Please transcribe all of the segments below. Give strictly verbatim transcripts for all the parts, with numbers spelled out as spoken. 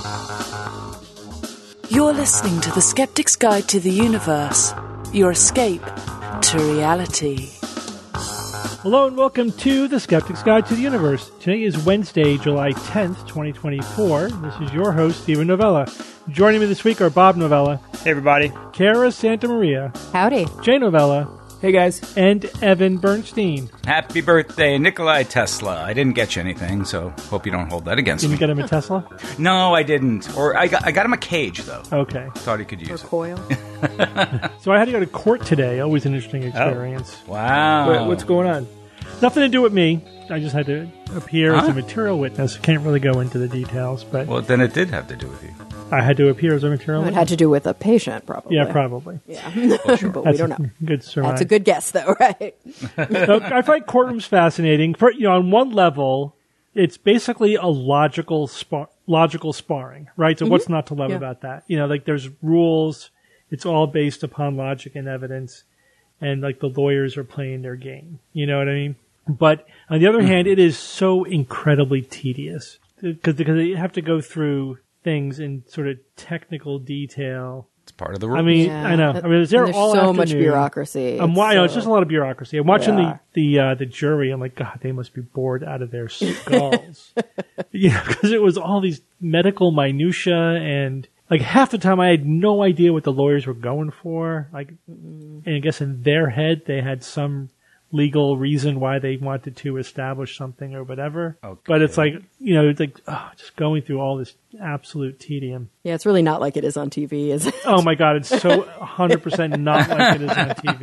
You're listening to The Skeptic's Guide to the Universe, your escape to reality. Hello and welcome to The Skeptic's Guide to the Universe. Today is Wednesday, July tenth, twenty twenty-four. This is your host, Stephen Novella. Joining me this week are Bob Novella. Hey, everybody. Kara Santa Maria. Howdy. Jay Novella. Hey, guys. And Evan Bernstein. Happy birthday, Nikolai Tesla. I didn't get you anything, so hope you don't hold that against Didn't me. you get him a Tesla? No, I didn't. Or I got, I got him a cage, though. Okay. Thought he could use Or it. coil. So I had to go to court today. Always an interesting experience. Wow. What, what's going on? Nothing to do with me. I just had to appear as Huh? a material witness. Can't really go into the details, but Well, then it did have to do with you. I had to appear as a material It witness. had to do with a patient, probably. Yeah, probably. Yeah. But we That's don't a know. good surmise. That's a good guess, though, right? So I find courtrooms fascinating. For, you know, on one level, it's basically a logical spar- logical sparring, right? So what's not to love Yeah. about that? You know, like there's rules. It's all based upon logic and evidence, and like the lawyers are playing their game. You know what I mean? But on the other hand, it is so incredibly tedious because because you have to go through things in sort of technical detail. It's part of the rule. I mean, Yeah. I know. I mean, it's there And there's all so afternoon. much bureaucracy. I'm, It's wa- I know, it's so- just a lot of bureaucracy. I'm watching Yeah. the the uh, the jury. I'm like, God, they must be bored out of their skulls. You know, because it was all these medical minutia, and like half the time I had no idea what the lawyers were going for. Like, and I guess in their head they had some legal reason why they wanted to establish something or whatever. Okay. But it's like, you know, it's like oh, just going through all this absolute tedium. Yeah, it's really not like it is on T V, is it? Oh my God, it's so one hundred percent not like it is on T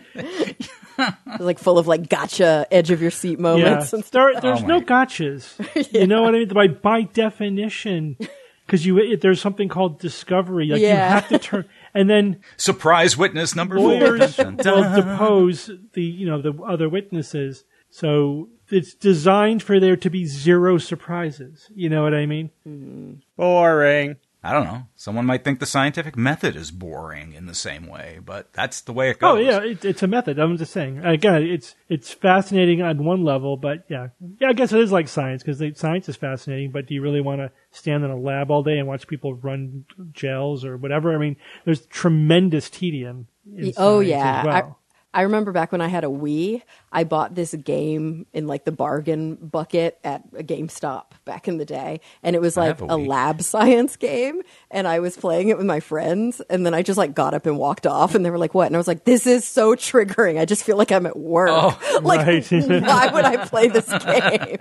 V. It's like full of like gotcha, edge of your seat moments. Yeah. And stuff. There, there's Oh no my- gotchas. You know what I mean? By by definition, because you if there's something called discovery. Like you Yeah. have to turn, and then Surprise witness number four. lawyers Dun, will dun. depose the you know the other witnesses. So it's designed for there to be zero surprises. You know what I mean? Boring. I don't know. Someone might think the scientific method is boring in the same way, but that's the way it goes. Oh yeah, it, it's a method. I'm just saying. Again, it's it's fascinating on one level, but yeah, yeah. I guess it is like science because science is fascinating. But do you really want to stand in a lab all day and watch people run gels or whatever? I mean, there's tremendous tedium. In Oh, science yeah. as well. I remember back when I had a Wii, I bought this game in like the bargain bucket at a GameStop back in the day. And it was I like have a, a Wii. lab science game. And I was playing it with my friends. And then I just like got up and walked off. And they were like, what? And I was like, this is so triggering. I just feel like I'm at work. Oh, like, right. why would I play this game?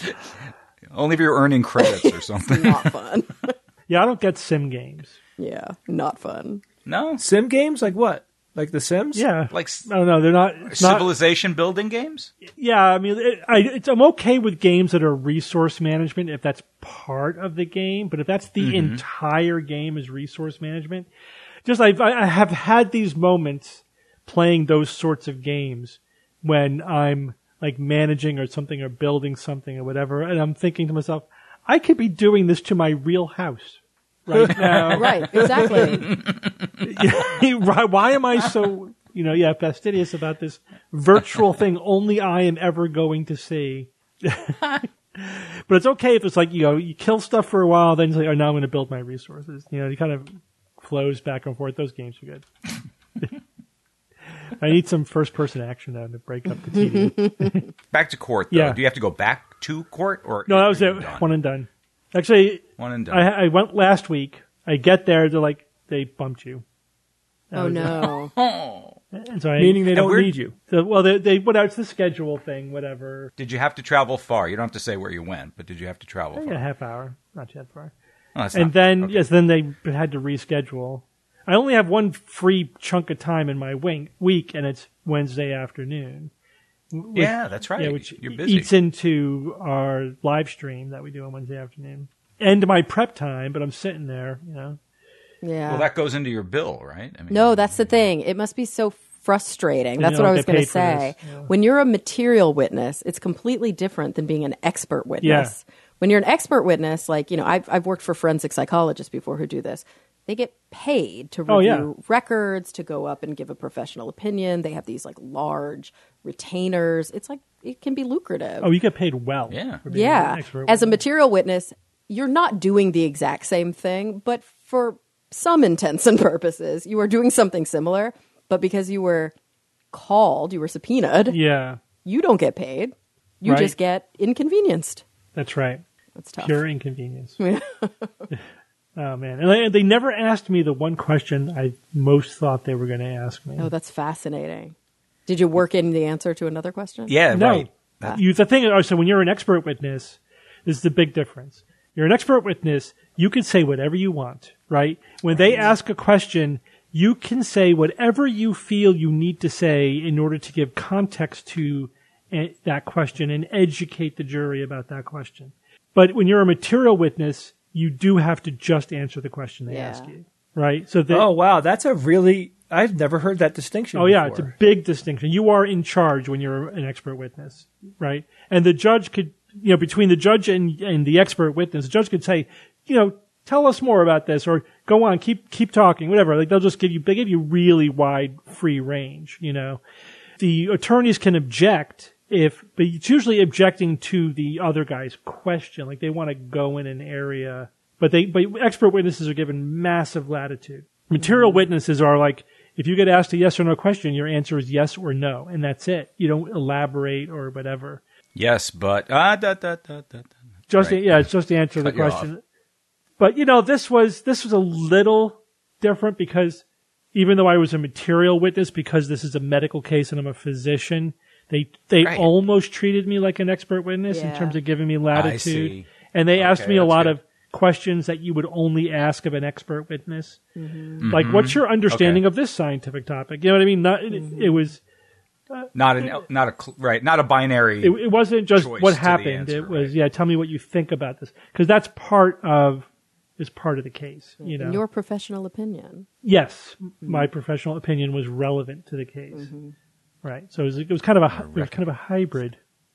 Only if you're earning credits or something. Not fun. Yeah, I don't get sim games. Yeah, not fun. No? Sim games? Like what? Like The Sims? Yeah, Like s- I don't know. They're not. It's not civilization building games? yeah, I mean, it, I, it's, I'm okay with games that are resource management if that's part of the game, but if that's the entire game is resource management, just like I, I have had these moments playing those sorts of games when I'm like managing or something or building something or whatever, and I'm thinking to myself, I could be doing this to my real house right now. Right, exactly. why, why am I so, you know, yeah, fastidious about this virtual thing only I am ever going to see? But it's okay if it's like, you know, you kill stuff for a while, then it's like, oh, now I'm going to build my resources. You know, it kind of flows back and forth. Those games are good. I need some first-person action though to break up the T V. Back to court, though. Yeah. Do you have to go back to court? Or No, that was are it. you done? One and done. Actually, One and done. I, I went last week. I get there, they're like, they bumped you. That Oh, was it. no. Oh. And so I, Meaning they And don't where- need you. So, well, they, they what it's the schedule thing, whatever. Did you have to travel far? You don't have to say where you went, but did you have to travel I far? got a half hour, not too far. Oh, that's And not- then okay. yes, then they had to reschedule. I only have one free chunk of time in my wing, week, and it's Wednesday afternoon. Which- Yeah, that's right. Yeah, which You're busy. eats into our live stream that we do on Wednesday afternoon. End my prep time, but I'm sitting there, you know. Yeah. Well, that goes into your bill, right? I mean, No, that's the thing. It must be so frustrating. You That's don't what I was get going to paid for say. this, yeah. When you're a material witness, it's completely different than being an expert witness. When you're an expert witness, like, you know, I've, I've worked for forensic psychologists before who do this. They get paid to review Oh, yeah. records, to go up and give a professional opinion. They have these like large retainers. It's like, it can be lucrative. Oh, you get paid well. Yeah. for being an Yeah. expert As a witness. material witness, you're not doing the exact same thing, but for some intents and purposes, you are doing something similar. But because you were called, you were subpoenaed, Yeah, you don't get paid. You Right. just get inconvenienced. that's right. That's tough. Pure inconvenience. Oh, man. And they, they never asked me the one question I most thought they were going to ask me. Oh, that's fascinating. Did you work in the answer to another question? Yeah, No. right. You, the thing is, so when you're an expert witness, this is the big difference. You're an expert witness, you can say whatever you want, right? When they ask a question, you can say whatever you feel you need to say in order to give context to uh, that question and educate the jury about that question. But when you're a material witness, you do have to just answer the question they Yeah. ask you, right? So that, Oh wow, that's a really I've never heard that distinction. Oh yeah, before. it's a big distinction. You are in charge when you're an expert witness, right? And the judge could, you know, between the judge and, and the expert witness, the judge could say, you know, tell us more about this, or go on, keep keep talking, whatever. Like they'll just give you they give you really wide free range, you know. The attorneys can object if, but it's usually objecting to the other guy's question, like they want to go in an area, but they but expert witnesses are given massive latitude. Material witnesses are like, if you get asked a yes or no question, your answer is yes or no, and that's it. You don't elaborate or whatever. Yes, but ah, da, da, da, da, da. Just Right. yeah, it's just to answer the Cut you question. But you know, this was this was a little different because even though I was a material witness, because this is a medical case and I'm a physician, they they Right. almost treated me like an expert witness in Yeah. terms of giving me latitude. see. And they asked Okay, me a that's lot good. of questions that you would only ask of an expert witness. Mm-hmm. Like, what's your understanding Okay. of this scientific topic? You know what I mean? Not, it, Mm-hmm. it was. Not an not a cl- right, not a binary. It, it wasn't just choice what to the happened. answer, it was, right. yeah, tell me what you think about this, because that's part of is part of the case. You know, In your professional opinion. yes, my professional opinion was relevant to the case, right? So it was, it was kind of a it was kind of a hybrid.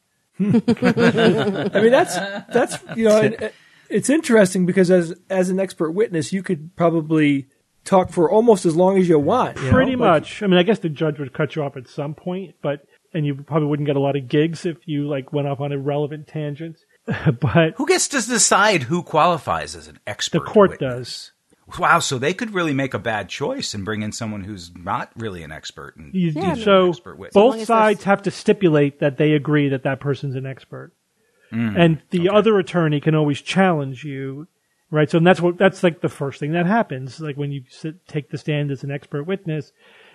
I mean, that's that's you know, and, uh, it's interesting because as as an expert witness, you could probably talk for almost as long as you want. you know? Pretty Like, much. I mean, I guess the judge would cut you off at some point, but and you probably wouldn't get a lot of gigs if you like went off on irrelevant tangents. But Who gets to decide who qualifies as an expert? the court witness? does. Wow, so they could really make a bad choice and bring in someone who's not really an expert. And You, Yeah, you- no. so Expert witness. So long both as sides there's- have to stipulate that they agree that that person's an expert, and the other attorney can always challenge you, right? So and that's what that's like the first thing that happens, like when you sit, take the stand as an expert witness,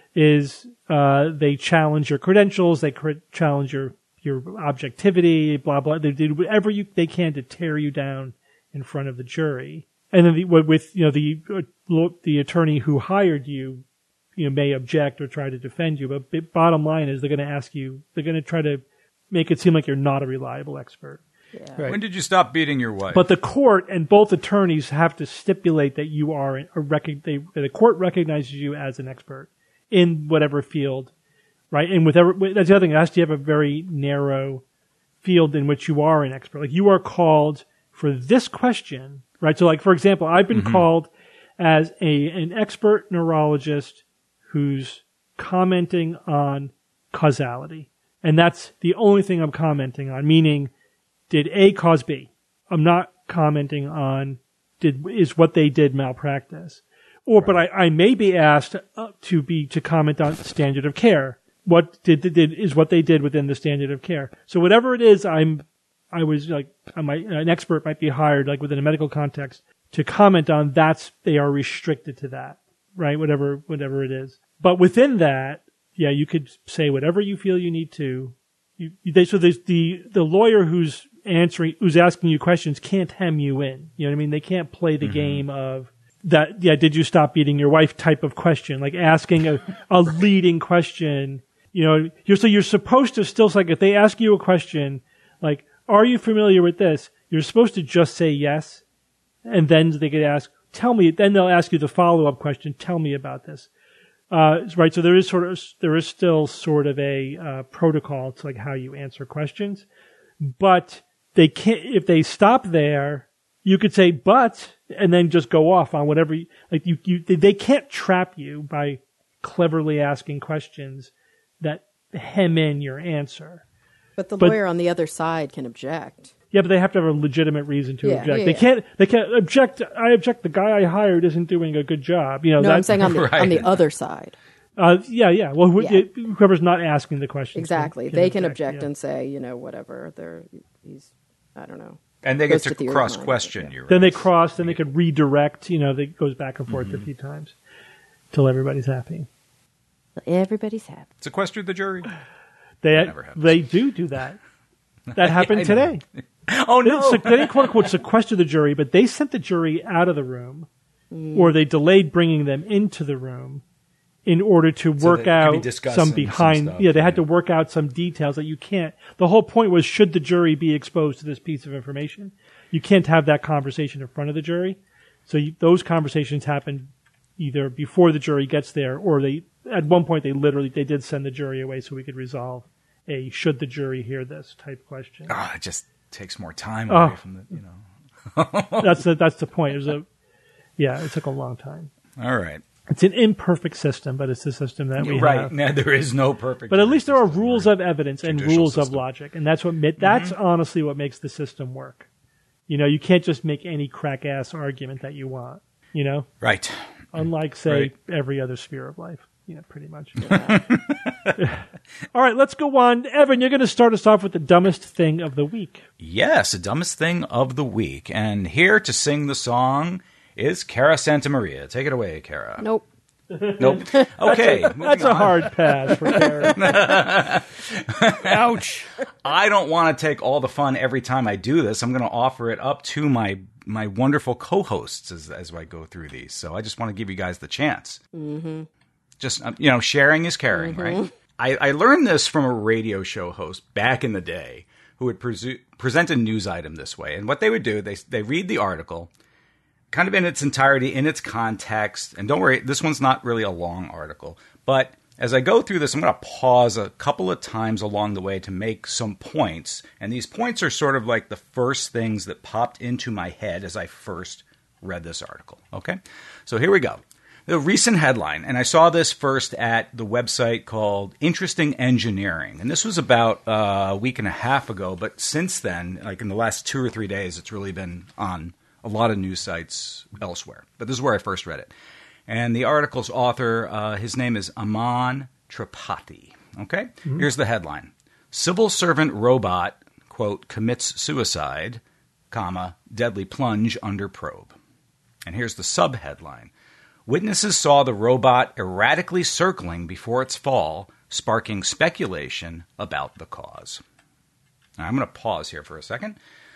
is uh, they challenge your credentials, they cr- challenge your your objectivity, blah blah. They do whatever you they can to tear you down in front of the jury. And then the, with you know the uh, the attorney who hired you, you know, may object or try to defend you. But b- bottom line is they're going to ask you, they're going to try to make it seem like you're not a reliable expert. Yeah. Right. when did you stop beating your wife? But the court and both attorneys have to stipulate that you are a rec- they, the court recognizes you as an expert in whatever field, right? And with every, that's the other thing. It has to have a very narrow field in which you are an expert. Like you are called for this question, right? So, like for example, I've been called as a an expert neurologist who's commenting on causality, and that's the only thing I'm commenting on. Meaning, did A cause B? I'm not commenting on did is what they did malpractice, or but I, I may be asked uh, to be to comment on standard of care. What did, did is what they did within the standard of care. So whatever it is, I'm I was like I might, an expert might be hired like within a medical context to comment on. That's they are restricted to that, right? Whatever whatever it is. But within that, yeah, you could say whatever you feel you need to. You, they, so there's the the lawyer who's answering, who's asking you questions, can't hem you in. You know what I mean? They can't play the game of that. Yeah, did you stop beating your wife? Type of question, like asking a, a leading question. You know, you're so you're supposed to still like if they ask you a question like, "Are you familiar with this?" You're supposed to just say yes, and then they could ask, "Tell me." Then they'll ask you the follow up question, "Tell me about this." Uh, right. So there is sort of there is still sort of a uh, protocol to like how you answer questions, but they can't. If they stop there, you could say "but" and then just go off on whatever. You, like you, you, they can't trap you by cleverly asking questions that hem in your answer. But the But- lawyer on the other side can object. Yeah, but they have to have a legitimate reason to Yeah, object. yeah, they yeah. can't. They can't object. I object. The guy I hired isn't doing a good job. You know. No, that, I'm saying on the Right. on the other side. Uh, yeah, yeah. Well, who, Yeah. whoever's not asking the question. Exactly. They can object yeah. and say, you know, whatever. They're he's I don't know. And they get Goes to to theory of cross mind. question you. Right? Then they cross. Then they could redirect. You know, that goes back and forth Mm-hmm. a few times till everybody's happy. Everybody's happy. sequester the jury. They never happens. they do do that. That happened I know. today. Oh They no! didn't, they didn't quote unquote sequester the jury, but they sent the jury out of the room, or they delayed bringing them into the room in order to So work that you could be out discussing some some behind. stuff, yeah, they had yeah. to work out some details that you can't. The whole point was, should the jury be exposed to this piece of information? You can't have that conversation in front of the jury. So you, those conversations happen either before the jury gets there, or they at one point they literally they did send the jury away so we could resolve a should the jury hear this type question. Ah, it just takes more time Oh. away from the, you know. That's the that's the point. It was a yeah, it took a long time. All right. It's an imperfect system, but it's the system that we You're right. have. No, there is no perfect. But at least there are system, rules right? of evidence and Judicial rules of system. logic, and that's what ma- that's honestly what makes the system work. You know, you can't just make any crack ass argument that you want. You know, Right. unlike say Right. every other sphere of life. Yeah, pretty much. All right, let's go on. Evan, you're going to start us off with the dumbest thing of the week. Yes, the dumbest thing of the week. And here to sing the song is Cara Santa Maria. Take it away, Cara. Nope. Nope. Okay. moving That's a on. hard pass for Karen. Ouch. I don't want to take all the fun every time I do this. I'm going to offer it up to my my wonderful co-hosts as, as I go through these. So I just want to give you guys the chance. Mm-hmm. Just, um, you know, sharing is caring, right? I, I learned this from a radio show host back in the day who would presu- present a news item this way. And what they would do, they they read the article kind of in its entirety, in its context. And don't worry, this one's not really a long article. But as I go through this, I'm going to pause a couple of times along the way to make some points. And these points are sort of like the first things that popped into my head as I first read this article. Okay? So here we go. The recent headline, and I saw this first at the website called Interesting Engineering. And this was about uh, a week and a half ago. But since then, like in the last two or three days, it's really been on a lot of news sites elsewhere. But this is where I first read it. And the article's author, uh, his name is Aman Tripathi. Okay? Mm-hmm. Here's the headline. Civil servant robot, quote, commits suicide, comma, deadly plunge under probe. And here's the subheadline. Witnesses saw the robot erratically circling before its fall, sparking speculation about the cause. Now, I'm going to pause here for a second.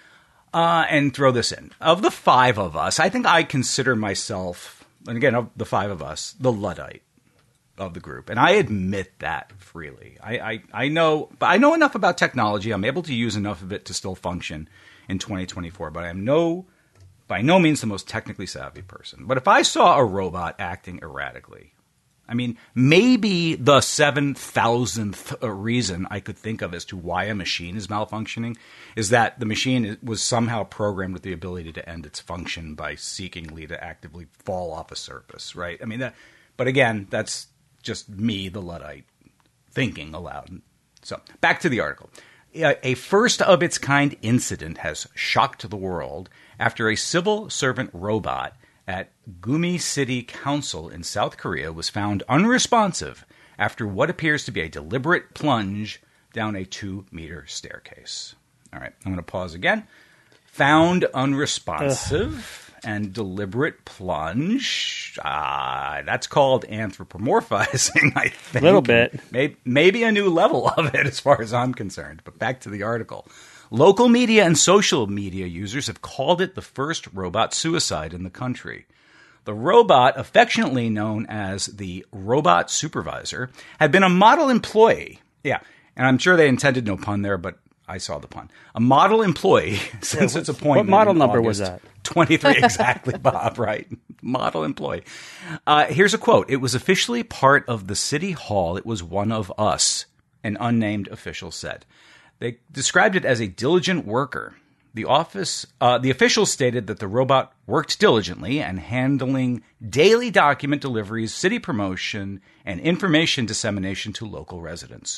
Uh, and throw this in. Of the five of us, I think I consider myself, and again, of the five of us, the Luddite of the group. And I admit that freely. I, I, I know but I know enough about technology. I'm able to use enough of it to still function in twenty twenty-four. But I am no, by no means the most technically savvy person. But if I saw a robot acting erratically, I mean, maybe the seven thousandth reason I could think of as to why a machine is malfunctioning is that the machine was somehow programmed with the ability to end its function by seekingly to actively fall off a surface, right? I mean, that, but again, that's just me, the Luddite, thinking aloud. So, back to the article. A first-of-its-kind incident has shocked the world after a civil servant robot at Gumi City Council in South Korea was found unresponsive after what appears to be a deliberate plunge down a two-meter staircase. All right, I'm going to pause again. Found unresponsive Ugh. and deliberate plunge. Uh, that's called anthropomorphizing, I think. A little bit. Maybe, maybe a new level of it as far as I'm concerned. But back to the article. Local media and social media users have called it the first robot suicide in the country. The robot, affectionately known as the robot supervisor, had been a model employee. Yeah, and I'm sure they intended no pun there, but I saw the pun. A model employee since yeah, its appointment. What model in number August was that? twenty-three, exactly, Bob, right. Model employee. Uh, here's a quote. It was officially part of the city hall. It was one of us, an unnamed official said. They described it as a diligent worker. The office, uh, the officials stated that the robot worked diligently and handling daily document deliveries, city promotion, and information dissemination to local residents.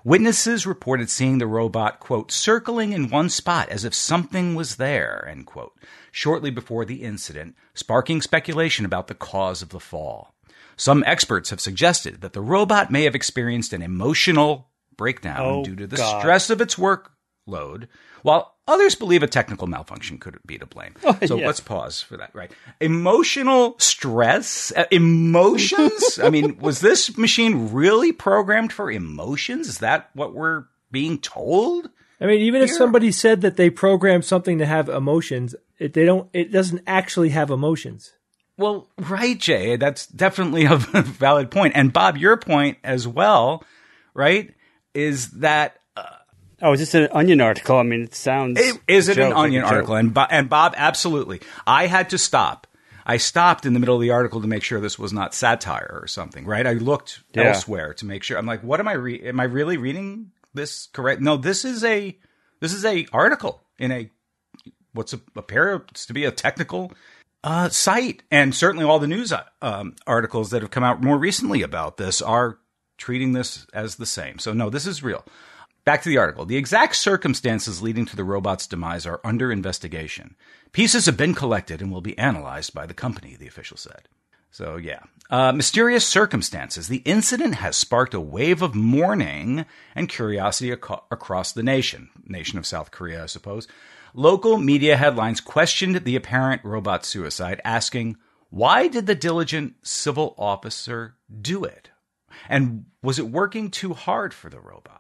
Witnesses reported seeing the robot, quote, circling in one spot as if something was there, end quote, shortly before the incident, sparking speculation about the cause of the fall. Some experts have suggested that the robot may have experienced an emotional breakdown oh, due to the God. stress of its workload, while others believe a technical malfunction could be to blame. Oh, so yeah. let's pause for that, right? Emotional stress? Uh, emotions? I mean, was this machine really programmed for emotions? Is that what we're being told? I mean, even if Here? somebody said that they programmed something to have emotions, it, they don't. It doesn't actually have emotions. Well, right, Jay. That's definitely a valid point. And Bob, your point as well, right, is that Oh, is this an Onion article? I mean, it sounds... It, is it joke, an Onion like a article? And, Bo- and Bob, absolutely. I had to stop. I stopped in the middle of the article to make sure this was not satire or something, right? I looked Yeah. elsewhere to make sure. I'm like, what am I re- am I really reading this correct? No, this is a this is a article in a what's a, appears to be a technical uh, site. And certainly all the news um, articles that have come out more recently about this are treating this as the same. So no, this is real. Back to the article. The exact circumstances leading to the robot's demise are under investigation. Pieces have been collected and will be analyzed by the company, the official said. So, yeah. Uh, mysterious circumstances. The incident has sparked a wave of mourning and curiosity ac- across the nation. Nation of South Korea, I suppose. Local media headlines questioned the apparent robot suicide, asking, why did the diligent civil officer do it? And was it working too hard for the robot?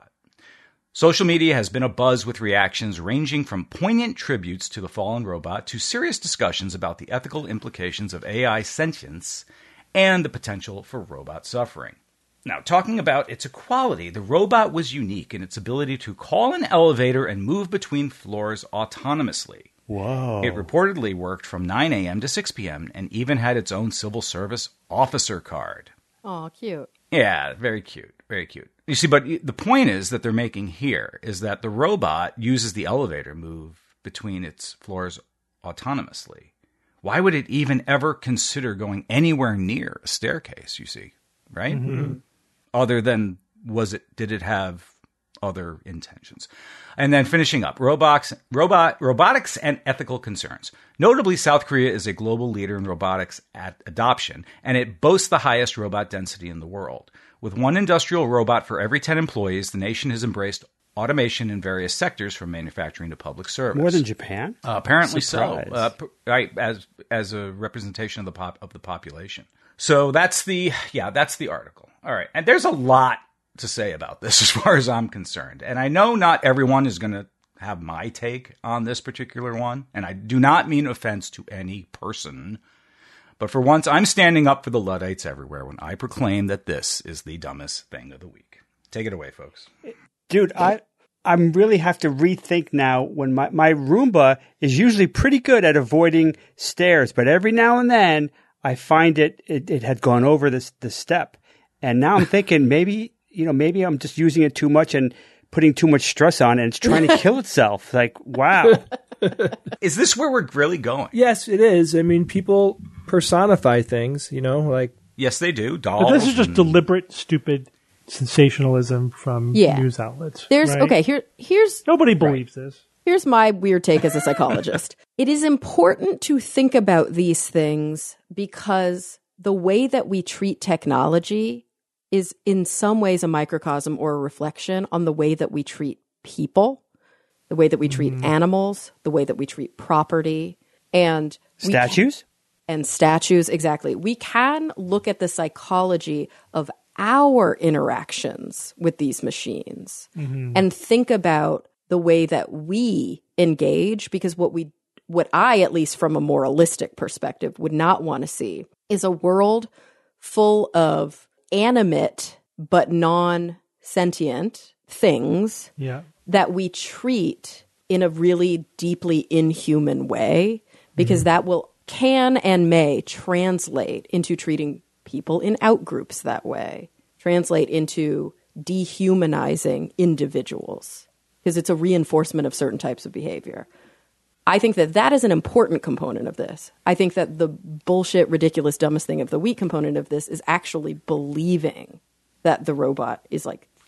Social media has been abuzz with reactions ranging from poignant tributes to the fallen robot to serious discussions about the ethical implications of A I sentience and the potential for robot suffering. Now, talking about its equality, the robot was unique in its ability to call an elevator and move between floors autonomously. Whoa. It reportedly worked from nine a.m. to six p.m. and even had its own civil service officer card. Oh, cute. Yeah, very cute. Very cute. You see, but the point is that they're making here is that the robot uses the elevator move between its floors autonomously. Why would it even ever consider going anywhere near a staircase, you see, right? Mm-hmm. Other than, was it, did it have other intentions? And then finishing up, robots, robot, robotics and ethical concerns. Notably, South Korea is a global leader in robotics at adoption, and it boasts the highest robot density in the world. With one industrial robot for every ten employees, the nation has embraced automation in various sectors, from manufacturing to public service. More than Japan? Uh, apparently Surprise. so. Uh, p- right, as as a representation of the pop of the population. So that's the yeah, that's the article. All right, and there's a lot to say about this as far as I'm concerned, and I know not everyone is going to have my take on this particular one, and I do not mean offense to any person. But for once, I'm standing up for the Luddites everywhere when I proclaim that this is the dumbest thing of the week. Take it away, folks. Dude, I I really have to rethink now when my, my Roomba is usually pretty good at avoiding stairs, but every now and then I find it, it, it had gone over this, this step. And now I'm thinking maybe, you know, maybe I'm just using it too much and putting too much stress on it and it's trying to kill itself. Like, wow. Is this where we're really going? Yes, it is. I mean, people personify things, you know, like. Yes, they do. Dolls. But this is just and- deliberate, stupid sensationalism from Yeah. news outlets. There's right? okay, here here's Nobody believes this. Here's my weird take as a psychologist. It is important to think about these things because the way that we treat technology is in some ways a microcosm or a reflection on the way that we treat people, the way that we treat Mm-hmm. animals, the way that we treat property, and we can- Statues? and statues. Exactly. We can look at the psychology of our interactions with these machines and think about the way that we engage, because what we, what I, at least from a moralistic perspective, would not want to see is a world full of animate but non-sentient things Yeah. that we treat in a really deeply inhuman way, because that will can and may translate into treating people in outgroups that way, translate into dehumanizing individuals, because it's a reinforcement of certain types of behavior. I think that that is an important component of this. I think that the bullshit, ridiculous, dumbest thing of the week component of this is actually believing that the robot is like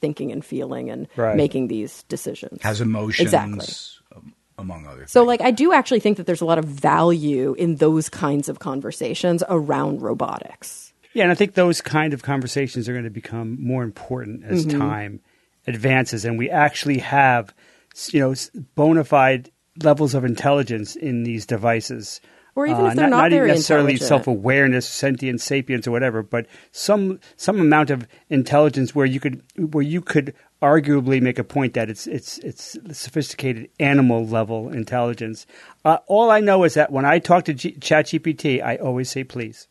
thinking and feeling and Right. making these decisions. Has emotions, Exactly. um, among other things. So, like, I do actually think that there's a lot of value in those kinds of conversations around robotics. Yeah, and I think those kind of conversations are going to become more important as Mm-hmm. time advances, and we actually have, you know, bona fide levels of intelligence in these devices. Or even Uh, if they're not, not, not very even necessarily intelligent. self-awareness, sentient sapience, or whatever, but some some amount of intelligence where you could where you could arguably make a point that it's it's it's sophisticated animal level intelligence. Uh, all I know is that when I talk to G- ChatGPT, I always say please.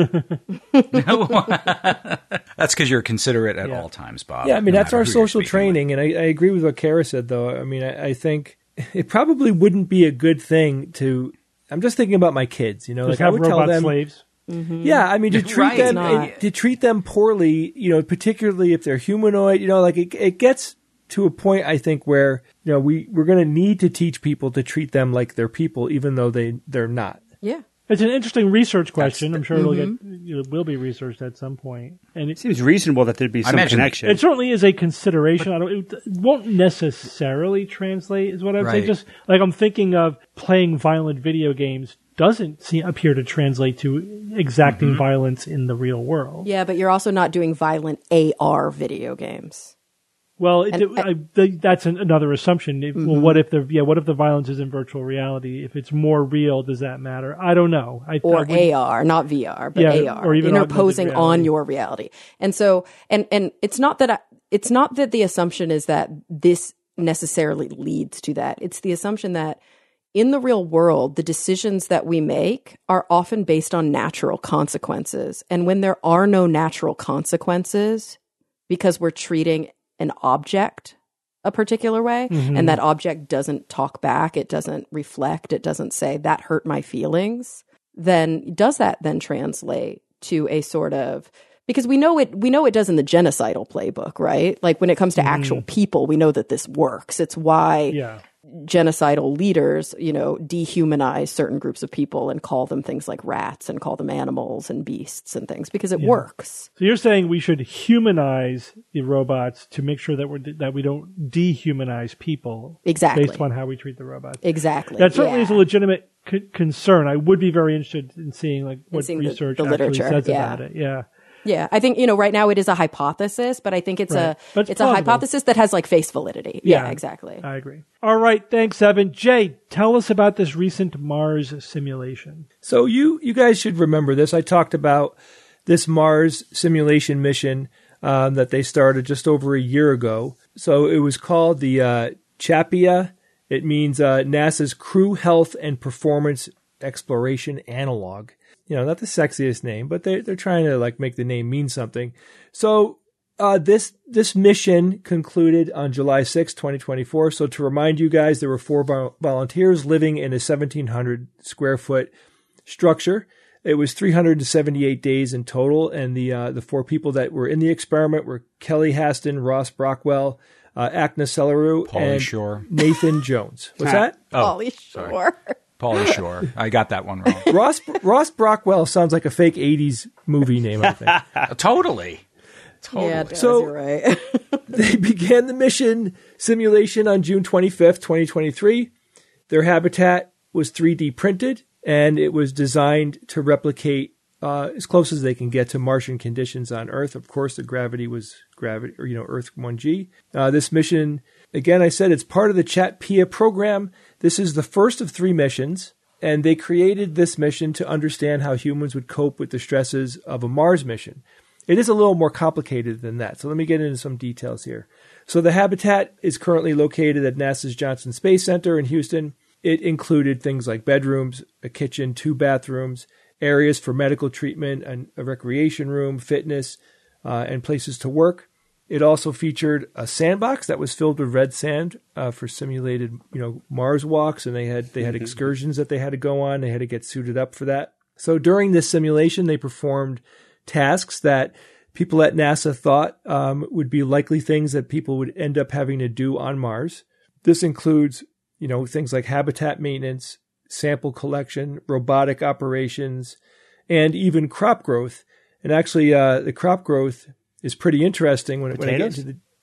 That's because you're considerate at Yeah. all times, Bob. Yeah, I mean, no that's matter our who you're social speaking with. training. And I, I agree with what Kara said, though. I mean, I, I think it probably wouldn't be a good thing to. I'm just thinking about my kids, you know, Just like I have would tell robot them. slaves. Yeah, I mean, to treat Right. them Not. to treat them poorly, you know, particularly if they're humanoid, you know, like it, it gets to a point, I think, where you know we we're going to need to teach people to treat them like they're people, even though they they're not. Yeah. It's an interesting research question. I'm sure it'll Mm-hmm. get it will be researched at some point, and It it, seems reasonable that there'd be some imagine- connection. it certainly is a consideration. I don't. It won't necessarily translate, is what I'm saying. Right. Just like I'm thinking of playing violent video games doesn't seem, appear to translate to exacting violence in the real world. Yeah, but you're also not doing violent A R video games. Well, it, And- I, the, that's an, another assumption. It- Well, what if the yeah? What if the violence is in virtual reality? If it's more real, does that matter? I don't know. I, I Or wouldn't- A R, not V R, but Yeah, A R, or even interposing augmented on reality. your reality. And so, and and it's not that I, it's not that the assumption is that this necessarily leads to that. It's the assumption that in the real world, the decisions that we make are often based on natural consequences. And when there are no natural consequences, because we're treating an object a particular way, and that object doesn't talk back, it doesn't reflect, it doesn't say, that hurt my feelings, then does that then translate to a sort of, because we know it we know it does in the genocidal playbook, right? Like when it comes to actual people, we know that this works. It's why Yeah. genocidal leaders, you know, dehumanize certain groups of people and call them things like rats and call them animals and beasts and things, because it works. So you're saying we should humanize the robots to make sure that we are that we don't dehumanize people Exactly. based on how we treat the robots. Exactly. That certainly yeah. is a legitimate c- concern. I would be very interested in seeing like what seeing the- research the actually literature, says yeah. about it. Yeah. Yeah, I think, you know, right now it is a hypothesis, but I think it's Right. a But it's it's a plausible. hypothesis that has like face validity. Yeah, Yeah. exactly. I agree. All right, thanks, Evan. Jay, tell us about this recent Mars simulation. So you you guys should remember this. I talked about this Mars simulation mission um, that they started just over a year ago. So it was called the uh, CHAPIA. It means uh, NASA's Crew Health and Performance Exploration Analog. You know, not the sexiest name, but they they're trying to like make the name mean something. So uh, this this mission concluded on July sixth, twenty twenty-four. So to remind you guys, there were four vol- volunteers living in a seventeen hundred square foot structure. It was three hundred seventy-eight days in total, and the uh, the four people that were in the experiment were Kelly Haston, Ross Brockwell, uh, Acna Celeru, Pauly and Shore. Nathan Jones. What's that? Pauly Shore. Pauly Shore. I got that one wrong. Ross Ross Brockwell sounds like a fake eighties movie name, I think. Uh, totally. Totally. Yeah, it does, So- you're right. They began the mission simulation on June twenty-fifth, twenty twenty-three. Their habitat was three D printed, and it was designed to replicate uh, as close as they can get to Martian conditions on Earth. Of course, the gravity was gravity, or you know, Earth one G. Uh, this mission, again, I said it's part of the CHAPIA program. This is the first of three missions, and they created this mission to understand how humans would cope with the stresses of a Mars mission. It is a little more complicated than that. So let me get into some details here. So the habitat is currently located at NASA's Johnson Space Center in Houston. It included things like bedrooms, a kitchen, two bathrooms, areas for medical treatment, and a recreation room, fitness, uh, and places to work. It also featured a sandbox that was filled with red sand uh, for simulated, you know, Mars walks, and they had they had excursions that they had to go on. They had to get suited up for that. So during this simulation, they performed tasks that people at NASA thought um, would be likely things that people would end up having to do on Mars. This includes, you know, things like habitat maintenance, sample collection, robotic operations, and even crop growth. And actually, uh, the crop growth is pretty interesting when, when I get Potatoes? into the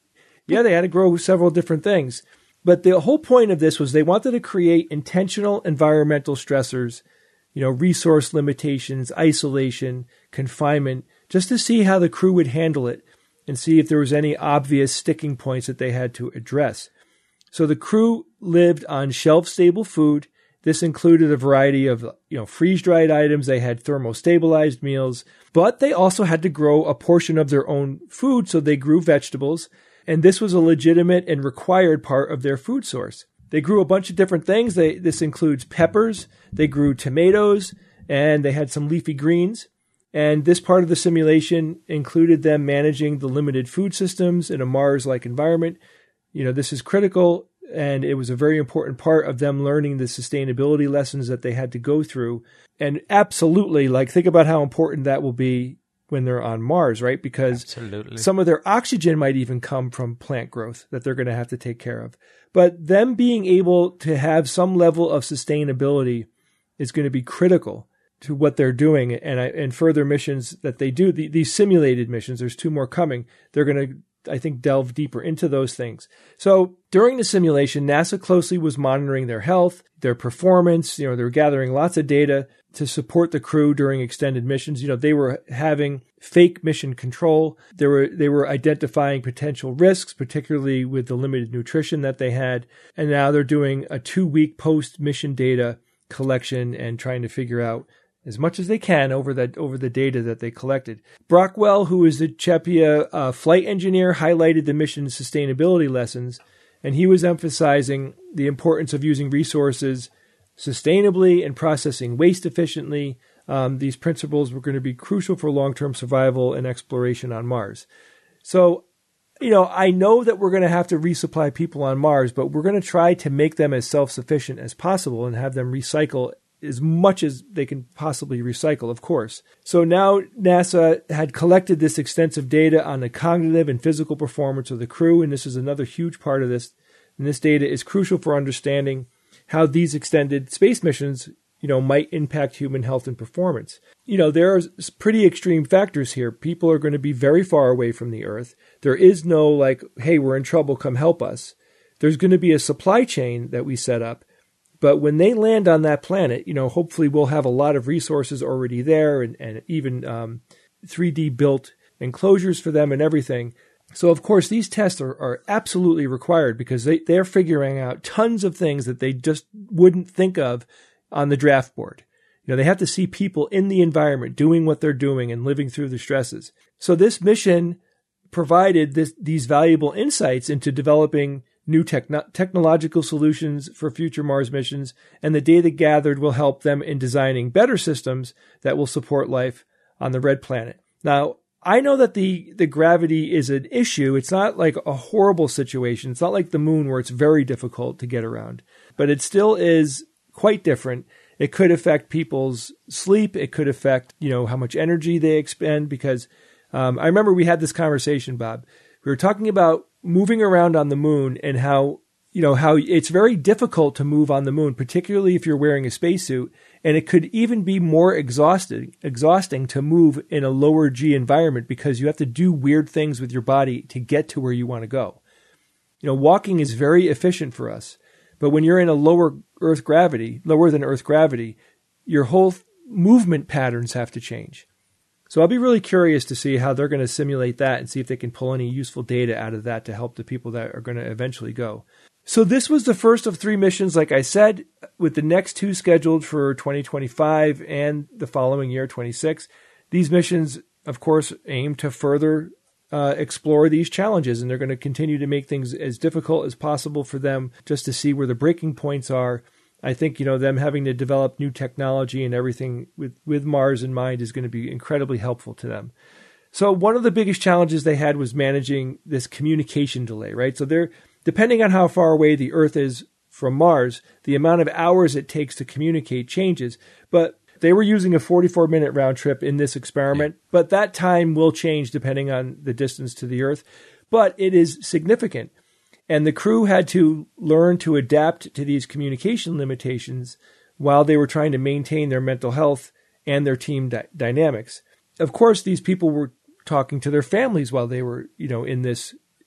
Yeah, they had to grow several different things. But the whole point of this was they wanted to create intentional environmental stressors, you know, resource limitations, isolation, confinement, just to see how the crew would handle it and see if there was any obvious sticking points that they had to address. So the crew lived on shelf-stable food. This included a variety of, you know, freeze-dried items. They had thermostabilized meals, but they also had to grow a portion of their own food, so they grew vegetables. And this was a legitimate and required part of their food source. They grew a bunch of different things. They, this includes peppers, they grew tomatoes, and they had some leafy greens. And this part of the simulation included them managing the limited food systems in a Mars-like environment. You know, this is critical, and it was a very important part of them learning the sustainability lessons that they had to go through. And absolutely, like, think about how important that will be when they're on Mars, right? Because Absolutely. Some of their oxygen might even come from plant growth that they're going to have to take care of. But them being able to have some level of sustainability is going to be critical to what they're doing. And, I, and further missions that they do, the, these simulated missions, there's two more coming. They're going to, I think, delve deeper into those things. So during the simulation, NASA closely was monitoring their health, their performance. You know, they were gathering lots of data to support the crew during extended missions. You know, they were having fake mission control. They were, they were identifying potential risks, particularly with the limited nutrition that they had. And now they're doing a two-week post-mission data collection and trying to figure out as much as they can over that over the data that they collected. Brockwell, who is the CHEPIA uh, flight engineer, highlighted the mission's sustainability lessons, and he was emphasizing the importance of using resources sustainably and processing waste efficiently. Um, these principles were going to be crucial for long-term survival and exploration on Mars. So, you know, I know that we're going to have to resupply people on Mars, but we're going to try to make them as self-sufficient as possible and have them recycle as much as they can possibly recycle, of course. So now NASA had collected this extensive data on the cognitive and physical performance of the crew, and this is another huge part of this. And this data is crucial for understanding how these extended space missions, you know, might impact human health and performance. You know, there are pretty extreme factors here. People are going to be very far away from the Earth. There is no like, hey, we're in trouble, come help us. There's going to be a supply chain that we set up. But when they land on that planet, you know, hopefully we'll have a lot of resources already there and, and even um, three D built enclosures for them and everything. So, of course, these tests are, are absolutely required because they, they're figuring out tons of things that they just wouldn't think of on the draft board. You know, they have to see people in the environment doing what they're doing and living through the stresses. So this mission provided this, these valuable insights into developing new techno- technological solutions for future Mars missions, and the data gathered will help them in designing better systems that will support life on the red planet. Now, I know that the, the gravity is an issue. It's not like a horrible situation. It's not like the moon where it's very difficult to get around, but it still is quite different. It could affect people's sleep. It could affect, you know, how much energy they expend because um, I remember we had this conversation, Bob. We were talking about moving around on the moon and how, you know, how it's very difficult to move on the moon, particularly if you're wearing a spacesuit. And it could even be more exhausting, exhausting to move in a lower G environment because you have to do weird things with your body to get to where you want to go. You know, walking is very efficient for us. But when you're in a lower Earth gravity, lower than Earth gravity, your whole movement patterns have to change. So I'll be really curious to see how they're going to simulate that and see if they can pull any useful data out of that to help the people that are going to eventually go. So this was the first of three missions, like I said, with the next two scheduled for twenty twenty-five and the following year, twenty-six. These missions, of course, aim to further uh, explore these challenges, and they're going to continue to make things as difficult as possible for them just to see where the breaking points are. I think, you know, them having to develop new technology and everything with, with Mars in mind is going to be incredibly helpful to them. So one of the biggest challenges they had was managing this communication delay, right? So they're, depending on how far away the Earth is from Mars, the amount of hours it takes to communicate changes. But they were using a forty-four minute round trip in this experiment, but that time will change depending on the distance to the Earth. But it is significant. And the crew had to learn to adapt to these communication limitations while they were trying to maintain their mental health and their team di- dynamics. Of course, these people were talking to their families while they were, you know, in this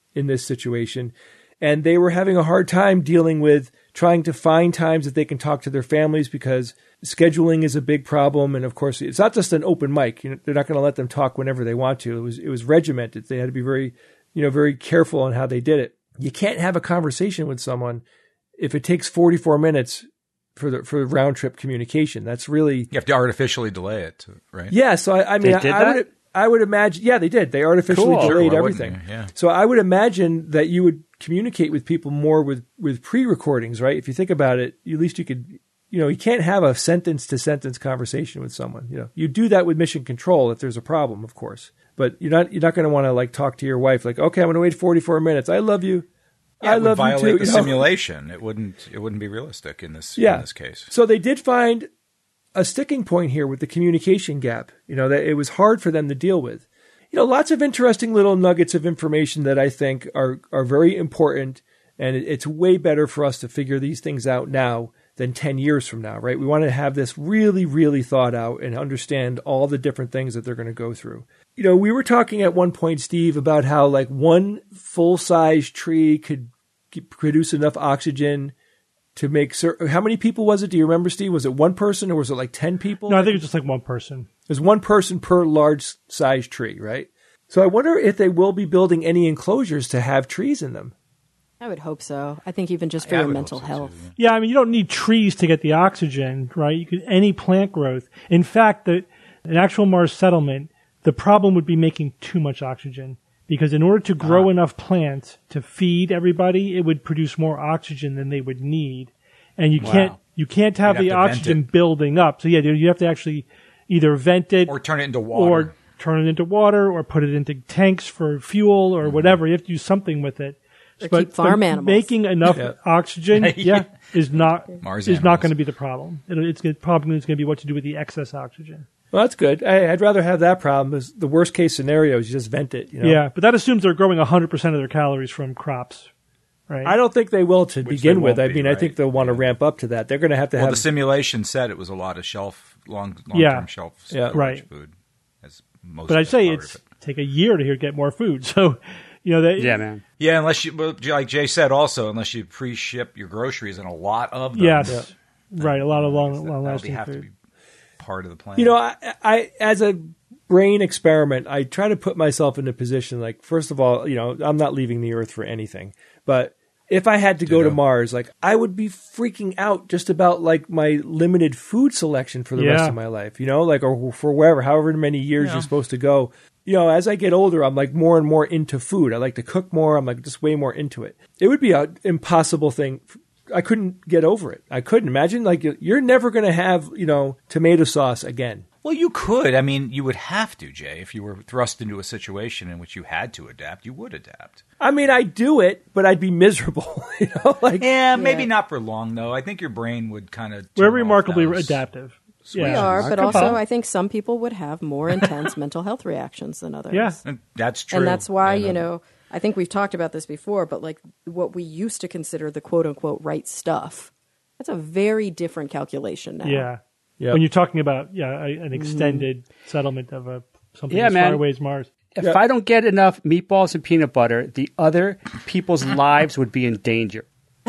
in this situation. And they were having a hard time dealing with trying to find times that they can talk to their families because scheduling is a big problem. And of course, it's not just an open mic. You know, they're not going to let them talk whenever they want to. It was, it was regimented. They had to be very, you know, very careful on how they did it. You can't have a conversation with someone if it takes forty-four minutes for the, for round trip communication. That's really, You have to artificially delay it, right? yeah. So I, I mean, They did I, I that? would, I would imagine, yeah, they did. They artificially Cool. delayed Sure, why wouldn't everything. you? Yeah. So I would imagine that you would communicate with people more with, with pre-recordings, right? If you think about it, at least you could, you know, you can't have a sentence to sentence conversation with someone. You know, you do that with mission control if there's a problem, of course, but you're not, you're not going to want to like talk to your wife like, okay, I'm going to wait forty-four minutes. I love you. Yeah, I it would love violate you too. the you know? simulation. It wouldn't. It wouldn't be realistic in this. Yeah. In this case. So they did find a sticking point here with the communication gap. You know, that it was hard for them to deal with. You know, lots of interesting little nuggets of information that I think are are very important, and it, it's way better for us to figure these things out now than ten years from now, right? We want to have this really, really thought out and understand all the different things that they're going to go through. You know, we were talking at one point, Steve, about how like one full-size tree could produce enough oxygen to make certain. How many people was it? Do you remember, Steve? Was it one person or was it like ten people? No, I think it's just like one person. There's one person per large size tree, right? So I wonder if they will be building any enclosures to have trees in them. I would hope so. I think even just for Yeah, I your would mental hope so, health. too, yeah. Yeah, I mean, you don't need trees to get the oxygen, right? You could any plant growth. In fact, the an actual Mars settlement, the problem would be making too much oxygen because in order to grow Ah. enough plants to feed everybody, it would produce more oxygen than they would need, and you Wow. can't you can't have You'd the have to vent oxygen it. building up. So yeah, you have to actually either vent it Or turn it into water. or turn it into water, or put it into tanks for fuel, or whatever. You have to do something with it. Or keep farm animals. Making enough Yeah. oxygen, yeah, Yeah. is not Mars is not animals. going to be the problem. It, it's gonna, probably going to be what to do with the excess oxygen. Well, that's good. I, I'd rather have that problem. As the worst case scenario is you just vent it. You know? Yeah, but that assumes they're growing one hundred percent of their calories from crops, right? I don't think they will to Which begin they with. I won't be, mean, I right? think they'll want to ramp up to that. They're going to have to well, have. the simulation said it was a lot of shelf, long, long-term Yeah. shelf Yeah. storage Right. food. As most but of I'd the say part it's of it. take a year to get more food. So, you know, they, Yeah, man. Yeah, unless you, well, like Jay said, also unless you pre-ship your groceries and a lot of them. yes, right, a lot of long, That- long that'll be, lasting have to food. be part of the plan. You know, I, I as a brain experiment, I try to put myself in a position like, first of all, you know, I'm not leaving the Earth for anything, but if I had to go to Ditto. Mars, like I would be freaking out just about like my limited food selection for the rest Yeah. of my life, you know, like or for wherever, however many years Yeah. you're supposed to go. You know, as I get older, I'm like more and more into food. I like to cook more. I'm like just way more into it. It would be an impossible thing. I couldn't get over it. I couldn't imagine like you're never going to have, you know, tomato sauce again. Well, you could. I mean, you would have to, Jay. If you were thrust into a situation in which you had to adapt, you would adapt. I mean, I do it, but I'd be miserable. You know, like Yeah, maybe not for long, though. I think your brain would kind of. We're remarkably adaptive. We Yeah. are, but Remarkable. also I think some people would have more intense mental health reactions than others. Yeah. That's true. And that's why, Yeah, you no. know, I think we've talked about this before, but like what we used to consider the quote unquote right stuff, that's a very different calculation now. Yeah. Yep. When you're talking about yeah a, an extended settlement of a something Yeah, as man. far away as Mars. If Yeah. I don't get enough meatballs and peanut butter, the other people's lives would be in danger.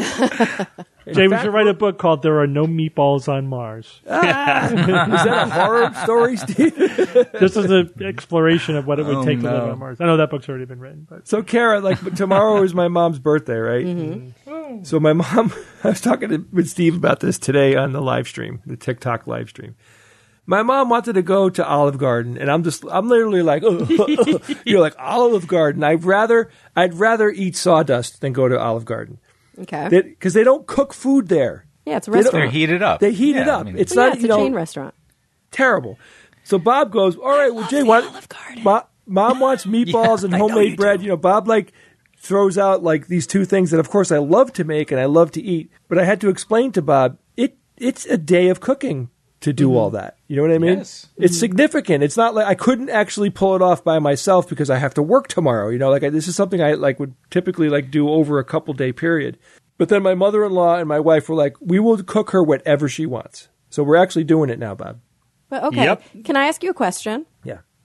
Jay, we should write a book called "There Are No Meatballs on Mars." Is that a horror story, Steve? This is an exploration of what it would Oh, take to no. live on Mars. I know that book's already been written, but So, Kara, like tomorrow is my mom's birthday, right? Mm-hmm. So, my mom, I was talking to, with Steve about this today on the live stream, the TikTok live stream. My mom wanted to go to Olive Garden, and I'm just, I'm literally like, you're like Olive Garden. I'd rather, I'd rather eat sawdust than go to Olive Garden Okay. because they don't cook food there. yeah, it's a They don't- restaurant. They're heated up. They heat it Yeah, up. I mean, it's Well, not, yeah, it's you a know, chain restaurant. terrible. So Bob goes, all right, well, Jay, what? Olive Garden. Mo- Mom wants meatballs Yeah, and I know homemade you bread. do. You know, Bob like throws out like these two things that, of course, I love to make and I love to eat. But I had to explain to Bob, it it's a day of cooking to do all that. You know what I mean? Yes. It's significant. It's not like I couldn't actually pull it off by myself because I have to work tomorrow. You know, like I, this is something I like would typically like do over a couple day period. But then my mother-in-law and my wife were like, we will cook her whatever she wants. So we're actually doing it now, Bob. But okay, Yep. can I ask you a question? Yeah.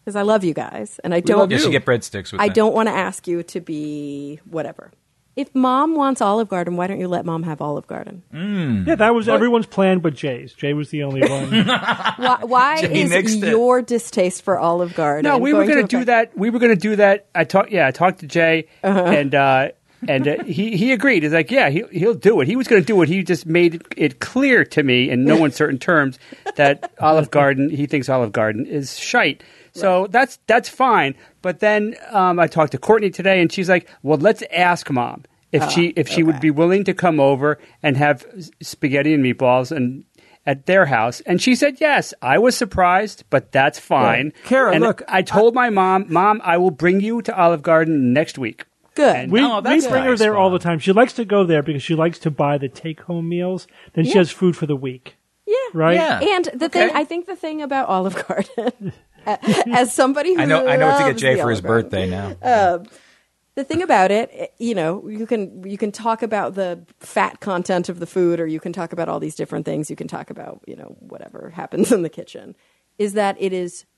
because I love you guys, and I love don't. Yes, you. you get breadsticks with I that. don't want to ask you to be whatever. If Mom wants Olive Garden, why don't you let Mom have Olive Garden? Yeah, that was everyone's plan but Jay's. Jay was the only one. Why, why Jay is nixed it. your distaste for Olive Garden? No, we were going going to do affect- that. We were going to do that. I talked. Yeah, I talked to Jay, Uh-huh. and uh, and uh, he he agreed. He's like, yeah, he he'll do it. He was going to do it. He just made it, it clear to me in no uncertain terms that Olive Garden. He thinks Olive Garden is shite. So right. that's that's fine. But then um, I talked to Courtney today, and she's like, well, let's ask Mom if Oh, she if she okay. would be willing to come over and have spaghetti and meatballs and. At their house, and she said yes. I was surprised, but that's fine. Yeah. Kara, and look, I told my mom, Mom, I will bring you to Olive Garden next week. Good. We, Oh, we that's bring her nice, there all the Mom. time. She likes to go there because she likes to buy the take-home meals. Then she Yeah. has food for the week. Yeah. Right? Yeah. And the Okay. thing, I think the thing about Olive Garden, as somebody who I know. I know what to get loves Jay the for his Olive Garden, birthday now. the thing about it, you know, you can you can talk about the fat content of the food, or you can talk about all these different things. You can talk about, you know, whatever happens in the kitchen. Is that it is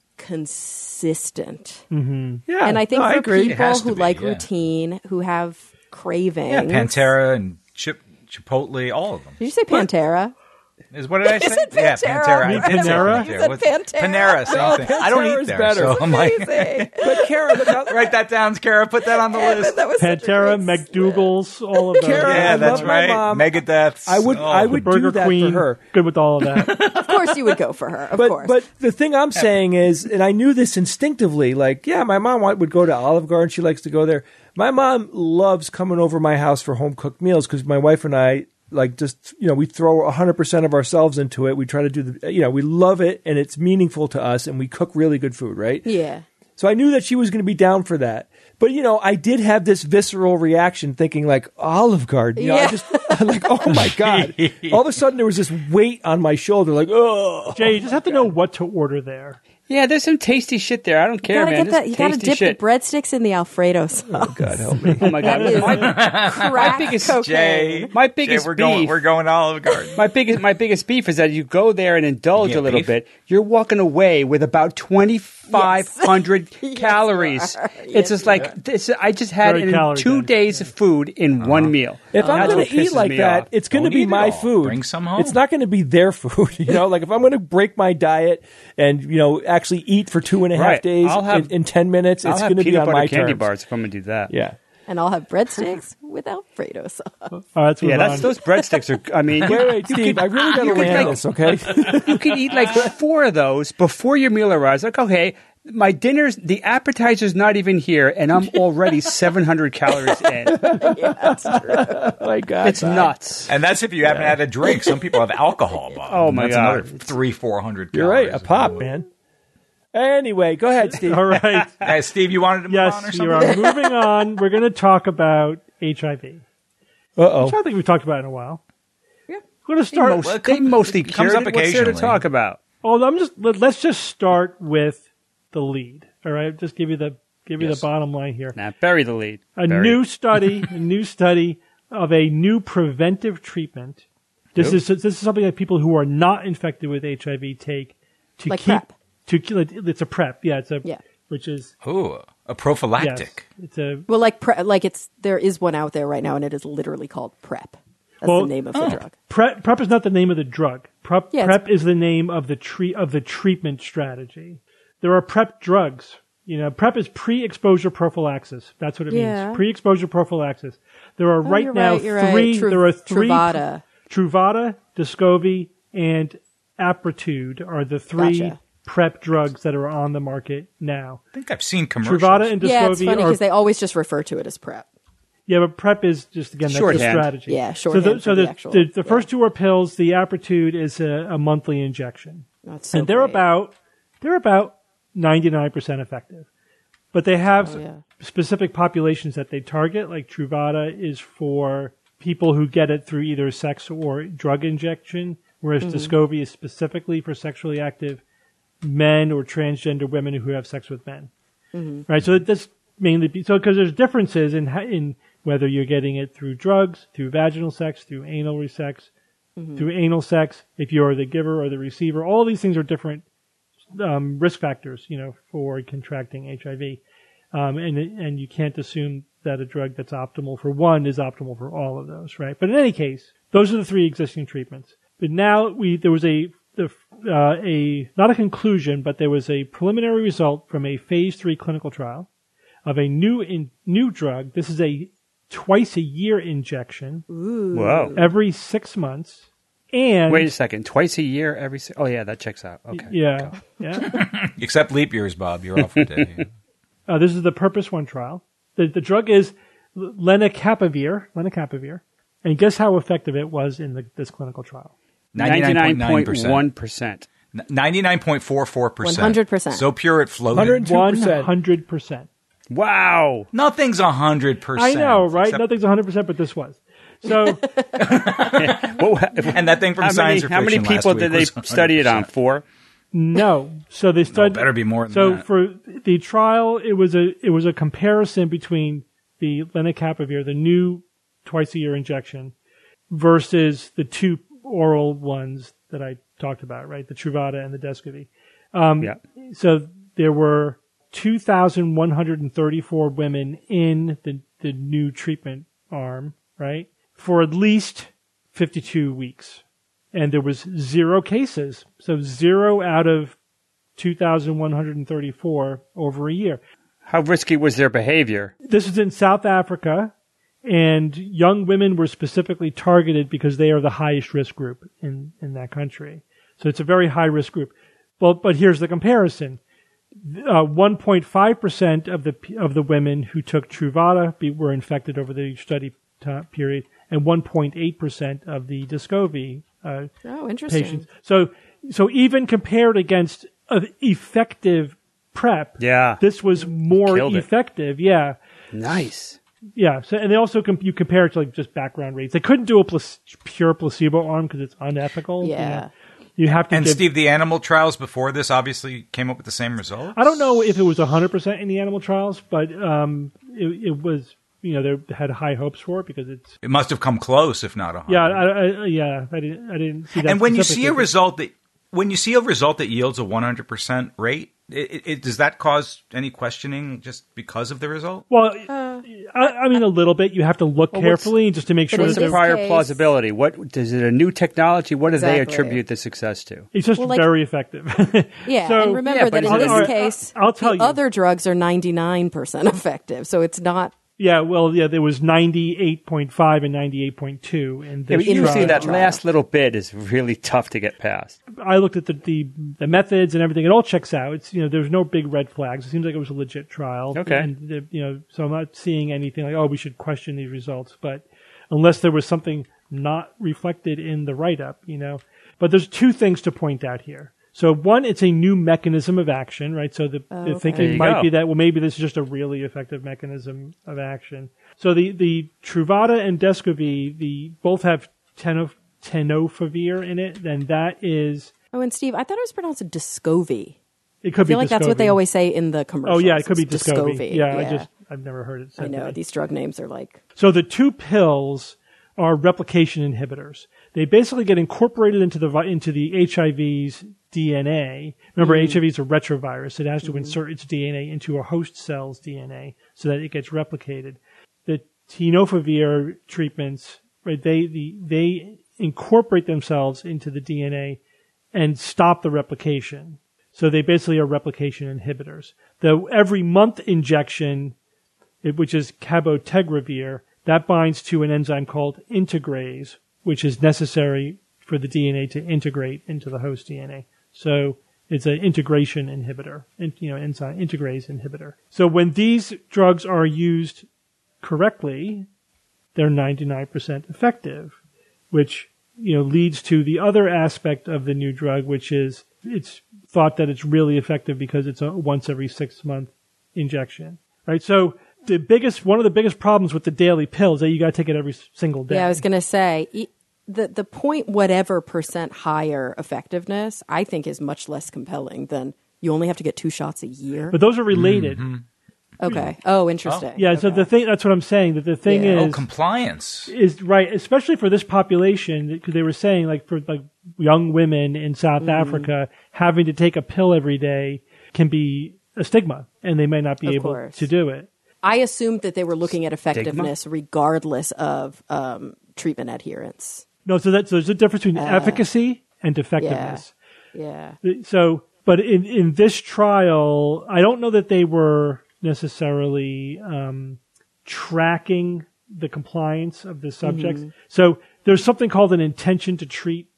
consistent, Yeah, and I think no, I for agree. It people has to who be, like yeah. routine, who have cravings, Yeah, Pantera and Chip, Chipotle, all of them. Did you say Pantera? Is what did I say? said Yeah, Pantera. Pantera. I You did say Panera? You Pantera. said What's- Pantera. Panera, same thing. I don't Pantera's eat there, better. so I'm like, Amazing. But Kara, look how, write that down, Kara. Put that on the list. That was such a Pantera, great McDougal's, all of those. Kara, Yeah, I that's love my right. mom. Megadeths. I would Oh. I The would Burger do that Queen. for her. Good with all of that. Of course, you would go for her. Of But course, but the thing I'm saying is, and I knew this instinctively. Like, yeah, my mom would go to Olive Garden. She likes to go there. My mom loves coming over my house for home cooked meals because my wife and I like just you know we throw one hundred percent of ourselves into it. We try to do the you know we love it and it's meaningful to us and we cook really good food, right? yeah. So I knew that she was going to be down for that. But, you know, I did have this visceral reaction thinking like Olive Garden. You know, Yeah. I just I'm like, oh my God. All of a sudden there was this weight on my shoulder like, oh. Jay, you just have to know what to order there. Yeah, there's some tasty shit there. I don't You care, gotta man. get There's that. You gotta tasty dip shit. the breadsticks in the Alfredo sauce. God help me. Oh my god, That is my, crack biggest- cocaine. Jay, My Jay, biggest we're going. beef- We're going to Olive Garden. my biggest my biggest beef is that you go there and indulge You a get little beef? bit. You're walking away with about twenty five hundred Yes, calories. you are. It's Yes, just you like this. I just had Very an- calorie two dense. days of food in one meal. If I'm That's going what to eat pisses like me that, off. it's going to Don't be eat it my all. food. Bring some home. It's not going to be their food. You know, like if I'm going to break my diet and, you know, actually eat for two and a half Right. days I'll have- in, in ten minutes, I'll it's have going to be peanut on butter my candy terms. bars if I'm going to do that. Yeah. And I'll have breadsticks with Alfredo sauce. All right, let's move Yeah, that's on. those breadsticks are. I mean, Wait, wait, Steve, I really got to you could, land like- this, okay? you could eat like four of those before your meal arrives. Like, okay, my dinner's the appetizer's not even here, and I'm already seven hundred calories in. Oh, my God. It's nuts. And that's if you haven't had a drink. Some people have alcohol. Bob. Oh, my that's God. Another three, four hundred. You're right. A pop, man. Anyway, go ahead, Steve. All right. Hey, Steve, you wanted to move on or Yes, something? you are moving on. We're going to talk about H I V. Uh-oh. Which I don't think we've talked about in a while. Yeah. We're going to start. Most, Well, it they comes- mostly it comes cured up it. What's there to occasionally. talk about? Oh, I'm just. Let, let's just start with the lead. All right, just give you the give you Yes. the bottom line here. Nah, bury the lead. A Bury new it. study, a new study of a new preventive treatment. This is this is something that people who are not infected with H I V take to Like keep PrEP. to. It's a PrEP. Yeah, it's a Yeah. which is Ooh, a yes, prophylactic. it's a Well, like pre- like it's there is one out there right now, and it is literally called PrEP. That's Well, the name of the drug. PrEP. PrEP is not the name of the drug. PrEP, Yeah, it's- PrEP is the name of the tre- of the treatment strategy. There are PrEP drugs. You know, PrEP is pre-exposure prophylaxis. That's what it Yeah. means. Pre-exposure prophylaxis. There are Oh, right you're now right, you're right. three. Tru- there are three. Truvada. Truvada, Descovy, and Apretude are the three Gotcha. PrEP drugs that are on the market now. I think I've seen commercials. Truvada and Yeah, it's Descovy funny are because they always just refer to it as PrEP. yeah, but PrEP is just again that's the Shorthand. strategy. Yeah, So shorthand the, so for the the, actual- the, the yeah. first two are pills. The Apretude is a, a monthly injection. That's so and they're great. about they're about ninety-nine percent effective. But they have Oh, yeah. specific populations that they target, like Truvada is for people who get it through either sex or drug injection, whereas Mm-hmm. Descovy is specifically for sexually active men or transgender women who have sex with men. Mm-hmm. Right? So that's mainly be, so because there's differences in ho- in whether you're getting it through drugs, through vaginal sex, through anal sex, Mm-hmm. through anal sex, if you're the giver or the receiver. All these things are different um, risk factors, you know, for contracting H I V. Um, and and you can't assume that a drug that's optimal for one is optimal for all of those, right? But in any case, those are the three existing treatments. But now we there was a the, uh, a not a conclusion, but there was a preliminary result from a phase three clinical trial of a new in, new drug. This is a twice a year injection, Whoa. every six months. And Wait a second. Twice a year, every. Si- oh yeah, that checks out. Okay. yeah, yeah. Except leap years, Bob. You're off for a day. Uh, this is the Purpose One trial. The, the drug is lenacapavir, lenacapavir, and guess how effective it was in the, this clinical trial? ninety-nine point nine one percent. ninety-nine point four four percent. one hundred percent. So pure it floated. one hundred two One percent. hundred percent. Wow. Nothing's one hundred percent. I know, right? except- Nothing's one hundred percent, but this was. So What, And that thing from how Science many, or how many Fiction people last did week they was study it on? one hundred percent. Four? no, so they studied. better be more than so that. for the trial, it was a it was a comparison between the lenacapavir, the new twice a year injection, versus the two oral ones that I talked about, right? The Truvada and the Descovy. Um, Yeah. So there were two thousand one hundred thirty-four women in the, the new treatment arm, right? For at least fifty-two weeks. And there was zero cases. So zero out of two thousand one hundred thirty-four over a year. How risky was their behavior? This is in South Africa, and young women were specifically targeted because they are the highest risk group in, in that country. So it's a very high risk group. Well, but here's the comparison. Uh, one point five percent of the of the women who took Truvada be, were infected over the study t- period, and one point eight percent of the Descovy uh, Oh, interesting. patients. So, so even compared against uh, effective PrEP, Yeah. this was more Killed it. effective. Yeah, Nice. yeah. So, and they also comp- you compare it to like just background rates. They couldn't do a plas- pure placebo arm because it's unethical. you Yeah. know. You have to And give, Steve, the animal trials before this obviously came up with the same results? I don't know if it was one hundred percent in the animal trials, but um, it, it was, you know, they had high hopes for it because it's, It must have come close, if not one hundred. yeah, I, I, yeah, I didn't, I didn't see that. And when you see a specifically. result that when you see a result that yields a one hundred percent rate, it, it, does that cause any questioning just because of the result? Well, I, I mean, a little bit. You have to look Well, carefully just to make But sure in that What's the this they're- prior case- plausibility? What is it? A new technology? What do they Exactly. attribute the success to? it's just Well, like- very effective. Yeah, So- and remember Yeah, but that in is it- this All right, case, I'll tell the you. other drugs are ninety-nine percent effective, so it's not. Yeah, well, yeah, there was ninety-eight point five and ninety-eight point two. And Yeah, but In usually the that trial. last little bit is really tough to get past. I looked at the, the the methods and everything. It all checks out. It's you know there's no big red flags. It seems like it was a legit trial. Okay. And the, you know, so I'm not seeing anything like oh we should question these results. But unless there was something not reflected in the write up, you know. But there's two things to point out here. So one, it's a new mechanism of action, right? So the, Oh, the okay. thinking There you might go. be that well maybe this is just a really effective mechanism of action. So the the Truvada and Descovy, the both have teno, tenofovir in it, and that is Oh, and Steve, I thought it was pronounced Descovy. it could I feel be like that's what they Descovy. always say in the Oh commercials. yeah, it could be It's Descovy. Yeah, I yeah. just I've never heard it said. I know that. these drug names are like. So the two pills are replication inhibitors. They basically get incorporated into the vi- into the H I V's D N A. Remember, H I V is a retrovirus. It has to insert its D N A into a host cell's D N A so that it gets replicated. The tenofovir treatments, right? They the they incorporate themselves into the D N A and stop the replication. So they basically are replication inhibitors. The every month injection, it- which is cabotegravir, that binds to an enzyme called integrase, which is necessary for the D N A to integrate into the host D N A. So it's an integration inhibitor, in- you know, enzyme integrase inhibitor. So when these drugs are used correctly, they're ninety-nine percent effective, which you know leads to the other aspect of the new drug, which is it's thought that it's really effective because it's a once every six month injection, right? So the biggest, one of the biggest problems with the daily pill is that you got to take it every s- single day. Yeah, I was going to say e- the the point whatever percent higher effectiveness, I think, is much less compelling than you only have to get two shots a year. But those are related. Okay. Oh, interesting. Yeah. So Okay. the thing, that's what I'm saying. That the thing Yeah. Oh, is, compliance. is right, especially for this population, because they were saying like for like young women in South mm. Africa having to take a pill every day can be a stigma, and they may not be of able course. to do it. I assumed that they were looking at effectiveness Stigma? regardless of um, treatment adherence. No, so that's, so there's a difference between Uh, efficacy and effectiveness. Yeah. So, but in, in this trial, I don't know that they were necessarily um, tracking the compliance of the subjects. Mm-hmm. So there's something called an intention to treat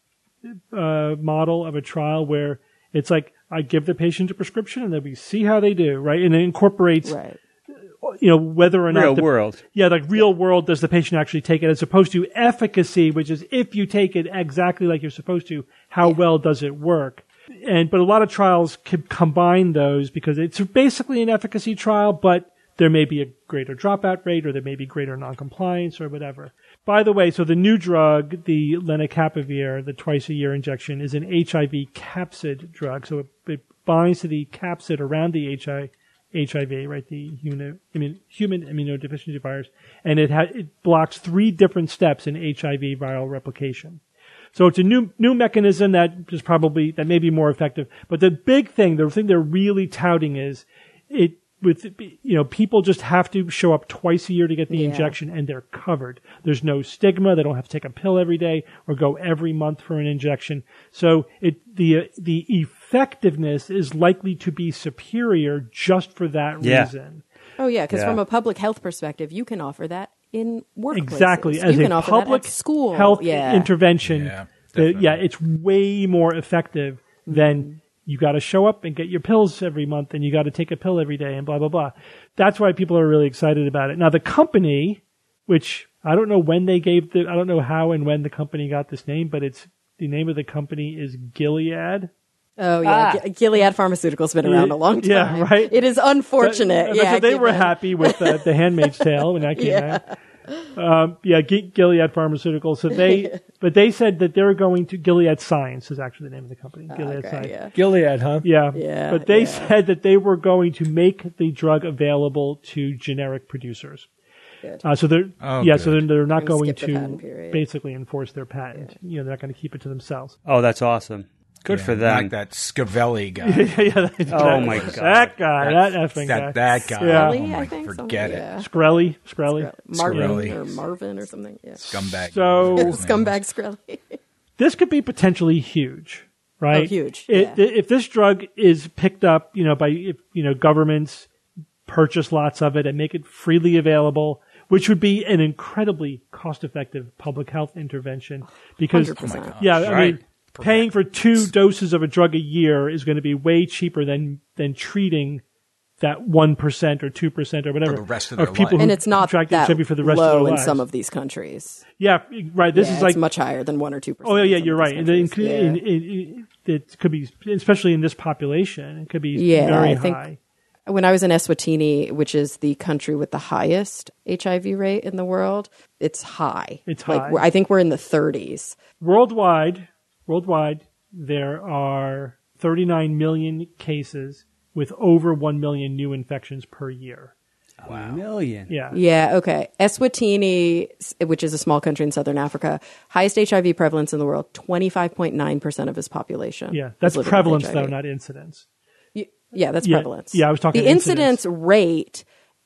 uh, model of a trial where it's like, I give the patient a prescription and then we see how they do, right? And it incorporates, Right. you know, whether or not Real the, world. yeah, like real world, does the patient actually take it, as opposed to efficacy, which is if you take it exactly like you're supposed to, how well does it work? And but a lot of trials can combine those because it's basically an efficacy trial, but there may be a greater dropout rate, or there may be greater noncompliance, or whatever. By the way, so the new drug, the lenacapavir, the twice-a-year injection, is an H I V capsid drug. So it, it binds to the capsid around the H I V. H I V, right? The human, immun, human immunodeficiency virus, and it ha- it blocks three different steps in H I V viral replication. So it's a new new mechanism that is probably that may be more effective. But the big thing, the thing they're really touting is it with you know people just have to show up twice a year to get the Yeah. injection, and they're covered. There's no stigma. They don't have to take a pill every day or go every month for an injection. So it the the effectiveness is likely to be superior just for that Yeah. reason. Oh, yeah, because Yeah. from a public health perspective, you can offer that in workplaces. Exactly, as you can a offer public that at school. health yeah. intervention. Yeah, the- definitely. yeah, it's way more effective Mm-hmm. than you got to show up and get your pills every month, and you got to take a pill every day, and blah blah blah. That's why people are really excited about it. Now, the company, which I don't know when they gave the, I don't know how and when the company got this name, but it's the name of the company is Gilead. Oh, yeah. Ah. Gi- Gilead Pharmaceuticals been around a long time. Yeah, right. It is unfortunate. That- yeah, so they were given- happy with uh, The Handmaid's Tale when that came Yeah. out. Um, yeah, Gi- Gilead Pharmaceuticals. So they, but they said that they're going to Gilead Science is actually the name of the company. Gilead Okay, Science. yeah. Gilead, huh? Yeah. Yeah, But they yeah. said that they were going to make the drug available to generic producers. Good. Uh, so they're Oh, yeah, good. so they're, they're not Gonna going skip the patent to period. basically enforce their patent. You know, they're not going to keep it to themselves. Oh, that's awesome. Good Yeah, for them. Like that Scavelli guy. yeah, that, Oh my god. that guy, that effing guy, that, that guy. Yeah. Oh Scully, my, I think, something, forget it. yeah. Skrelly, Skrelly. Marvin Skrelly. or Marvin or something. Yeah. Scumbag. So- His name Scumbag was. Skrelly. This could be potentially huge, right? Oh, huge, It- yeah. If this drug is picked up, you know, by if, you know governments purchase lots of it and make it freely available, which would be an incredibly cost-effective public health intervention. Because, one hundred percent. yeah, I Right. mean, paying for two doses of a drug a year is going to be way cheaper than than treating that one percent or two percent or whatever For the rest of of their people life. who And it's not contract that H I V for the rest of low their in lives. some of these countries. Yeah, right. This Yeah, is like it's much higher than one or two percent. Oh yeah, in some you're of right. these And then countries. in, in, in, it could be, especially in this population, it could be Yeah, very I think- high. When I was in Eswatini, which is the country with the highest H I V rate in the world, it's high. It's like, high. we're- I think we're in the thirties. Worldwide, worldwide, there are thirty-nine million cases with over one million new infections per year. A million. Yeah. Yeah, okay. Eswatini, which is a small country in southern Africa, highest H I V prevalence in the world, twenty-five point nine percent of its population. Yeah. is That's living with prevalence, H I V. though, not incidence. Y- Yeah, that's Yeah, prevalence. yeah, I was talking The incidence. incidence rate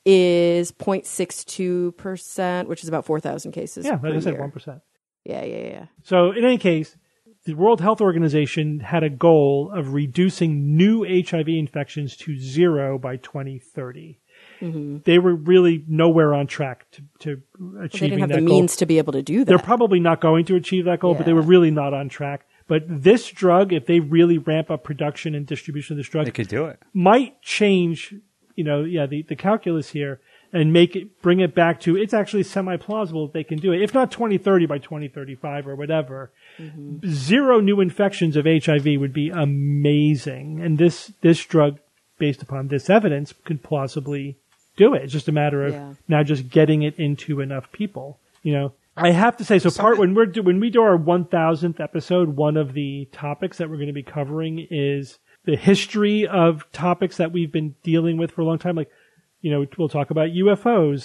is zero point six two percent, which is about four thousand cases. Yeah, per like I said, year. one percent. Yeah, yeah, yeah. So in any case, the World Health Organization had a goal of reducing new H I V infections to zero by twenty thirty. Mm-hmm. They were really nowhere on track to, to Well, they achieving didn't have that the goal. means to be able to do that. They're probably not going to achieve that goal, but they Yeah. were really not on track. But this drug, if they really ramp up production and distribution of this drug, They could do it. might change, you know, yeah, the, the calculus here and make it, bring it back to, it's actually semi-plausible that they can do it. If not twenty thirty by twenty thirty-five or whatever, Mm-hmm. zero new infections of H I V would be amazing. And this, this drug, based upon this evidence, could plausibly do it. It's just a matter of Yeah. now just getting it into enough people, you know. I have to say, so part when we're do, when we do our one thousandth episode, one of the topics that we're going to be covering is the history of topics that we've been dealing with for a long time. Like, you know, we'll talk about U F Os and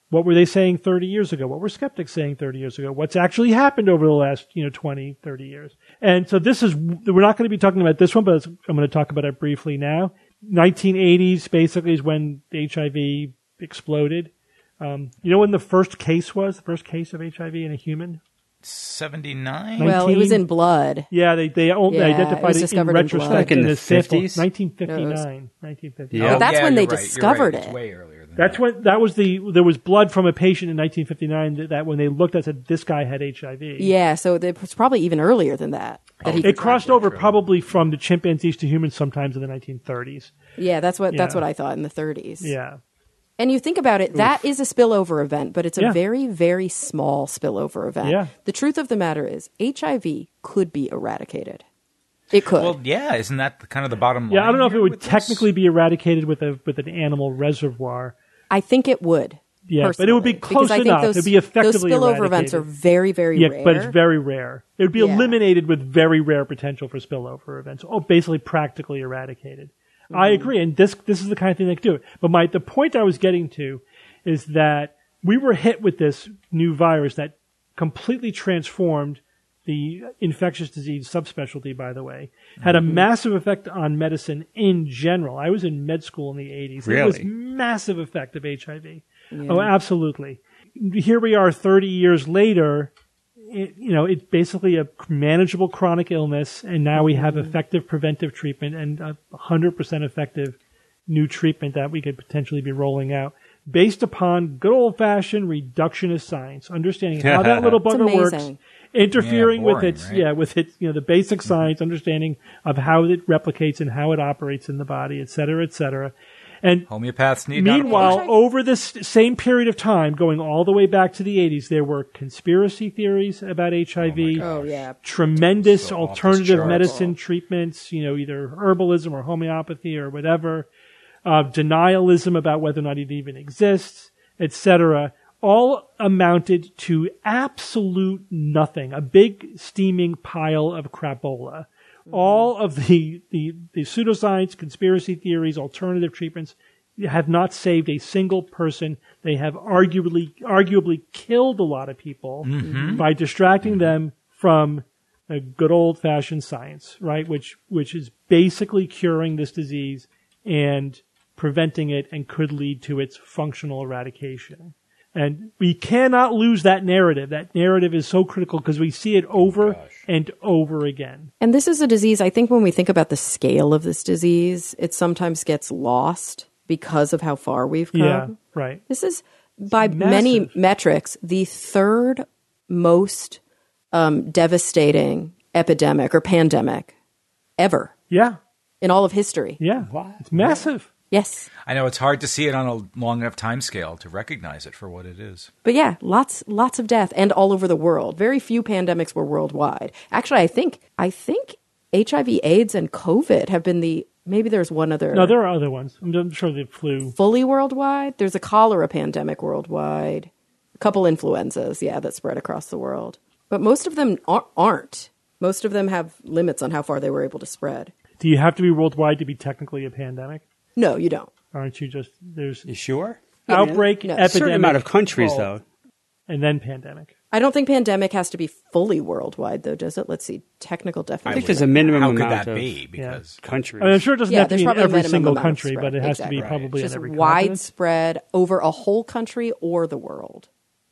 What were they saying thirty years ago? What were skeptics saying thirty years ago? What's actually happened over the last, you know, twenty, thirty years? And so this is, we're not going to be talking about this one, but I'm going to talk about it briefly now. nineteen eighties basically is when H I V exploded. Um, you know when the first case was? The first case of H I V in a human? seventy-nine? Well, it was in blood. Yeah, they they, only, Yeah, they it identified was it, in discovered in retrospect blood. Like in in the a sample. fifties? nineteen fifty-nine. No, it was- nineteen fifty-nine. Yeah. But that's yeah, when they you're right, you're discovered right. It's it. way earlier than That's that. when that was the there was blood from a patient in nineteen fifty-nine that, that when they looked at said this guy had H I V. Yeah, so it was probably even earlier than that. that he It crossed over True. probably from the chimpanzees to humans sometimes in the nineteen thirties. Yeah, that's what that's Yeah. what I thought in the thirties. Yeah. And you think about it, that is a spillover event, but it's a Yeah. very, very small spillover event. Yeah. The truth of the matter is H I V could be eradicated. It could. Well, yeah, isn't that the, kind of the bottom line? Yeah, I don't know if it here would with this? technically be eradicated with a with an animal reservoir. I think it would. Yeah, but it would be personally, close because I think enough. Those, It'd be effectively those spillover eradicated. events are very, very Yeah, rare. but it's very rare. It would be Yeah. eliminated with very rare potential for spillover events. Oh, basically practically eradicated. Mm-hmm. I agree, and this this is the kind of thing that can do it. But my the point I was getting to is that we were hit with this new virus that completely transformed the infectious disease subspecialty, by the way, had a massive effect on medicine in general. I was in med school in the eighties. It was Really? massive effect of H I V. Oh, absolutely. Here we are thirty years later. It, you know, it's basically a manageable chronic illness, and now we have effective preventive treatment and a one hundred percent effective new treatment that we could potentially be rolling out based upon good old-fashioned reductionist science, understanding how that little It's bugger works, amazing. interfering Yeah, with boring, its right? yeah with its you know the basic science, understanding of how it replicates and how it operates in the body, et cetera, et cetera. And Homeopaths need not meanwhile, apply. over this same period of time, going all the way back to the eighties, there were conspiracy theories about H I V. Oh, yeah. Tremendous So off the alternative charts. medicine treatments, you know, either herbalism or homeopathy or whatever. Uh, denialism about whether or not it even exists, et cetera. All amounted to absolute nothing. A big steaming pile of crapola. All of the, the, the pseudoscience, conspiracy theories, alternative treatments have not saved a single person. They have arguably arguably killed a lot of people by distracting them from a good old fashioned science, right? Which which is basically curing this disease and preventing it and could lead to its functional eradication. And we cannot lose that narrative. That narrative is so critical because we see it over and over again. And this is a disease, I think when we think about the scale of this disease, it sometimes gets lost because of how far we've come. Yeah, right. This is, by many massive. metrics, the third most um, devastating epidemic or pandemic ever Yeah, in all of history. yeah. It's massive. Yes. I know it's hard to see it on a long enough time scale to recognize it for what it is. But yeah, lots lots of death and all over the world. Very few pandemics were worldwide. Actually, I think I think H I V, AIDS, and COVID have been the maybe there's one other No, there are other ones. I'm I'm sure the flu. fully worldwide. There's a cholera pandemic worldwide. A couple influenzas, yeah, that spread across the world. But most of them ar- aren't. Most of them have limits on how far they were able to spread. Do you have to be worldwide to be technically a pandemic? No, you don't. Aren't you just there's You sure? outbreak, No. A A certain epidemic, amount of countries, oh, though. and then pandemic? I don't think pandemic has to be fully worldwide, though, does it? Let's see. Technical definition. I think there's a minimum How could amount that of be? Because countries. I mean, I'm sure it doesn't Yeah, have to there's be in probably a every minimum single amount of country, spread. but it has Exactly. to be probably Just on every continent. widespread over a whole country or the world.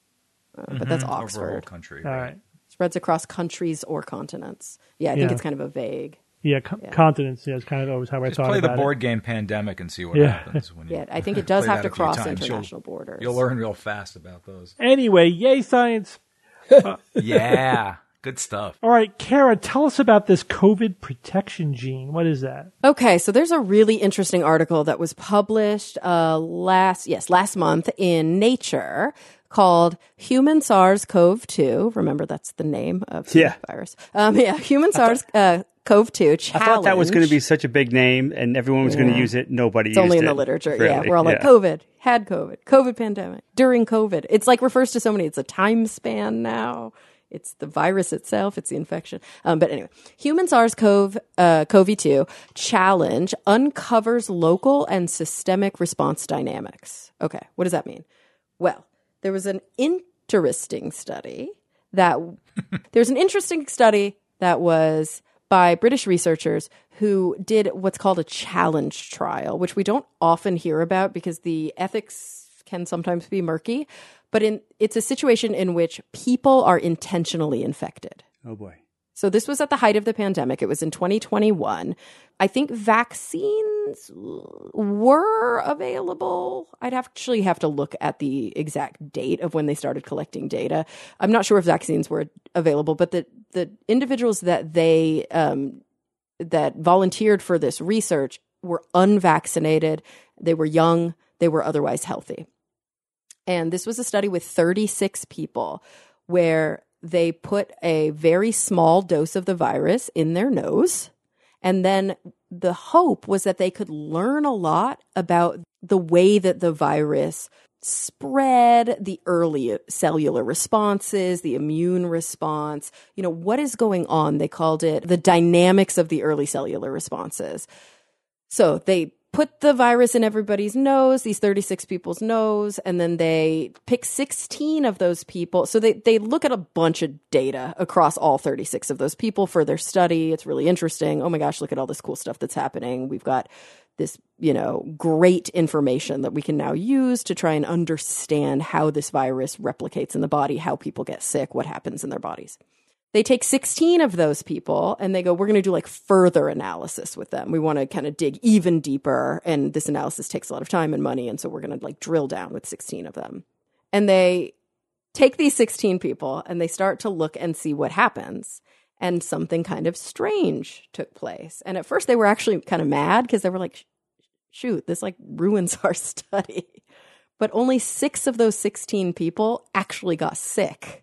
Uh, But that's over a whole Oxford. country. All right. Spreads across countries or continents. Yeah, I think Yeah. it's kind of a vague. Yeah, co- continents. Yeah, it's kind of always how I Just thought play the about board game Pandemic and see what Yeah. happens. When you Yeah, I think it does play have that to a few cross times. international You'll- borders. You'll learn real fast about those. it. Anyway, yay science. Yeah, good stuff. All right, Kara, tell us about this COVID protection gene. What is that? Okay, so there's a really interesting article that was published uh, last, yes, last month in Nature called Human SARS-C o V two. Remember, that's the name of the Yeah. virus. Um, yeah, Human SARS-C o V two challenge. I thought that was going to be such a big name and everyone was going to use it. Nobody It's used only it. in the literature. Really. Yeah, we're all like, Yeah. COVID, had COVID, COVID pandemic, during COVID. It's like refers to so many. It's a time span now. It's the virus itself. It's the infection. Um, but anyway, human SARS-C o V two challenge uncovers local and systemic response dynamics. Okay, what does that mean? Well, there was an interesting study that there's an interesting study that was by British researchers who did what's called a challenge trial, which we don't often hear about because the ethics can sometimes be murky. But in, it's a situation in which people are intentionally infected. Oh, boy. So this was at the height of the pandemic. It was in twenty twenty-one. I think vaccines were available. I'd actually have to look at the exact date of when they started collecting data. I'm not sure if vaccines were available, but the, the individuals that they um, that volunteered for this research were unvaccinated. They were young. They were otherwise healthy. And this was a study with thirty-six people where they put a very small dose of the virus in their nose. And then the hope was that they could learn a lot about the way that the virus spread, the early cellular responses, the immune response. You know, what is going on? They called it the dynamics of the early cellular responses. So they put the virus in everybody's nose, these thirty-six people's nose, and then they pick sixteen of those people. So they, they look at a bunch of data across all thirty-six of those people for their study. It's really interesting. Oh my gosh, look at all this cool stuff that's happening. We've got this, you know, great information that we can now use to try and understand how this virus replicates in the body, how people get sick, what happens in their bodies. They take sixteen of those people and they go, we're going to do like further analysis with them. We want to kind of dig even deeper. And this analysis takes a lot of time and money. And so we're going to like drill down with sixteen of them. And they take these sixteen people and they start to look and see what happens. And something kind of strange took place. And at first they were actually kind of mad because they were like, shoot, this like ruins our study. But only six of those sixteen people actually got sick,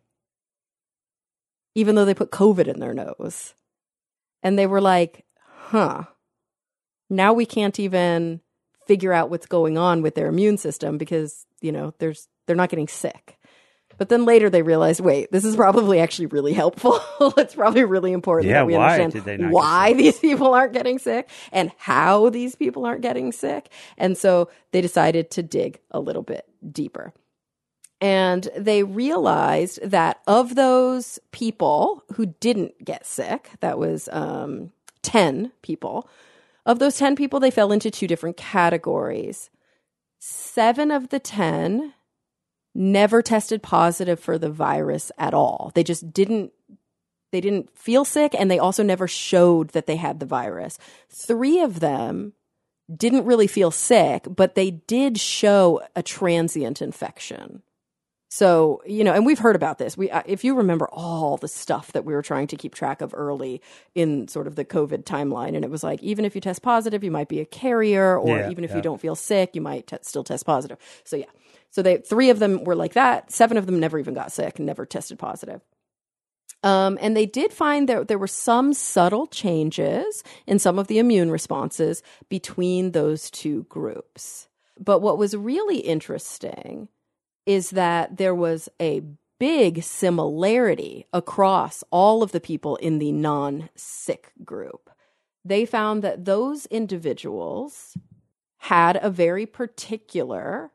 even though they put COVID in their nose. And they were like, huh, now we can't even figure out what's going on with their immune system because, you know, there's they're not getting sick. But then later they realized, wait, this is probably actually really helpful. It's probably really important yeah, that we why understand did they not why these people aren't getting sick and how these people aren't getting sick. And so they decided to dig a little bit deeper. And they realized that of those people who didn't get sick, that was um, ten people, of those ten people, they fell into two different categories. Seven of the ten never tested positive for the virus at all. They just didn't, they didn't feel sick, and they also never showed that they had the virus. Three of them didn't really feel sick, but they did show a transient infection. So, you know, and we've heard about this. We, if you remember all the stuff that we were trying to keep track of early in sort of the COVID timeline, and it was like, even if you test positive, you might be a carrier, or yeah, even if yeah. you don't feel sick, you might t- still test positive. So, yeah. So they, three of them were like that. Seven of them never even got sick and never tested positive. Um, and they did find that there were some subtle changes in some of the immune responses between those two groups. But what was really interesting is that there was a big similarity across all of the people in the non-sick group. They found that those individuals had a very particular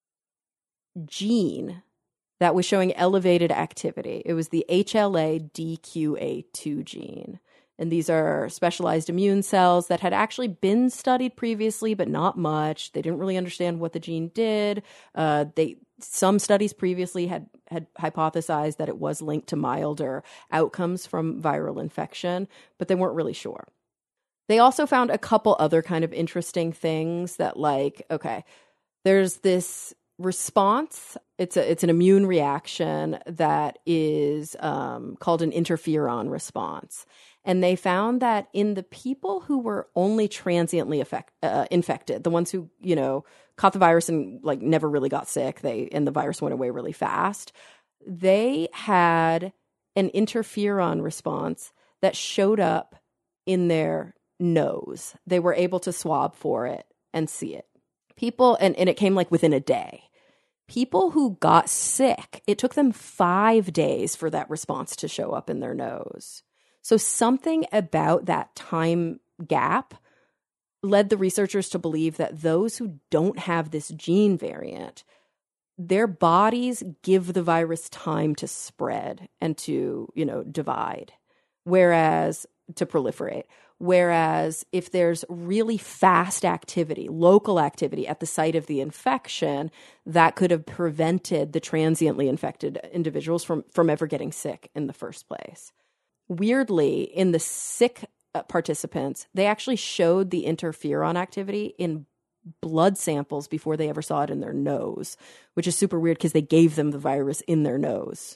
gene that was showing elevated activity. It was the H L A D Q A two gene. And these are specialized immune cells that had actually been studied previously, but not much. They didn't really understand what the gene did. Uh, they some studies previously had, had hypothesized that it was linked to milder outcomes from viral infection, but they weren't really sure. They also found a couple other kind of interesting things that, like, okay, there's this response. It's a it's an immune reaction that is um, called an interferon response. And they found that in the people who were only transiently affect, uh, infected, the ones who, you know, caught the virus and like never really got sick, they and the virus went away really fast, they had an interferon response that showed up in their nose. They were able to swab for it and see it. People, and, and it came like within a day. People who got sick, it took them five days for that response to show up in their nose. So something about that time gap led the researchers to believe that those who don't have this gene variant their bodies give the virus time to spread and to, you know, divide, whereas to proliferate. Whereas if there's really fast activity, local activity at the site of the infection, that could have prevented the transiently infected individuals from, from ever getting sick in the first place. Weirdly, in the sick participants, they actually showed the interferon activity in blood samples before they ever saw it in their nose, which is super weird because they gave them the virus in their nose.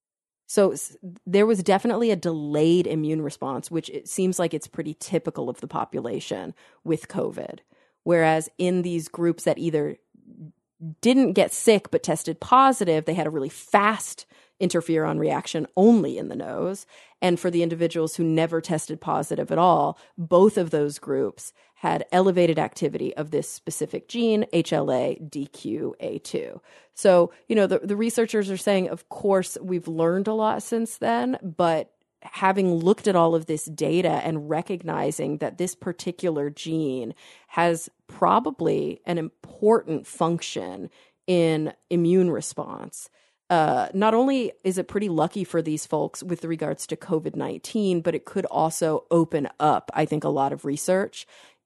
So there was definitely a delayed immune response, which it seems like it's pretty typical of the population with COVID. Whereas in these groups that either didn't get sick but tested positive, they had a really fast interferon reaction only in the nose. And for the individuals who never tested positive at all, both of those groups had elevated activity of this specific gene, H L A D Q A two. So, you know, the, the researchers are saying, of course, we've learned a lot since then, but having looked at all of this data and recognizing that this particular gene has probably an important function in immune response, Uh, not only is it pretty lucky for these folks with regards to COVID nineteen, but it could also open up, I think, a lot of research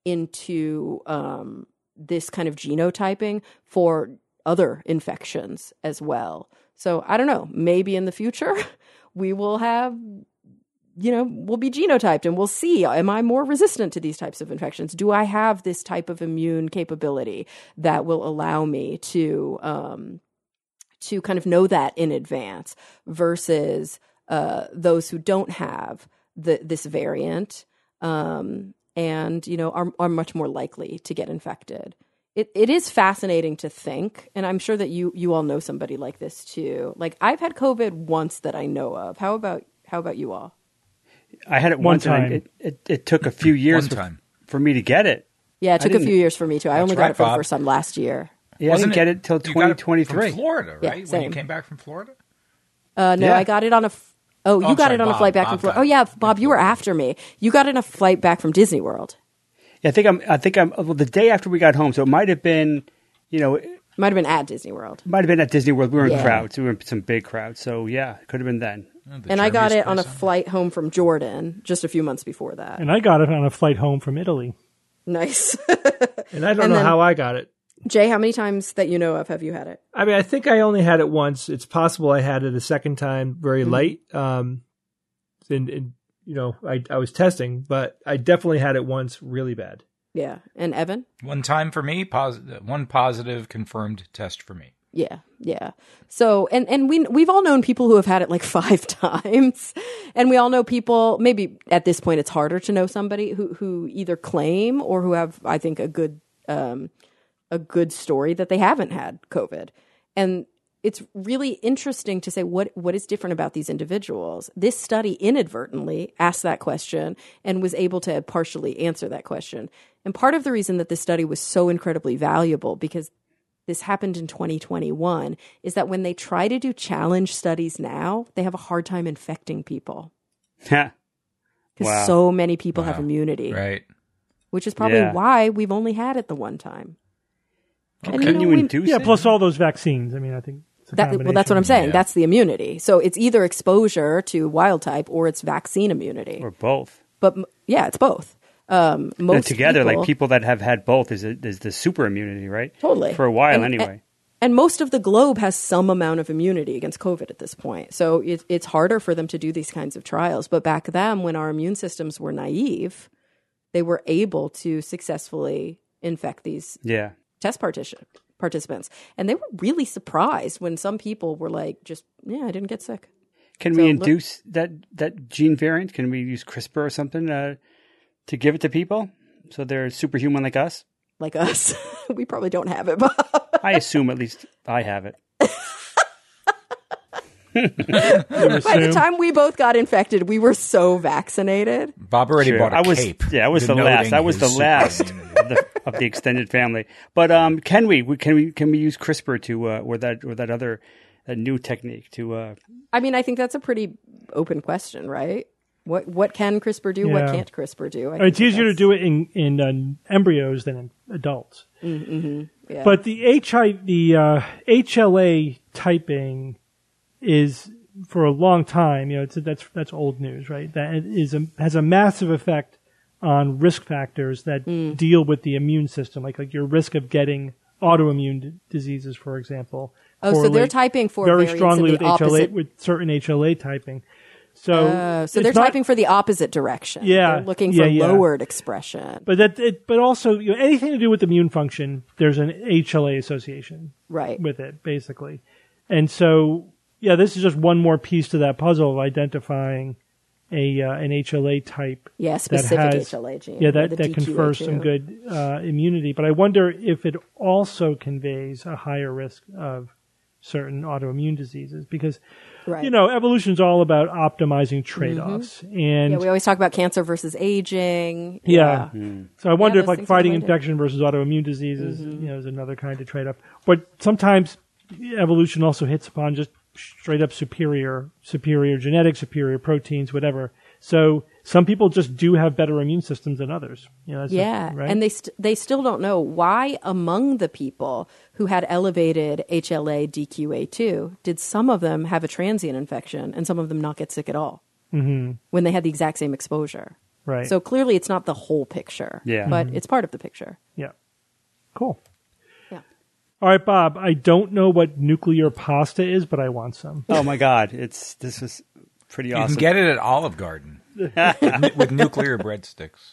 into um, this kind of genotyping for other infections as well. So I don't know, maybe in the future we will have, you know, we'll be genotyped and we'll see, am I more resistant to these types of infections? Do I have this type of immune capability that will allow me to um, to kind of know that in advance versus uh, those who don't have the, this variant um, and, you know, are, are much more likely to get infected. It, it is fascinating to think, and I'm sure that you you all know somebody like this too. Like, I've had COVID once that I know of. How about how about you all? I had it One once, time. and it, it, it took a few years One for, time. for me to get it. Yeah, it took a didn't- few years for me too. I That's only got right, it for Bob. the first time last year. Yeah, I Wasn't didn't get it till you got twenty it twenty-three. From Florida, Yeah, right? when same. you came back from Florida? Uh, no, Yeah. I got it on a. F- oh, you I'm got sorry, it on a Bob. flight back Bob from Florida. got Oh it yeah, in Bob, you were Florida. after me. You got it on a flight back from Disney World. Yeah, I think I'm. I think I'm. Well, the day after we got home, so it might have been, you know, it Might have been at Disney World. might have been at Disney World. We were in Yeah. crowds. We were in some big crowds. So yeah, it could have been then. Oh, the And I got chirpiest it on a place flight home from Jordan just a few months before that. And I got it on a flight home from Italy. Nice. And I don't And know then- how I got it. Jay, how many times that you know of have you had it? I mean, I think I only had it once. It's possible I had it a second time, very Mm-hmm. late. Um, and, and you know, I I was testing, but I definitely had it once, really bad. Yeah. And Evan? One time for me, positive, one positive confirmed test for me. Yeah, yeah. So, and and we we've all known people who have had it like five times, and we all know people. Maybe at this point, it's harder to know somebody who who either claim or who have, I think, a good um, a good story that they haven't had COVID. And it's really interesting to say what what is different about these individuals. This study inadvertently asked that question and was able to partially answer that question. And part of the reason that this study was so incredibly valuable, because this happened in twenty twenty-one, is that when they try to do challenge studies now, they have a hard time infecting people Yeah. because Wow. so many people have Wow. immunity, Right. which is probably Yeah. why we've only had it the one time. And, Can know, you we- induce Yeah, it? plus all those vaccines. I mean, I think it's a that, well, that's what combination. I'm saying. Yeah. That's the immunity. So it's either exposure to wild type or it's vaccine immunity. or both. But m- yeah, it's both. Um, most And together, people, like people that have had both, is a, is the super immunity, right? Totally. For a while, And- anyway. And most of the globe has some amount of immunity against COVID at this point. So it, it's harder for them to do these kinds of trials. But back then, when our immune systems were naive, they were able to successfully infect these yeah. test partition, participants. And they were really surprised when some people were like, just, yeah, I didn't get sick. Can So we look- induce that, that gene variant? Can we use CRISPR or something uh, to give it to people so they're superhuman like us? Like us. We probably don't have it, Bob. I assume at least I have it. By the time we both got infected, we were so vaccinated. Bob already Sure. bought a I was, cape. Yeah, I was the denoting last. I was his the last super immunity. of the, of the extended family. But um, can we, we? Can we? Can we use CRISPR to uh, or that or that other that new technique to? Uh, I mean, I think that's a pretty open question, right? What what can CRISPR do? What Yeah. can't CRISPR do? I It's think easier to that's- do it in in uh, embryos than in adults. Mm-hmm. Yeah. But the H I, the uh, H L A typing is for a long time. You know, it's that's that's old news, right? That is a, has a massive effect on risk factors that Mm. deal with the immune system, like like your risk of getting autoimmune d- diseases, for example. Oh, so they're correlate typing for very variants in strongly the with H L A, opposite- with certain H L A typing. So, Uh, so it's they're not- typing for the opposite direction. Yeah, They're looking yeah, for yeah. lowered expression. But that, it, but also, you know, anything to do with immune function, there's an H L A association Right. with it, basically. And so, yeah, this is just one more piece to that puzzle of identifying a uh, an H L A type. Yeah, specific that has, H L A gene. Yeah, or that the that D Q A two. confers some good uh, immunity. But I wonder if it also conveys a higher risk of certain autoimmune diseases, because Right. you know, evolution is all about optimizing trade-offs, and Yeah, we always talk about cancer versus aging. Yeah. So I wonder Yeah, if those like things are fighting related. infection versus autoimmune diseases, you know, is another kind of trade-off. But sometimes evolution also hits upon just straight up superior, superior genetics, superior proteins, whatever. So some people just do have better immune systems than others. You know, that's Yeah, just- right? and they st- they still don't know why among the people who had elevated H L A D Q A two did some of them have a transient infection and some of them not get sick at all mm-hmm. when they had the exact same exposure. Right. So clearly, it's not the whole picture. Yeah. but it's part of the picture. yeah. Cool. Yeah. All right, Bob, I don't know what nuclear pasta is, but I want some. Oh my God, it's this was pretty You awesome. can get it at Olive Garden with, with nuclear breadsticks.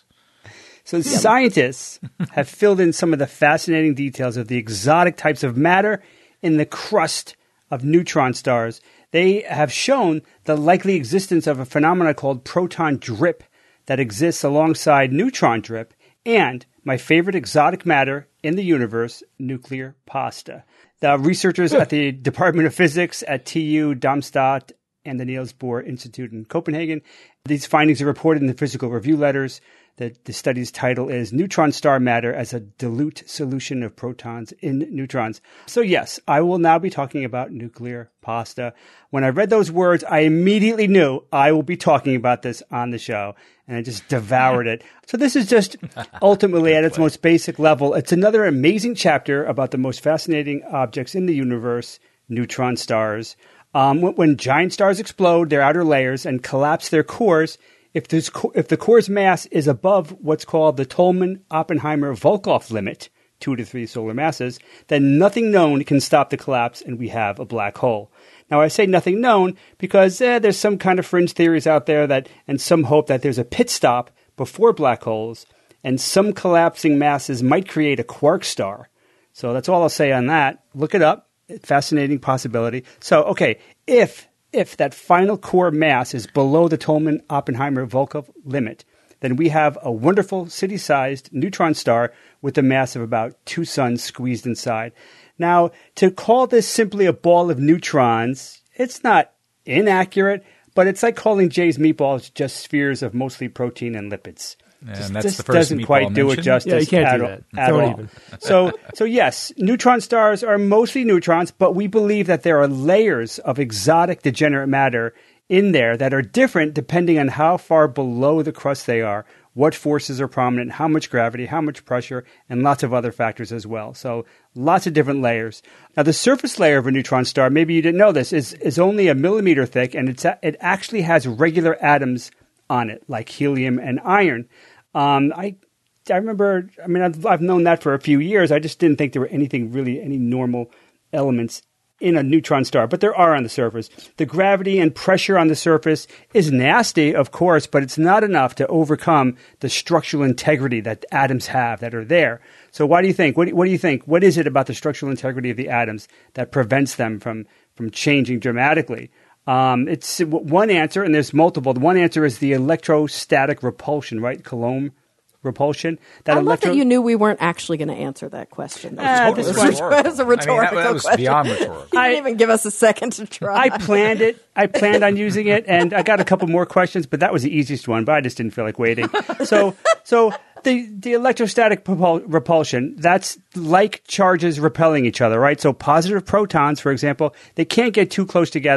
So scientists have filled in some of the fascinating details of the exotic types of matter in the crust of neutron stars. They have shown the likely existence of a phenomenon called proton drip that exists alongside neutron drip and my favorite exotic matter in the universe, nuclear pasta. The researchers at the Department of Physics at T U Darmstadt and the Niels Bohr Institute in Copenhagen. These findings are reported in the Physical Review letters. The, the study's title is Neutron Star Matter as a Dilute Solution of Protons in Neutrons. So yes, I will now be talking about nuclear pasta. When I read those words, I immediately knew I will be talking about this on the show, and I just devoured it. So this is just ultimately at its most basic level. It's another amazing chapter about the most fascinating objects in the universe, neutron stars. Um, when, when giant stars explode their outer layers and collapse their cores, if, this, if the core's mass is above what's called the Tolman-Oppenheimer-Volkoff limit, two to three solar masses, then nothing known can stop the collapse and we have a black hole. Now, I say nothing known because eh, there's some kind of fringe theories out there that, and some hope that there's a pit stop before black holes, and some collapsing masses might create a quark star. So that's all I'll say on that. Look it up. Fascinating possibility. So, okay, if if that final core mass is below the Tolman-Oppenheimer-Volkoff limit, then we have a wonderful city-sized neutron star with a mass of about two suns squeezed inside. Now, to call this simply a ball of neutrons, it's not inaccurate, but it's like calling Jay's meatballs just spheres of mostly protein and lipids. And Just, that's this the first doesn't meatball quite do it mentioned? justice. Yeah, you can't at do all- that. at Don't all. even. So, so yes, neutron stars are mostly neutrons, but we believe that there are layers of exotic degenerate matter in there that are different depending on how far below the crust they are, what forces are prominent, how much gravity, how much pressure, and lots of other factors as well. So lots of different layers. Now, the surface layer of a neutron star, maybe you didn't know this, is, is only a millimeter thick, and it's a, it actually has regular atoms on it, like helium and iron. Um, I I remember, I mean, I've, I've known that for a few years. I just didn't think there were anything really, any normal elements in a neutron star, but there are on the surface. The gravity and pressure on the surface is nasty, of course, but it's not enough to overcome the structural integrity that atoms have that are there. So why do you think? What, what do you think? What is it about the structural integrity of the atoms that prevents them from, from changing dramatically? Um, it's one answer, and there's multiple. The one answer is the electrostatic repulsion, right? Coulomb repulsion. That I love electro- that you knew we weren't actually going to answer that question. That Ah, was, this it was, one- it was a rhetorical I mean, that, that was question. beyond rhetorical. You didn't even give us a second to try. I planned it. I planned on using it, and I got a couple more questions, but that was the easiest one. But I just didn't feel like waiting. So, so the the electrostatic propul- repulsion, that's like charges repelling each other, right? So positive protons, for example, they can't get too close together.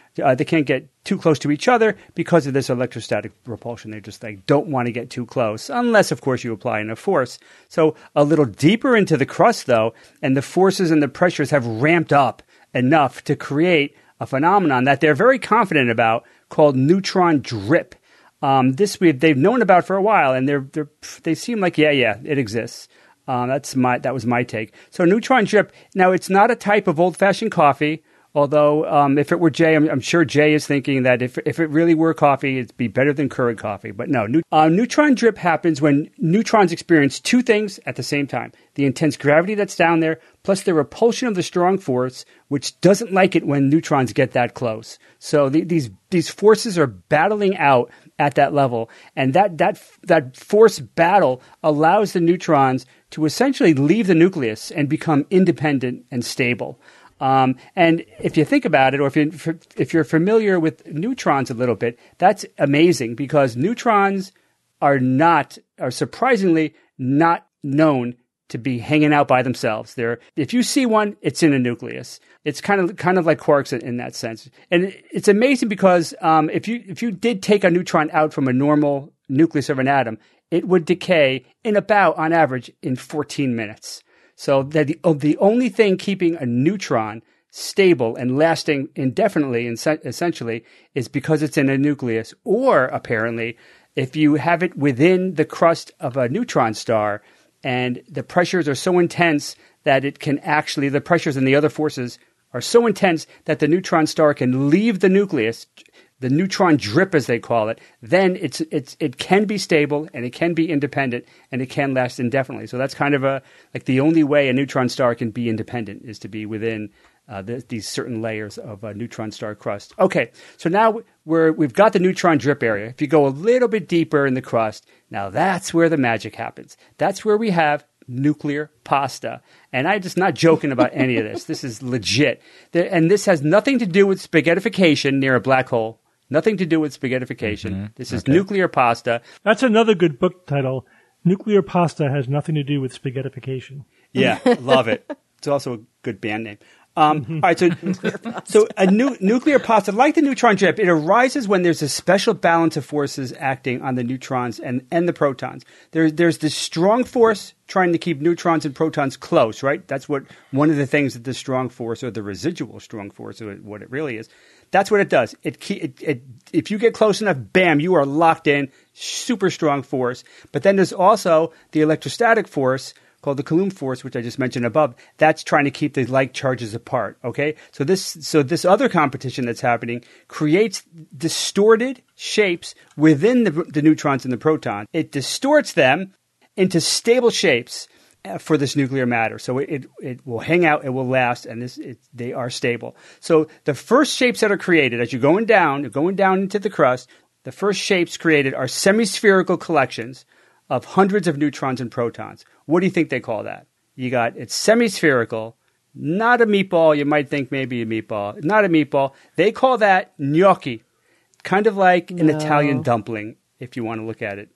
Uh, they can't get too close to each other because of this electrostatic repulsion. They just like don't want to get too close, unless, of course, you apply enough force. So a little deeper into the crust, though, and the forces and the pressures have ramped up enough to create a phenomenon that they're very confident about called neutron drip. Um, this we've, they've known about for a while, and they're, they're they seem like yeah, yeah, it exists. Um, that's my that was my take. So neutron drip. Now it's not a type of old-fashioned coffee. Although, um, if it were Jay, I'm, I'm sure Jay is thinking that if if it really were coffee, it'd be better than Keurig coffee. But no, new, uh, neutron drip happens when neutrons experience two things at the same time. The intense gravity that's down there, plus the repulsion of the strong force, which doesn't like it when neutrons get that close. So the, these these forces are battling out at that level. And that, that, that force battle allows the neutrons to essentially leave the nucleus and become independent and stable. Um, and if you think about it, or if, you, if you're familiar with neutrons a little bit, that's amazing because neutrons are not, are surprisingly not known to be hanging out by themselves. They're, if you see one, it's in a nucleus. It's kind of kind of like quarks in, in that sense. And it's amazing because um, if you if you did take a neutron out from a normal nucleus of an atom, it would decay in about, on average, in fourteen minutes. So that the, the only thing keeping a neutron stable and lasting indefinitely, essentially, is because it's in a nucleus. Or, apparently, if you have it within the crust of a neutron star and the pressures are so intense that it can actually, the pressures and the other forces are so intense that the neutron star can leave the nucleus, the neutron drip, as they call it, then it's it's it can be stable and it can be independent and it can last indefinitely. So that's kind of a like the only way a neutron star can be independent is to be within uh, the, these certain layers of a neutron star crust. Okay, so now we're we've got the neutron drip area. If you go a little bit deeper in the crust, now that's where the magic happens. That's where we have nuclear pasta. And I'm just not joking about any of this. This is legit. There, and this has nothing to do with spaghettification near a black hole. Nothing to do with spaghettification. Mm-hmm. This is okay. Nuclear pasta. That's another good book title. Nuclear pasta has nothing to do with spaghettification. Yeah, love it. It's also a good band name. Um, mm-hmm. All right, so so a nu- nuclear pasta, like the neutron drip, it arises when there's a special balance of forces acting on the neutrons and, and the protons. There, there's this strong force trying to keep neutrons and protons close, right? That's what one of the things that the strong force or the residual strong force, or what it really is, that's what it does. It, it, it if you get close enough, bam, you are locked in, super strong force. But then there's also the electrostatic force called the Coulomb force, which I just mentioned above. That's trying to keep the like charges apart. Okay, so this so this other competition that's happening creates distorted shapes within the, the neutrons and the protons. It distorts them into stable shapes for this nuclear matter. So it, it, it will hang out, it will last, and this it, they are stable. So the first shapes that are created as you're going down, you're going down into the crust, the first shapes created are semi-spherical collections of hundreds of neutrons and protons. What do you think they call that? You got, it's semi-spherical, not a meatball. You might think maybe a meatball. Not a meatball. They call that gnocchi, kind of like an No. Italian dumpling, if you want to look at it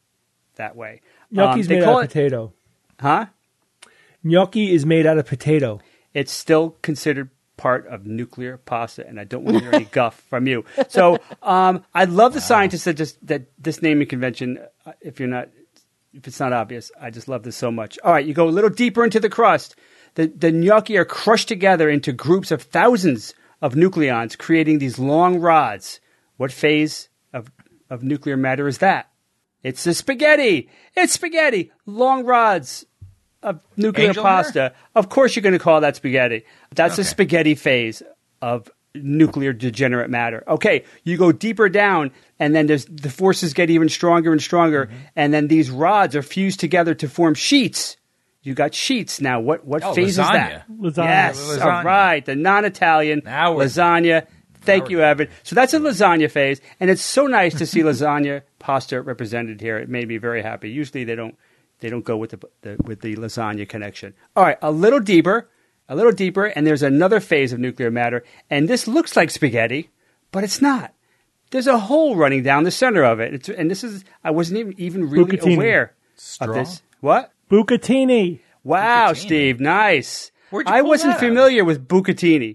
that way. Gnocchi's Um, they made call out of it- potato. Huh? Gnocchi is made out of potato. It's still considered part of nuclear pasta, and I don't want to hear any guff from you. So um, I love the scientists that just that this naming convention. Uh, if you're not, if it's not obvious, I just love this so much. All right, you go a little deeper into the crust. The the gnocchi are crushed together into groups of thousands of nucleons, creating these long rods. What phase of of nuclear matter is that? It's the spaghetti. It's spaghetti. Long rods of nuclear Angel pasta. hair? Of course you're going to call that spaghetti. That's the Okay. spaghetti phase of nuclear degenerate matter. Okay, you go deeper down, and then there's, the forces get even stronger and stronger, Mm-hmm. and then these rods are fused together to form sheets. You got sheets now. What what Oh, phase lasagna. is that? Lasagna. Yes, Lasagna. all right. The non-Italian Now we're- lasagna. Thank Now you, we're- Evan. So that's a lasagna phase, and it's so nice to see lasagna pasta represented here. It made me very happy. Usually they don't they don't go with the, the with the lasagna connection. All right, a little deeper, a little deeper, and there's another phase of nuclear matter, and this looks like spaghetti, but it's not. There's a hole running down the center of it, it's, and this is I wasn't even even really Bucatini. aware Straw? of this. What? Bucatini. Wow, Bucatini. Steve, nice. Where'd you I pull wasn't that out? familiar with bucatini.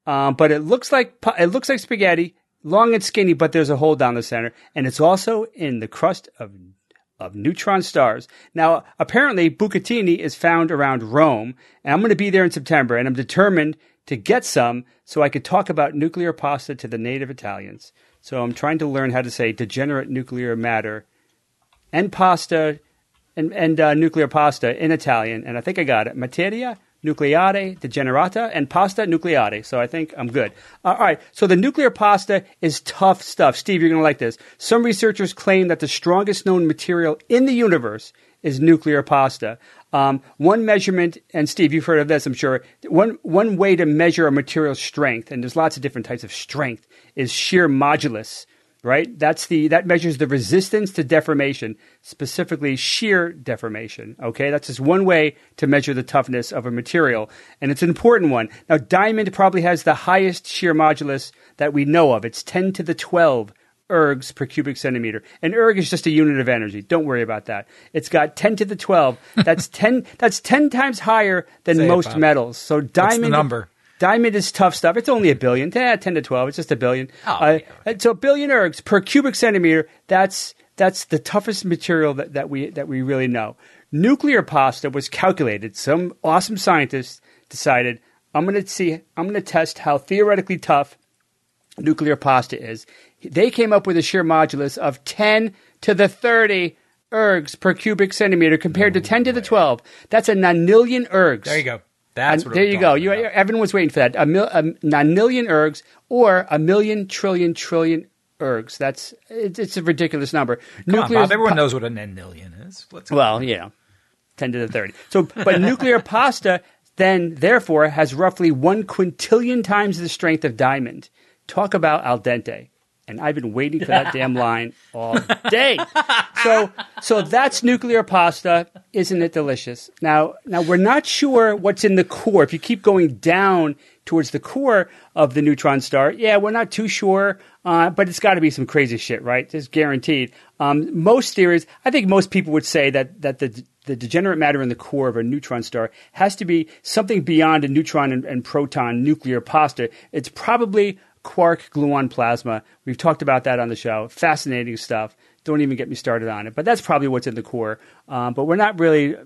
um, but it looks like pu- it looks like spaghetti, long and skinny, but there's a hole down the center, and it's also in the crust of of neutron stars. Now, apparently, bucatini is found around Rome, and I'm going to be there in September, and I'm determined to get some so I could talk about nuclear pasta to the native Italians. So I'm trying to learn how to say degenerate nuclear matter and pasta and, and uh, nuclear pasta in Italian, and I think I got it. Materia nucleare degenerata and pasta nucleare. So I think I'm good. Uh, all right. So the nuclear pasta is tough stuff. Steve, you're going to like this. Some researchers claim that the strongest known material in the universe is nuclear pasta. Um, one measurement, and Steve, you've heard of this, I'm sure. One one way to measure a material's strength, and there's lots of different types of strength, is shear modulus. Right? That's the that measures the resistance to deformation, specifically shear deformation. Okay, that's just one way to measure the toughness of a material, and it's an important one. Now, diamond probably has the highest shear modulus that we know of. It's ten to the twelve ergs per cubic centimeter. An erg is just a unit of energy. Don't worry about that. It's got ten to the twelve. That's ten. That's ten times higher than Say it, most Bob. metals. So diamond. What's the number? Diamond is tough stuff. It's only a billion, eh, ten to twelve. It's just a billion. Oh, uh, yeah. So a billion ergs per cubic centimeter. That's that's the toughest material that, that we that we really know. Nuclear pasta was calculated. Some awesome scientists decided, I'm going to see, I'm going to test how theoretically tough nuclear pasta is. They came up with a shear modulus of ten to the thirty ergs per cubic centimeter compared to ten to the twelve. That's a nonillion ergs. There you go. That's And what there I'm you go. talking You, about. everyone was waiting for that. A, mil, a nonillion ergs or a million trillion trillion ergs. That's it's, it's a ridiculous number. Come on, Nuclear Bob. Everyone pa- knows what a nonillion is. Let's go. Well, you know, ten to the thirty. So, but nuclear pasta then, therefore, has roughly one quintillion times the strength of diamond. Talk about al dente. And I've been waiting for that damn line all day. So, so that's nuclear pasta. Isn't it delicious? Now, now we're not sure what's in the core. If you keep going down towards the core of the neutron star, yeah, we're not too sure. Uh, but it's got to be some crazy shit, right? It's guaranteed. Um, most theories, I think most people would say that that the the degenerate matter in the core of a neutron star has to be something beyond a neutron and, and proton nuclear pasta. It's probably quark gluon plasma. We've talked about that on the show. Fascinating stuff. Don't even get me started on it. But that's probably what's in the core. Um, but we're not really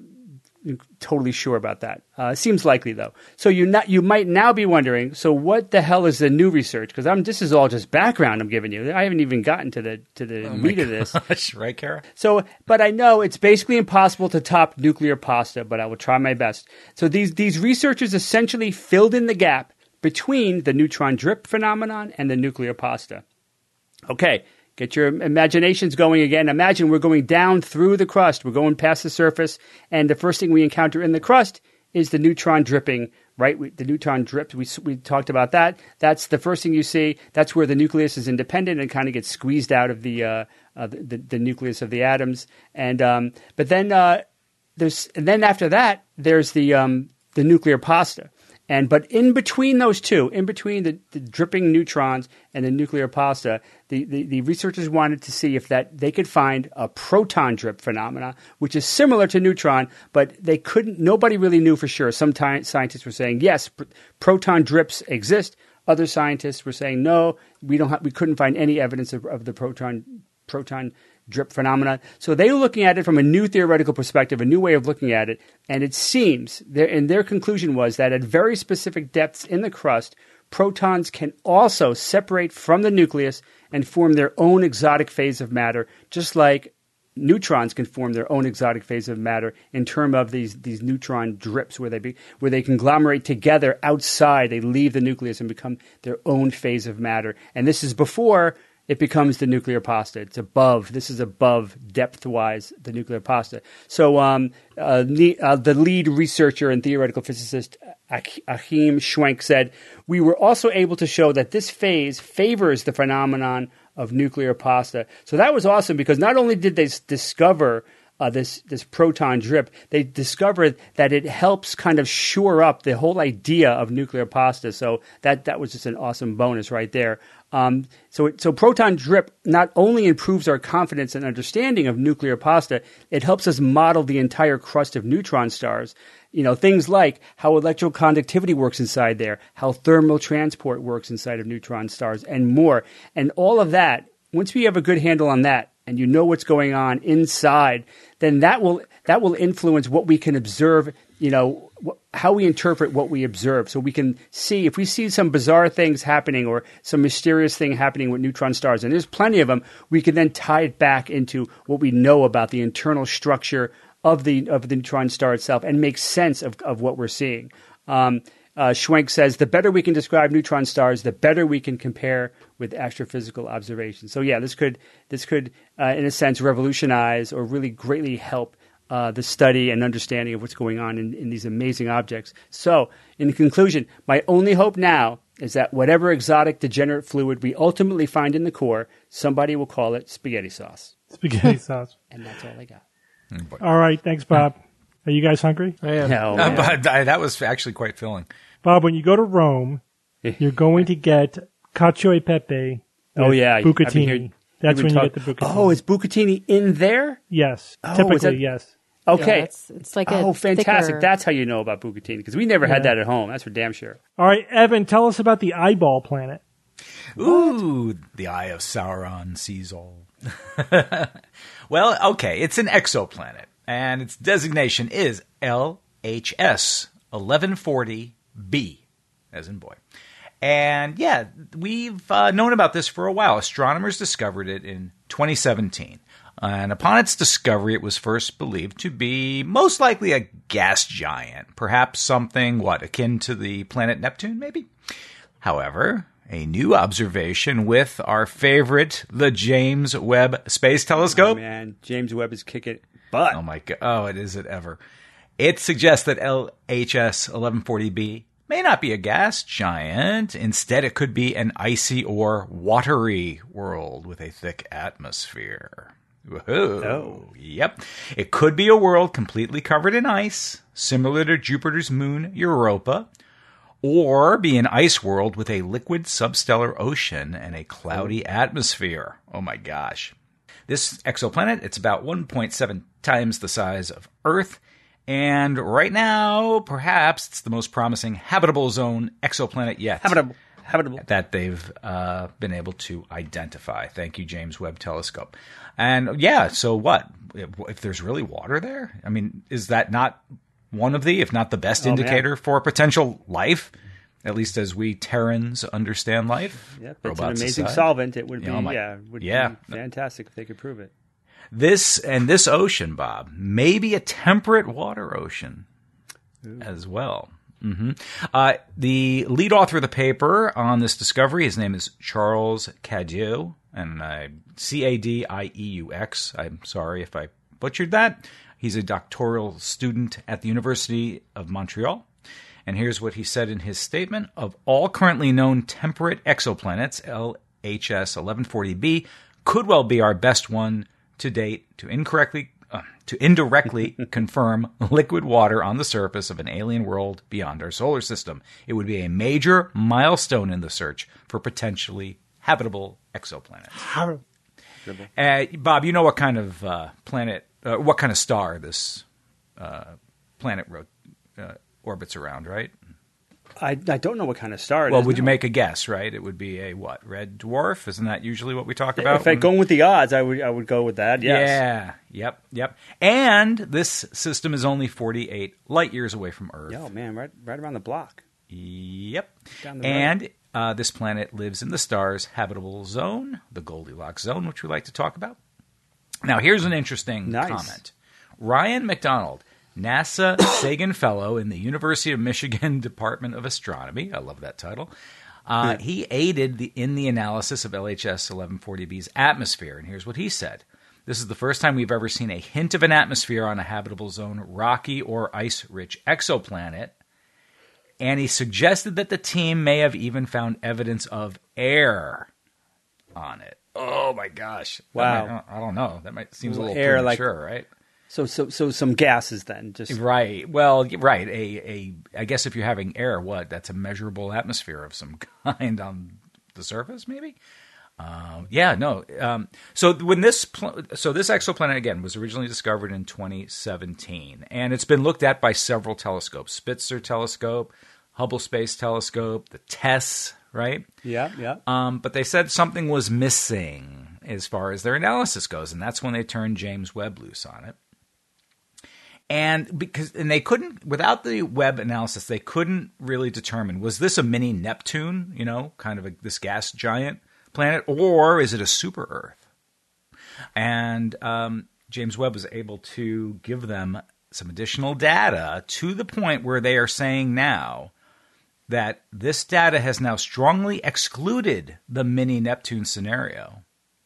totally sure about that. Uh, seems likely, though. So you not you might now be wondering, so what the hell is the new research? Because I'm this is all just background I'm giving you. I haven't even gotten to the to the Oh my meat of this. gosh, right, Kara? So, but I know it's basically impossible to top nuclear pasta, but I will try my best. So these these researchers essentially filled in the gap between the neutron drip phenomenon and the nuclear pasta. Okay, get your imaginations going again. Imagine we're going down through the crust. We're going past the surface, and the first thing we encounter in the crust is the neutron dripping, right? We, the neutron drips, we, we talked about that. That's the first thing you see. That's where the nucleus is independent and kind of gets squeezed out of the, uh, uh, the, the, the nucleus of the atoms. And um, But then uh, there's, and then after that, there's the um, the nuclear pasta. And but in between those two, in between the, the dripping neutrons and the nuclear pasta, the, the, the researchers wanted to see if that they could find a proton drip phenomena, which is similar to neutron, but they couldn't. Nobody really knew for sure. Some ti- scientists were saying yes, pr- proton drips exist. Other scientists were saying no, we don't. Ha- we couldn't find any evidence of, of the proton proton drip phenomena. So they were looking at it from a new theoretical perspective, a new way of looking at it. And it seems, their, and their conclusion was that at very specific depths in the crust, protons can also separate from the nucleus and form their own exotic phase of matter, just like neutrons can form their own exotic phase of matter in terms of these, these neutron drips where they be, where they conglomerate together outside. They leave the nucleus and become their own phase of matter. And this is before it becomes the nuclear pasta. It's above. This is above depth-wise the nuclear pasta. So um, uh, the, uh, the lead researcher and theoretical physicist Achim Schwenk said, we were also able to show that this phase favors the phenomenon of nuclear pasta. So that was awesome because not only did they s- discover Uh, this this proton drip, they discovered that it helps kind of shore up the whole idea of nuclear pasta. So that that was just an awesome bonus right there. Um, so, it, so proton drip not only improves our confidence and understanding of nuclear pasta, it helps us model the entire crust of neutron stars. You know, things like how electroconductivity works inside there, how thermal transport works inside of neutron stars, and more. And all of that, once we have a good handle on that, and you know what's going on inside, then that will that will influence what we can observe. You know, wh- how we interpret what we observe. So we can see if we see some bizarre things happening or some mysterious thing happening with neutron stars, and there's plenty of them, we can then tie it back into what we know about the internal structure of the of the neutron star itself and make sense of, of what we're seeing. Um, uh, Schwenk says, the better we can describe neutron stars, the better we can compare with astrophysical observations. So yeah, this could, this could uh, in a sense, revolutionize or really greatly help uh, the study and understanding of what's going on in, in these amazing objects. So in conclusion, my only hope now is that whatever exotic degenerate fluid we ultimately find in the core, somebody will call it spaghetti sauce. Spaghetti sauce. And that's all I got. All right. Thanks, Bob. Are you guys hungry? I am. No, Uh, but I, that was actually quite filling. Bob, when you go to Rome, you're going to get cacio e pepe. Oh, with yeah. I've been Bucatini. hearing- That's We've when you talk- get the bucatini. Oh, is bucatini in there? yes. Oh, is Typically, that- yes. Okay. Yeah, it's, it's like a Oh, fantastic. thicker- That's how you know about bucatini, because we never had Yeah. that at home. That's for damn sure. All right, Evan, tell us about the eyeball planet. Ooh, the Eye of Sauron sees all. Well, okay, it's an exoplanet, and its designation is L H S eleven forty b, as in boy. And yeah, we've uh, known about this for a while. Astronomers discovered it in twenty seventeen. And upon its discovery, it was first believed to be most likely a gas giant, perhaps something, what, akin to the planet Neptune, maybe? However, a new observation with our favorite, the James Webb Space Oh, Telescope. man. James Webb is kicking butt. Oh my god! Oh, it is it ever? It suggests that L H S eleven forty b may not be a gas giant. Instead, it could be an icy or watery world with a thick atmosphere. Woohoo! Oh. Yep. It could be a world completely covered in ice, similar to Jupiter's moon Europa, or be an ice world with a liquid substellar ocean and a cloudy atmosphere. Oh my gosh. This exoplanet, it's about one point seven times the size of Earth, and right now, perhaps it's the most promising habitable zone exoplanet yet Habitable. Habitable. that they've uh, been able to identify. Thank you, James Webb Telescope. And yeah, so what? If, if there's really water there? I mean, is that not one of the, if not the best Oh, indicator for potential life? At least as we Terrans understand life. Yep, it's an Robots amazing aside. solvent. It would be, Oh my- yeah, would yeah. be fantastic if they could prove it. This and this ocean, Bob, may be a temperate water ocean as well. hmm Uh, the lead author of the paper on this discovery, his name is Charles Cadieux, and uh, C A D I E U X. I'm sorry if I butchered that. He's a doctoral student at the University of Montreal. And here's what he said in his statement. Of all currently known temperate exoplanets, L H S eleven forty b could well be our best one to date to incorrectly uh, to indirectly confirm liquid water on the surface of an alien world beyond our solar system. It would be a major milestone in the search for potentially habitable exoplanets. Uh, Bob, you know what kind of uh, planet, uh, what kind of star this uh, planet ro- uh, orbits around, right? I, I don't know what kind of star it Well, is. would you no. make a guess, right? It would be a what? Red dwarf? Isn't that usually what we talk about? If I'm when- going with the odds, I would I would go with that. Yes. Yeah. Yep. Yep. And this system is only forty-eight light years away from Earth. Oh man, right right around the block. Yep. Down the And uh, this planet lives in the star's habitable zone, the Goldilocks zone, which we like to talk about. Now, here's an interesting Nice. comment. Ryan McDonald, NASA Sagan Fellow in the University of Michigan Department of Astronomy. I love that title. Uh, he aided the, in the analysis of L H S eleven forty b's atmosphere. And here's what he said. This is the first time we've ever seen a hint of an atmosphere on a habitable zone, rocky or ice-rich exoplanet. And he suggested that the team may have even found evidence of air on it. Oh, my gosh. That Wow. might- I don't know. That might seems a little Air, like- premature, right? So so so some gases then. Just Right. Well, right. A, a, I guess if you're having air, what? That's a measurable atmosphere of some kind on the surface, maybe. Um, yeah, no. Um, so when this pl- so this exoplanet again was originally discovered in twenty seventeen, and it's been looked at by several telescopes: Spitzer Telescope, Hubble Space Telescope, the TESS, right? Yeah, yeah. Um, but they said something was missing as far as their analysis goes, and that's when they turned James Webb loose on it. And because and they couldn't, without the Webb analysis, they couldn't really determine, was this a mini Neptune, you know, kind of a, this gas giant planet, or is it a super Earth? And um, James Webb was able to give them some additional data to the point where they are saying now that this data has now strongly excluded the mini Neptune scenario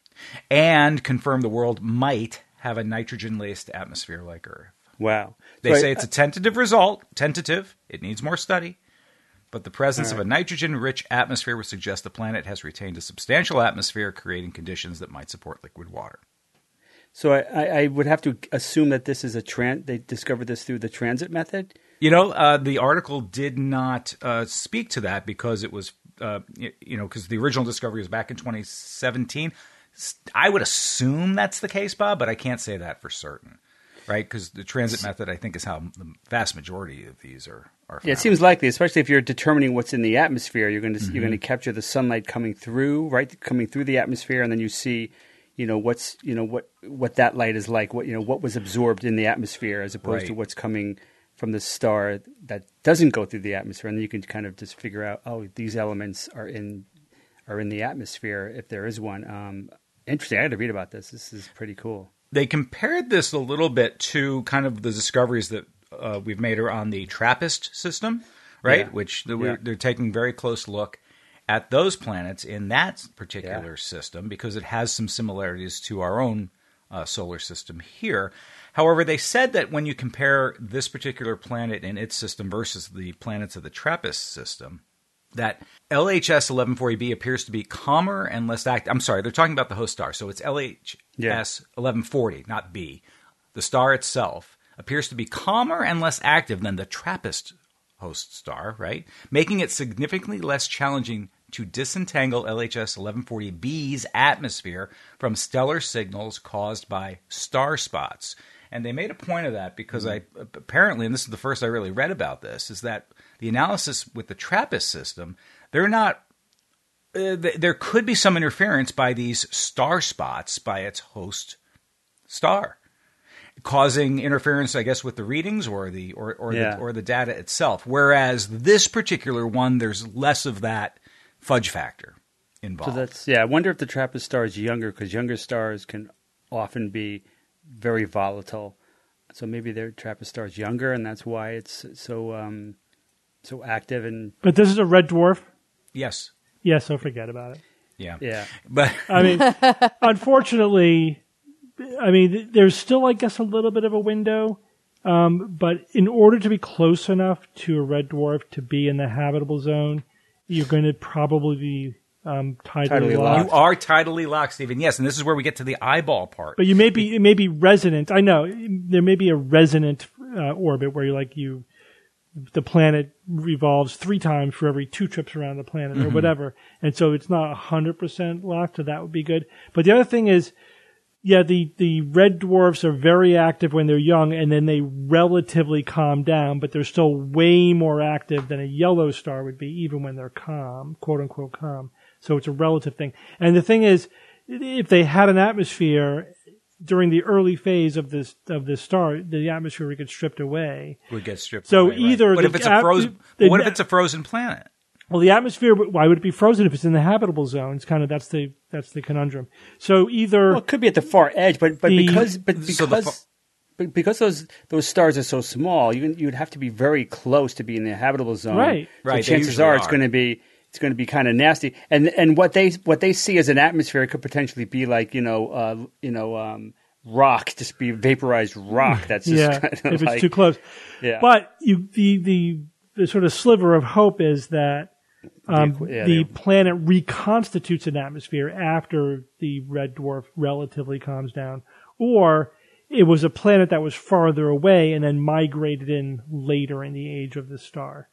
and confirmed the world might have a nitrogen-laced atmosphere like Earth. Wow. They So say I- it's a tentative result, tentative, it needs more study, but the presence of a nitrogen-rich atmosphere would suggest the planet has retained a substantial atmosphere, creating conditions that might support liquid water. So I, I I would have to assume that this is a tran- they discovered this through the transit method? You know, uh, the article did not uh, speak to that because it was, uh, y- you know, because the original discovery was back in twenty seventeen. S- I would assume that's the case, Bob, but I can't say that for certain, right? Because the transit method, I think, is how the vast majority of these are. are Yeah, it found. seems likely, especially if you're determining what's in the atmosphere. You're going to Mm-hmm. you're going to capture the sunlight coming through, right, coming through the atmosphere, and then you see, you know, what's you know what what that light is like. What you know what was absorbed in the atmosphere as opposed to Right. what's coming from the star that doesn't go through the atmosphere, and then you can kind of just figure out, oh, these elements are in are in the atmosphere if there is one. Um, interesting. I had to read about this. This is pretty cool. They compared this a little bit to kind of the discoveries that uh, we've made on the TRAPPIST system, right? Yeah. Which the, Yeah. they're taking a very close look at those planets in that particular Yeah. system because it has some similarities to our own uh, solar system here. However, they said that when you compare this particular planet and its system versus the planets of the TRAPPIST system, that L H S eleven forty b appears to be calmer and less active. I'm sorry, they're talking about the host star. So it's L H S eleven forty, not B. The star itself appears to be calmer and less active than the TRAPPIST host star, right? Making it significantly less challenging to disentangle L H S eleven forty b's atmosphere from stellar signals caused by star spots. And they made a point of that because I apparently, and this is the first I really read about this, is that the analysis with the TRAPPIST system, they're not, uh, th- there could be some interference by these star spots by its host star, causing interference, I guess, with the readings or the or or, Yeah. the, or the data itself. Whereas this particular one, there's less of that fudge factor So involved. that's yeah. I wonder if the TRAPPIST star is younger because younger stars can often be very volatile. So maybe their TRAPPIST star is younger, and that's why it's so um, so active and But this is a red dwarf. yes, Yeah, so forget about it. yeah, yeah. but I mean, unfortunately, I mean, there's still, I guess, a little bit of a window. Um, but in order to be close enough to a red dwarf to be in the habitable zone, you're going to probably be um, tidally, Tidally locked. you are tidally locked, Stephen. Yes, and this is where we get to the eyeball part. But you may be, it may be resonant. I know there may be a resonant uh, orbit where you like you, the planet revolves three times for every two trips around the planet or whatever, and so it's not a hundred percent locked. So that would be good. But the other thing is, yeah, the the red dwarfs are very active when they're young, and then they relatively calm down. But they're still way more active than a yellow star would be, even when they're calm, quote unquote calm. So it's a relative thing. And the thing is, if they had an atmosphere during the early phase of this of this star, the atmosphere would get stripped away. would get stripped. So away, right? either What the if it's a ap- frozen? the- What if it's a frozen planet? Well, the atmosphere, why would it be frozen if it's in the habitable zone? It's kind of that's the that's the conundrum. So either Well, it could be at the far edge, but but The- because but because So the fa- but because those those stars are so small, you you'd have to be very close to be in the habitable zone. Right. So Right, they chances usually are it's are. going to be it's going to be kind of nasty. And and what they what they see as an atmosphere could potentially be like you know uh, you know um, rock, just be vaporized rock. That's just yeah, kind if of it's like too close. yeah. But you the the the sort of sliver of hope is that um, equi- yeah, the they- planet reconstitutes an atmosphere after the red dwarf relatively calms down, or it was a planet that was farther away and then migrated in later in the age of the star.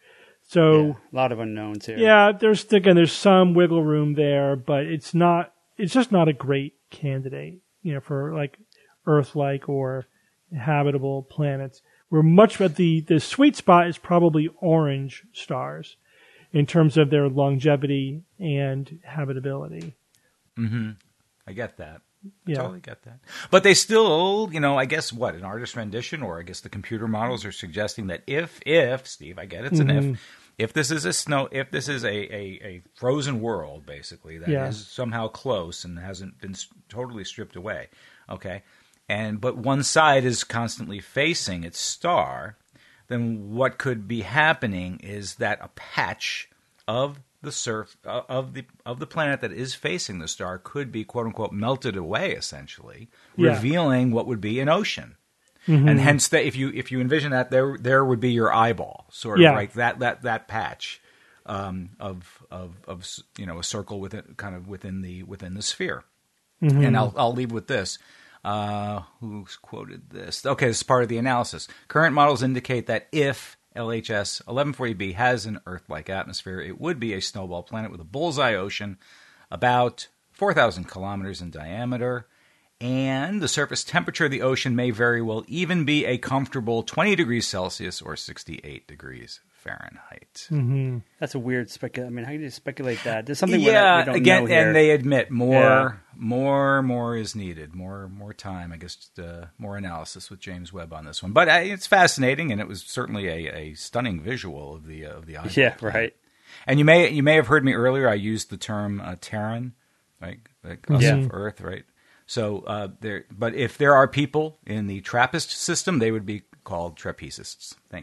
So Yeah, a lot of unknowns here. yeah, there's again there's some wiggle room there, but it's not it's just not a great candidate, you know, for like Earth-like or habitable planets. We're much but the the sweet spot is probably orange stars in terms of their longevity and habitability. Mm-hmm. I get that. Yeah. Totally get that. But they still, you know, I guess what, an artist rendition, or I guess the computer models are suggesting that if, if, Steve, I get it's Mm-hmm. an if, if this is a snow, if this is a, a, a frozen world, basically, that Yeah. is somehow close and hasn't been s- totally stripped away, okay, and but one side is constantly facing its star, then what could be happening is that a patch of the surf uh, of the of the planet that is facing the star could be quote unquote melted away, essentially, Yeah. revealing what would be an ocean. Mm-hmm. And hence, that if you if you envision that, there there would be your eyeball, sort of Yeah. like that that that patch um, of of of you know a circle within kind of within the within the sphere. Mm-hmm. And I'll I'll leave with this. Uh, who's quoted this? Okay, this is part of the analysis. Current models indicate that if L H S eleven forty b has an Earth-like atmosphere, it would be a snowball planet with a bullseye ocean about four thousand kilometers in diameter, and the surface temperature of the ocean may very well even be a comfortable twenty degrees Celsius or sixty-eight degrees Fahrenheit. Mm-hmm. That's a weird speculation. I mean, how do you speculate that? There's something we Yeah, we don't again, know here. and they admit more, Yeah. more, more is needed. More, more time. I guess just, uh, more analysis with James Webb on this one. But uh, it's fascinating, and it was certainly a, a stunning visual of the uh, of the eyeball. Yeah, planet. right. And you may you may have heard me earlier. I used the term uh, Terran, right? Like us Yeah. of Earth, right? So uh, there. But if there are people in the Trappist system, they would be called Trapezcists. Thank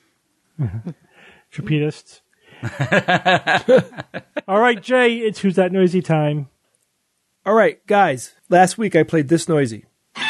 you. Trapezists. All right, Jay, it's Who's That Noisy time. All right, guys. Last week I played This Noisy.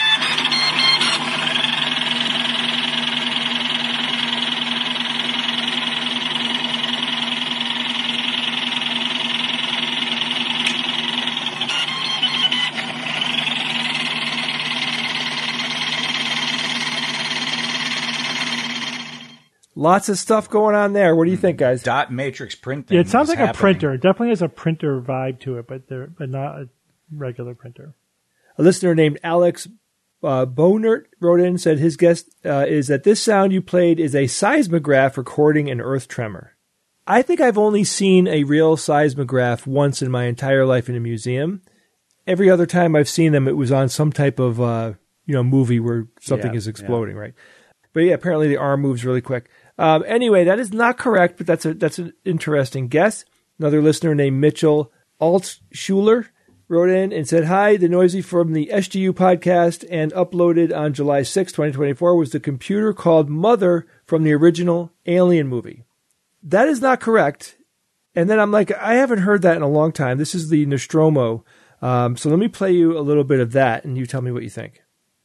Lots of stuff going on there. What do you think, guys? Dot matrix printing. Yeah, it sounds is like a happening. printer. It definitely has a printer vibe to it, but there, but not a regular printer. A listener named Alex uh, Bonert wrote in and said his guess uh, is that this sound you played is a seismograph recording an earth tremor. I think I've only seen a real seismograph once in my entire life in a museum. Every other time I've seen them, it was on some type of uh, you know movie where something Yeah, is exploding, right? But yeah, apparently the arm moves really quick. Um, anyway, that is not correct, but that's a that's an interesting guess. Another listener named Mitchell Altschuler wrote in and said, "Hi, the Noisy from the S G U podcast and uploaded on July sixth, twenty twenty-four was the computer called Mother from the original Alien movie." That is not correct. And then I'm like, I haven't heard that in a long time. This is the Nostromo. Um, so let me play you a little bit of that, and you tell me what you think.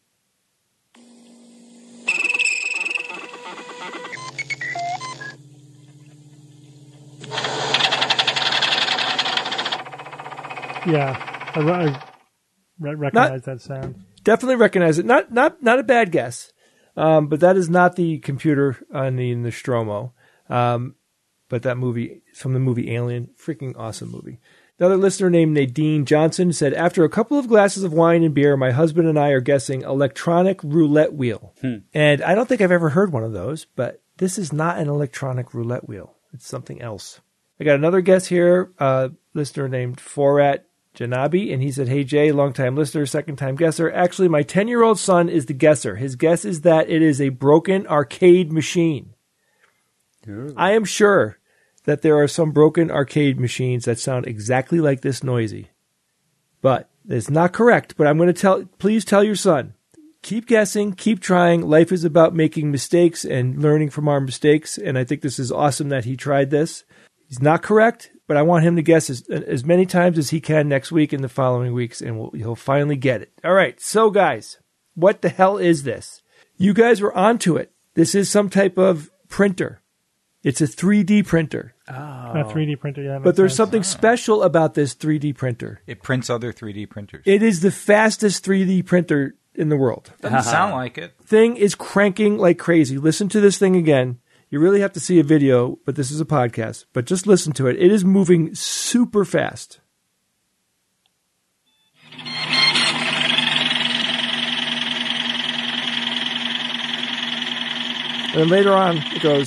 Yeah, I, re- I re- recognize that sound. Definitely recognize it. Not not not a bad guess, um, but that is not the computer on the Nostromo. Um, but that movie from the movie Alien, freaking awesome movie. Another listener named Nadine Johnson said, "After a couple of glasses of wine and beer, my husband and I are guessing electronic roulette wheel." Hmm. And I don't think I've ever heard one of those, but this is not an electronic roulette wheel. It's something else. I got another guess here. Uh, listener named Forat Janabi, and he said, "Hey Jay, longtime listener, second time guesser. Actually, my ten-year-old son is the guesser. His guess is that it is a broken arcade machine." Ooh. I am sure that there are some broken arcade machines that sound exactly like this Noisy. But it's not correct, but I'm going to tell, please tell your son, keep guessing, keep trying. Life is about making mistakes and learning from our mistakes, and I think this is awesome that he tried this. He's not correct, but I want him to guess as, as many times as he can next week and the following weeks, and we'll, he'll finally get it. All right, so guys, what the hell is this? You guys were onto it. This is some type of printer. It's a three D printer. A three D printer, yeah. that But makes there's sense. something special about this three D printer. It prints other three D printers. It is the fastest three D printer in the world. Doesn't sound like it. Thing is cranking like crazy. Listen to this thing again. You really have to see a video, but this is a podcast. But just listen to it. It is moving super fast. And then later on, it goes.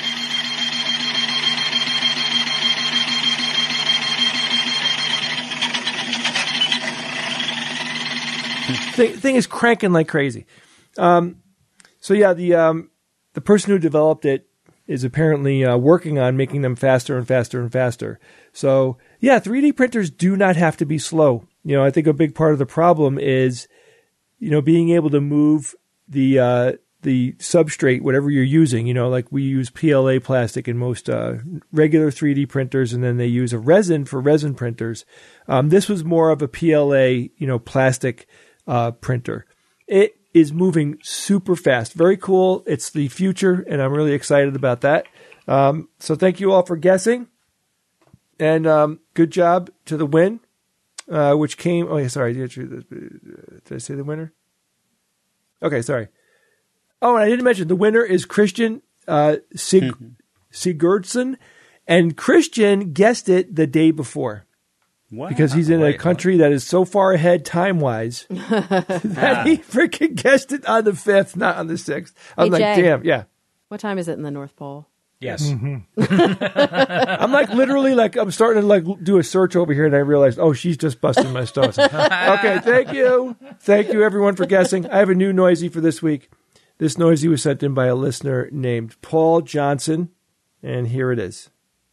thing, thing is cranking like crazy. Um, so yeah, the um, the person who developed it is apparently uh, working on making them faster and faster and faster. So yeah, three D printers do not have to be slow. You know, I think a big part of the problem is, you know, being able to move the uh, the substrate, whatever you're using. You know, like we use P L A plastic in most uh, regular three D printers, and then they use a resin for resin printers. Um, this was more of a P L A, you know, plastic uh, printer. It is moving super fast. Very cool. It's the future, and I'm really excited about that. Um, so thank you all for guessing, and um, good job to the win, uh, which came. Oh, yeah, sorry. Did, you, did I say the winner? Okay, sorry. Oh, and I didn't mention the winner is Christian uh, Sig- mm-hmm. Sigurdsson, and Christian guessed it the day before. Wow. Because he's in Wait, a country what? that is so far ahead time-wise that he freaking guessed it on the fifth, not on the sixth. I'm hey, like, Jay, damn, yeah. What time is it in the North Pole? Yes. Mm-hmm. I'm like literally like I'm starting to like do a search over here, and I realized, oh, she's just busting my stones. Okay, thank you, thank you everyone for guessing. I have a new noisy for this week. This noisy was sent in by a listener named Paul Johnson, and here it is.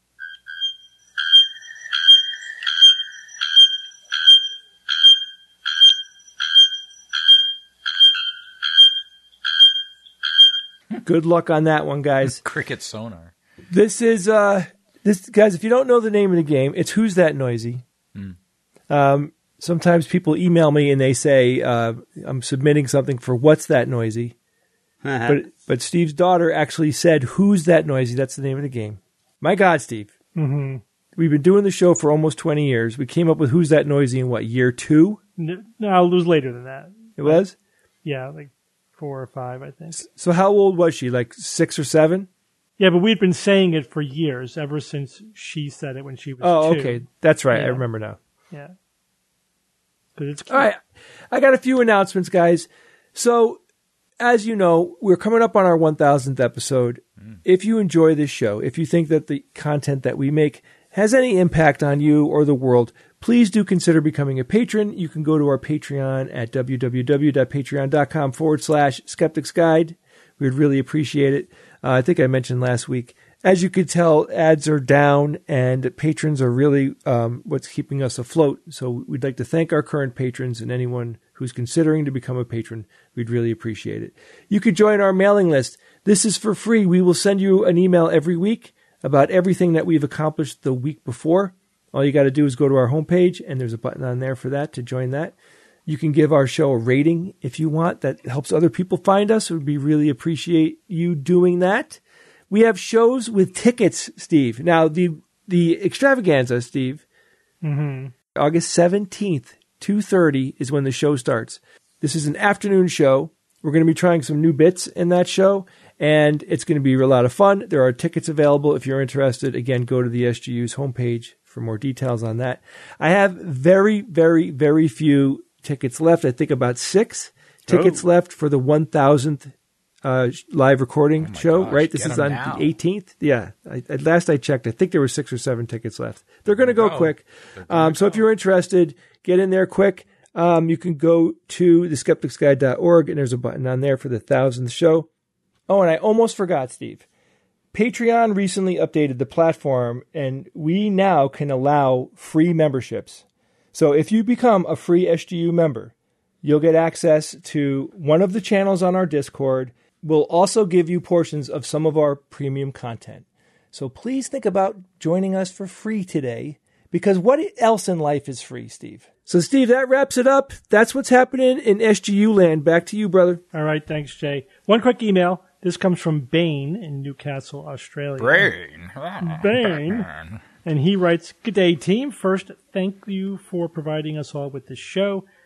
Good luck on that one, guys. Cricket sonar. This is, uh, this guys, if you don't know the name of the game, it's Who's That Noisy? Mm. Um, sometimes people email me and they say, uh, I'm submitting something for What's That Noisy? Uh-huh. But but Steve's daughter actually said, Who's That Noisy? That's the name of the game. My God, Steve. Mm-hmm. We've been doing the show for almost twenty years. We came up with Who's That Noisy in what, year two? No, no it was later than that. It was? Yeah, like four or five, I think. So how old was she? Like six or seven? Yeah, but we'd been saying it for years, ever since she said it when she was oh, two. Oh, okay. That's right. Yeah. I remember now. Yeah. Because it's cute. All right. I got a few announcements, guys. So, as you know, we're coming up on our one thousandth episode. Mm. If you enjoy this show, if you think that the content that we make has any impact on you or the world, please do consider becoming a patron. You can go to our Patreon at www.patreon.com forward slash Skeptics Guide. We'd really appreciate it. Uh, I think I mentioned last week, as you could tell, ads are down and patrons are really um, what's keeping us afloat. So we'd like to thank our current patrons and anyone who's considering to become a patron. We'd really appreciate it. You could join our mailing list. This is for free. We will send you an email every week about everything that we've accomplished the week before. All you got to do is go to our homepage, and there's a button on there for that to join that. You can give our show a rating if you want. That helps other people find us. We'd be really appreciate you doing that. We have shows with tickets, Steve. Now, the the extravaganza, Steve, mm-hmm. August seventeenth, two thirty is when the show starts. This is an afternoon show. We're going to be trying some new bits in that show, and it's going to be a lot of fun. There are tickets available if you're interested. Again, go to the S G U's homepage for more details on that. I have very, very, very few tickets left. I think about six tickets oh. left for the one thousandth uh, live recording oh show, gosh, right? This is on now. the eighteenth. Yeah. I, at last I checked, I think there were six or seven tickets left. They're going to go, go quick. Um, so go. If you're interested, get in there quick. Um, you can go to the skeptics guide dot org, and there's a button on there for the thousandth show. Oh, and I almost forgot, Steve. Patreon recently updated the platform, and we now can allow free memberships. So if you become a free S G U member, you'll get access to one of the channels on our Discord. We'll also give you portions of some of our premium content. So please think about joining us for free today, because what else in life is free, Steve? So, Steve, that wraps it up. That's what's happening in S G U land. Back to you, brother. All right. Thanks, Jay. One quick email. This comes from Bain in Newcastle, Australia. Brain. Bain. And he writes, Good day, team. First, thank you for providing us all with this show.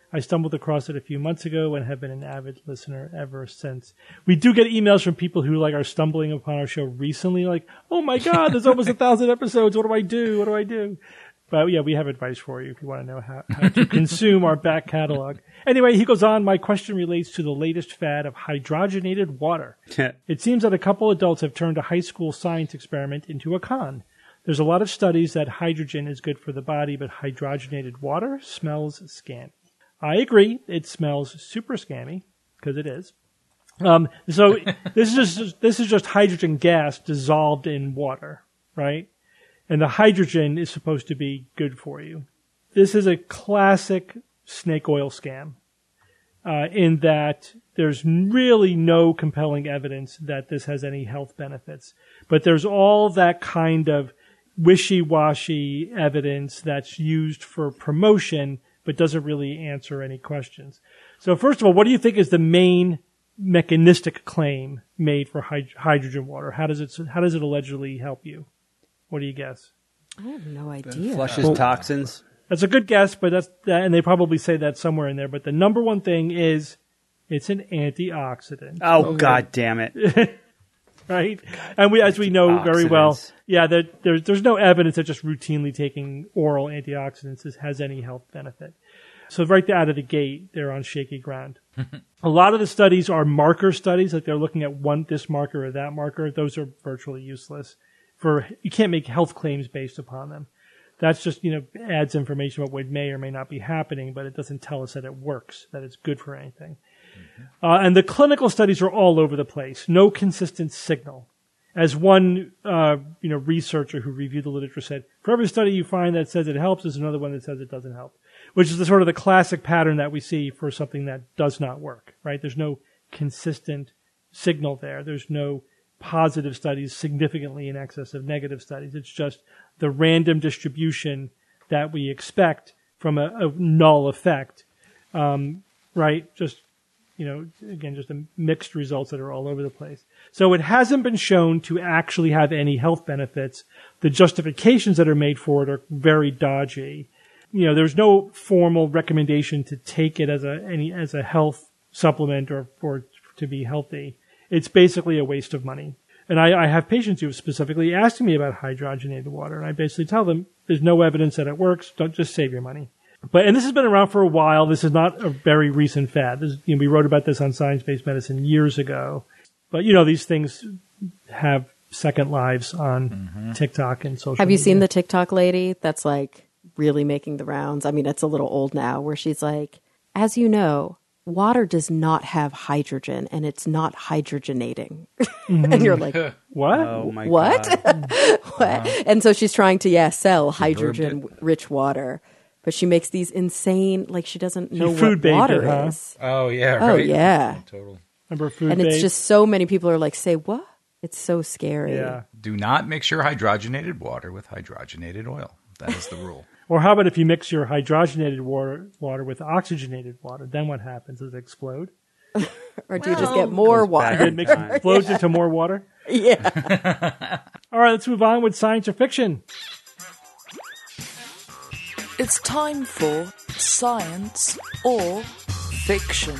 I stumbled across it a few months ago and have been an avid listener ever since. We do get emails from people who like are stumbling upon our show recently, like, oh my God, there's almost a thousand episodes. What do I do? What do I do? But yeah, we have advice for you if you want to know how, how to consume our back catalog. Anyway, he goes on, my question relates to the latest fad of hydrogenated water. It seems that a couple adults have turned a high school science experiment into a con. There's a lot of studies that hydrogen is good for the body, but hydrogenated water smells scammy. I agree. It smells super scammy, because it is. Um, so this is just, this is just hydrogen gas dissolved in water, right? And the hydrogen is supposed to be good for you. This is a classic snake oil scam, uh, in that there's really no compelling evidence that this has any health benefits. But there's all that kind of wishy-washy evidence that's used for promotion, but doesn't really answer any questions. So first of all, what do you think is the main mechanistic claim made for hyd- hydrogen water? How does it, how does it allegedly help you? What do you guess? I have no idea. Flushes well, toxins. That's a good guess, but that's, and they probably say that somewhere in there, but the number one thing is it's an antioxidant. Oh, okay. God damn it. Right? And we, as we know very well, yeah, that there's, there's no evidence that just routinely taking oral antioxidants is, has any health benefit. So right out of the gate, they're on shaky ground. A lot of the studies are marker studies, like they're looking at one, this marker or that marker. Those are virtually useless. For, you can't make health claims based upon them. That's just, you know, adds information about what may or may not be happening, but it doesn't tell us that it works, that it's good for anything. Mm-hmm. Uh, and the clinical studies are all over the place. No consistent signal. As one, uh, you know, researcher who reviewed the literature said, for every study you find that says it helps, there's another one that says it doesn't help. Which is the sort of the classic pattern that we see for something that does not work, right? There's no consistent signal there. There's no positive studies significantly in excess of negative studies. It's just the random distribution that we expect from a, a null effect, um, right? Just, you know, again, just a mixed results that are all over the place. So it hasn't been shown to actually have any health benefits. The justifications that are made for it are very dodgy. You know, there's no formal recommendation to take it as a any as a health supplement or for to be healthy. It's basically a waste of money. And I, I have patients who have specifically asked me about hydrogenated water, and I basically tell them there's no evidence that it works. Don't just save your money. But and this has been around for a while. This is not a very recent fad. This, you know, we wrote about this on Science-Based Medicine years ago. But you know, these things have second lives on mm-hmm. TikTok and social. Have you media. seen the TikTok lady that's like really making the rounds? I mean, it's a little old now, where she's like, as you know, water does not have hydrogen, and it's not hydrogenating. Mm-hmm. And you're like, what? Oh my what? God. What? Uh-huh. And so she's trying to, yeah, sell hydrogen-rich water. But she makes these insane, like she doesn't know she what water it, huh? is. Oh, yeah, Oh, right. yeah. Oh, total. Remember food And bait? it's just so many people are like, say what? It's so scary. Yeah. Do not mix your hydrogenated water with hydrogenated oil. That is the rule. Or how about if you mix your hydrogenated water water with oxygenated water? Then what happens? Does it explode? Or do you just get more water? It mix, explodes into more water? Yeah. All right, let's move on with science or fiction. It's time for science or fiction.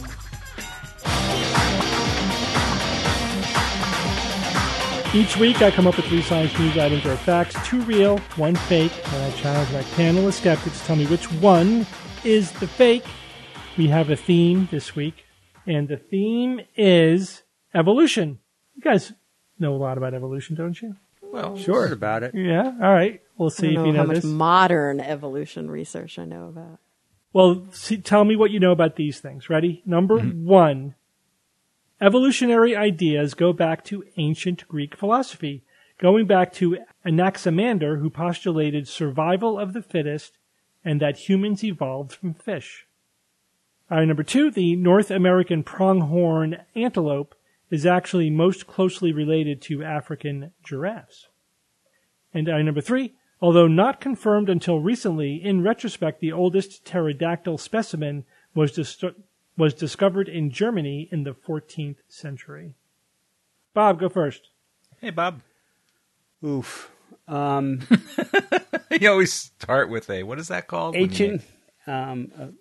Each week, I come up with three science news items or facts, two real, one fake, and I challenge my panel of skeptics to tell me which one is the fake. We have a theme this week, and the theme is evolution. You guys know a lot about evolution, don't you? Well, Sure about it. Yeah? All right. We'll see I don't if you know know how this. much modern evolution research I know about. Well, see, tell me what you know about these things. Ready? Number mm-hmm. one. Evolutionary ideas go back to ancient Greek philosophy, going back to Anaximander, who postulated survival of the fittest and that humans evolved from fish. All right, number two, the North American pronghorn antelope is actually most closely related to African giraffes. And uh, number three, although not confirmed until recently, in retrospect, the oldest pterodactyl specimen was dis- was discovered in Germany in the fourteenth century. Bob, go first. Hey, Bob. Oof. Um, You always start with a, what is that called? When you ancient, um, uh,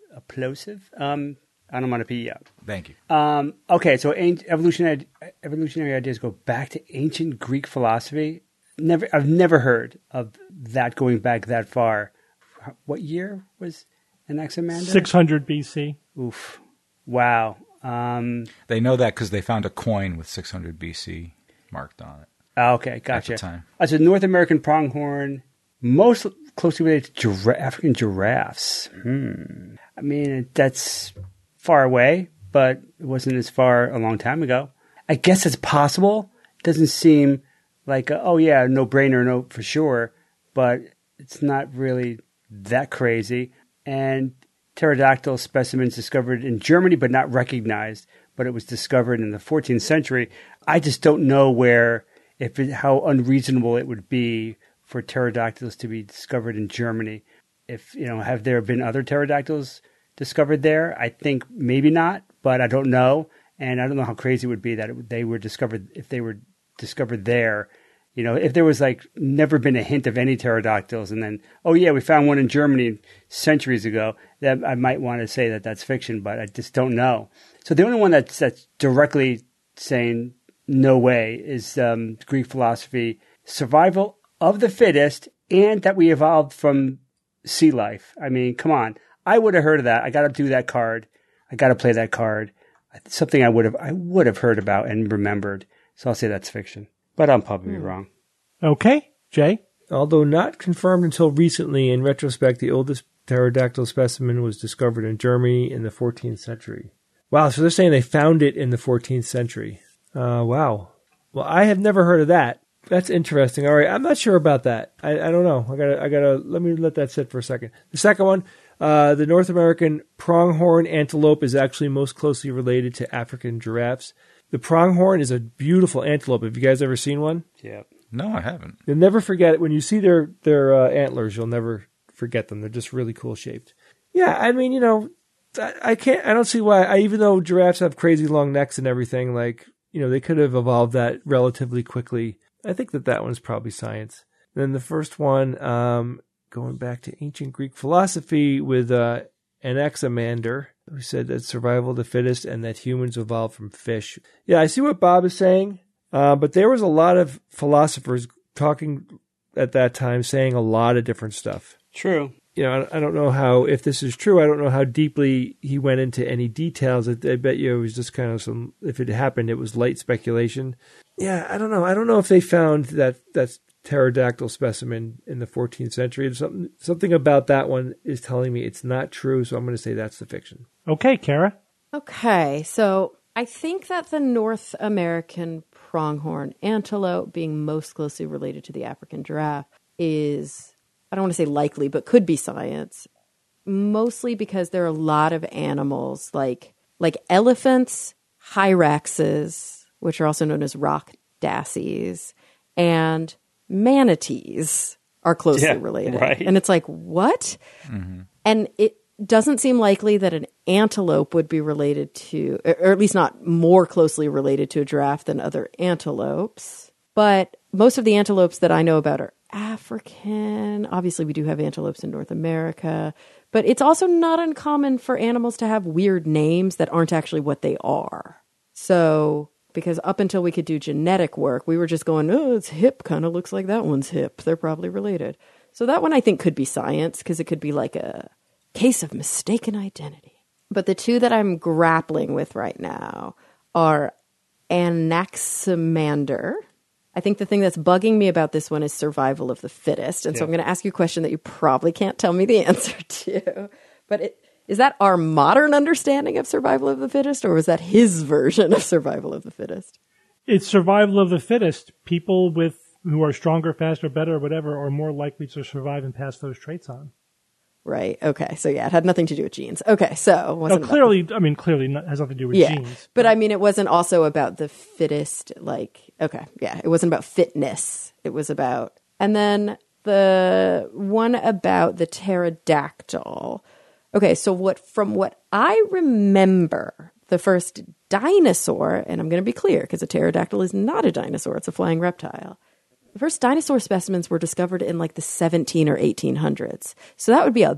Plosive. Um, onomatopoeia. Thank you. Um, okay, so an- evolutionary evolutionary ideas go back to ancient Greek philosophy. Never, I've never heard of that going back that far. What year was Anaximander? six hundred B C. Oof! Wow. Um, They know that because they found a coin with six hundred B C marked on it. okay, gotcha. At the time. Uh, so North American pronghorn, most closely related to gira- African giraffes. Hmm. I mean, that's far away, but it wasn't as far a long time ago. I guess it's possible. It doesn't seem like, a, oh yeah, no brainer, no for sure, but it's not really that crazy. And pterodactyl specimens discovered in Germany but not recognized, but it was discovered in the fourteenth century. I just don't know where, if it, how unreasonable it would be for pterodactyls to be discovered in Germany. If, you know, have there been other pterodactyls discovered there? I think maybe not, but I don't know. And I don't know how crazy it would be that it, they were discovered, if they were discovered there. You know, if there was like never been a hint of any pterodactyls and then, oh yeah, we found one in Germany centuries ago, that I might want to say that that's fiction, but I just don't know. So the only one that's, that's directly saying no way is um, Greek philosophy, survival of the fittest, and that we evolved from sea life. I mean, come on. I would have heard of that. I got to do that card. I got to play that card. Something I would have, I would have heard about and remembered. So I'll say that's fiction. But I'm probably hmm. wrong. Okay. Jay? Although not confirmed until recently, in retrospect, the oldest pterodactyl specimen was discovered in Germany in the fourteenth century. Wow, so they're saying they found it in the fourteenth century. Uh, wow. Well, I have never heard of that. That's interesting. All right, I'm not sure about that. I, I don't know. I gotta, I gotta, let me let that sit for a second. The second one, uh, the North American pronghorn antelope is actually most closely related to African giraffes. The pronghorn is a beautiful antelope. Have you guys ever seen one? Yeah. No, I haven't. You'll never forget it. When you see their, their uh, antlers, you'll never forget them. They're just really cool shaped. Yeah, I mean, you know, I, I can't, I don't see why, I, even though giraffes have crazy long necks and everything, like, you know, they could have evolved that relatively quickly. I think that that one's probably science. Then the first one, um, going back to ancient Greek philosophy with uh, Anaximander, who said that survival of the fittest and that humans evolved from fish. Yeah, I see what Bob is saying, uh, but there was a lot of philosophers talking at that time, saying a lot of different stuff. True. You know, I, I don't know how, if this is true, I don't know how deeply he went into any details. I, I bet you it was just kind of some, if it happened, it was light speculation. Yeah, I don't know. I don't know if they found that that pterodactyl specimen in the fourteenth century. Something something about that one is telling me it's not true, so I'm going to say that's the fiction. Okay, Kara. Okay, so I think that the North American pronghorn antelope, being most closely related to the African giraffe, is, I don't want to say likely, but could be science, mostly because there are a lot of animals like like elephants, hyraxes, which are also known as rock dassies, and manatees are closely yeah, related. Right. And it's like, what? Mm-hmm. And it doesn't seem likely that an antelope would be related to, or at least not more closely related to a giraffe than other antelopes. But most of the antelopes that I know about are African. Obviously, we do have antelopes in North America. But it's also not uncommon for animals to have weird names that aren't actually what they are. So, because up until we could do genetic work, we were just going, oh, it's hip, kind of looks like that one's hip. They're probably related. So that one I think could be science, because it could be like a case of mistaken identity. But the two that I'm grappling with right now are Anaximander. I think the thing that's bugging me about this one is survival of the fittest. And yeah. so I'm going to ask you a question that you probably can't tell me the answer to. But it, is that our modern understanding of survival of the fittest, or was that his version of survival of the fittest? It's survival of the fittest. People with who are stronger, faster, better, or whatever, are more likely to survive and pass those traits on. Right. Okay. So yeah, it had nothing to do with genes. Okay. So it wasn't no, clearly, the, I mean, clearly not, has nothing to do with yeah, genes. But I mean, it wasn't also about the fittest. Like, okay, yeah, it wasn't about fitness. It was about, and then the one about the pterodactyl. Okay. So what, from what I remember, the first dinosaur, and I'm going to be clear because a pterodactyl is not a dinosaur; it's a flying reptile. The first dinosaur specimens were discovered in like the seventeen or eighteen hundreds. So that would be a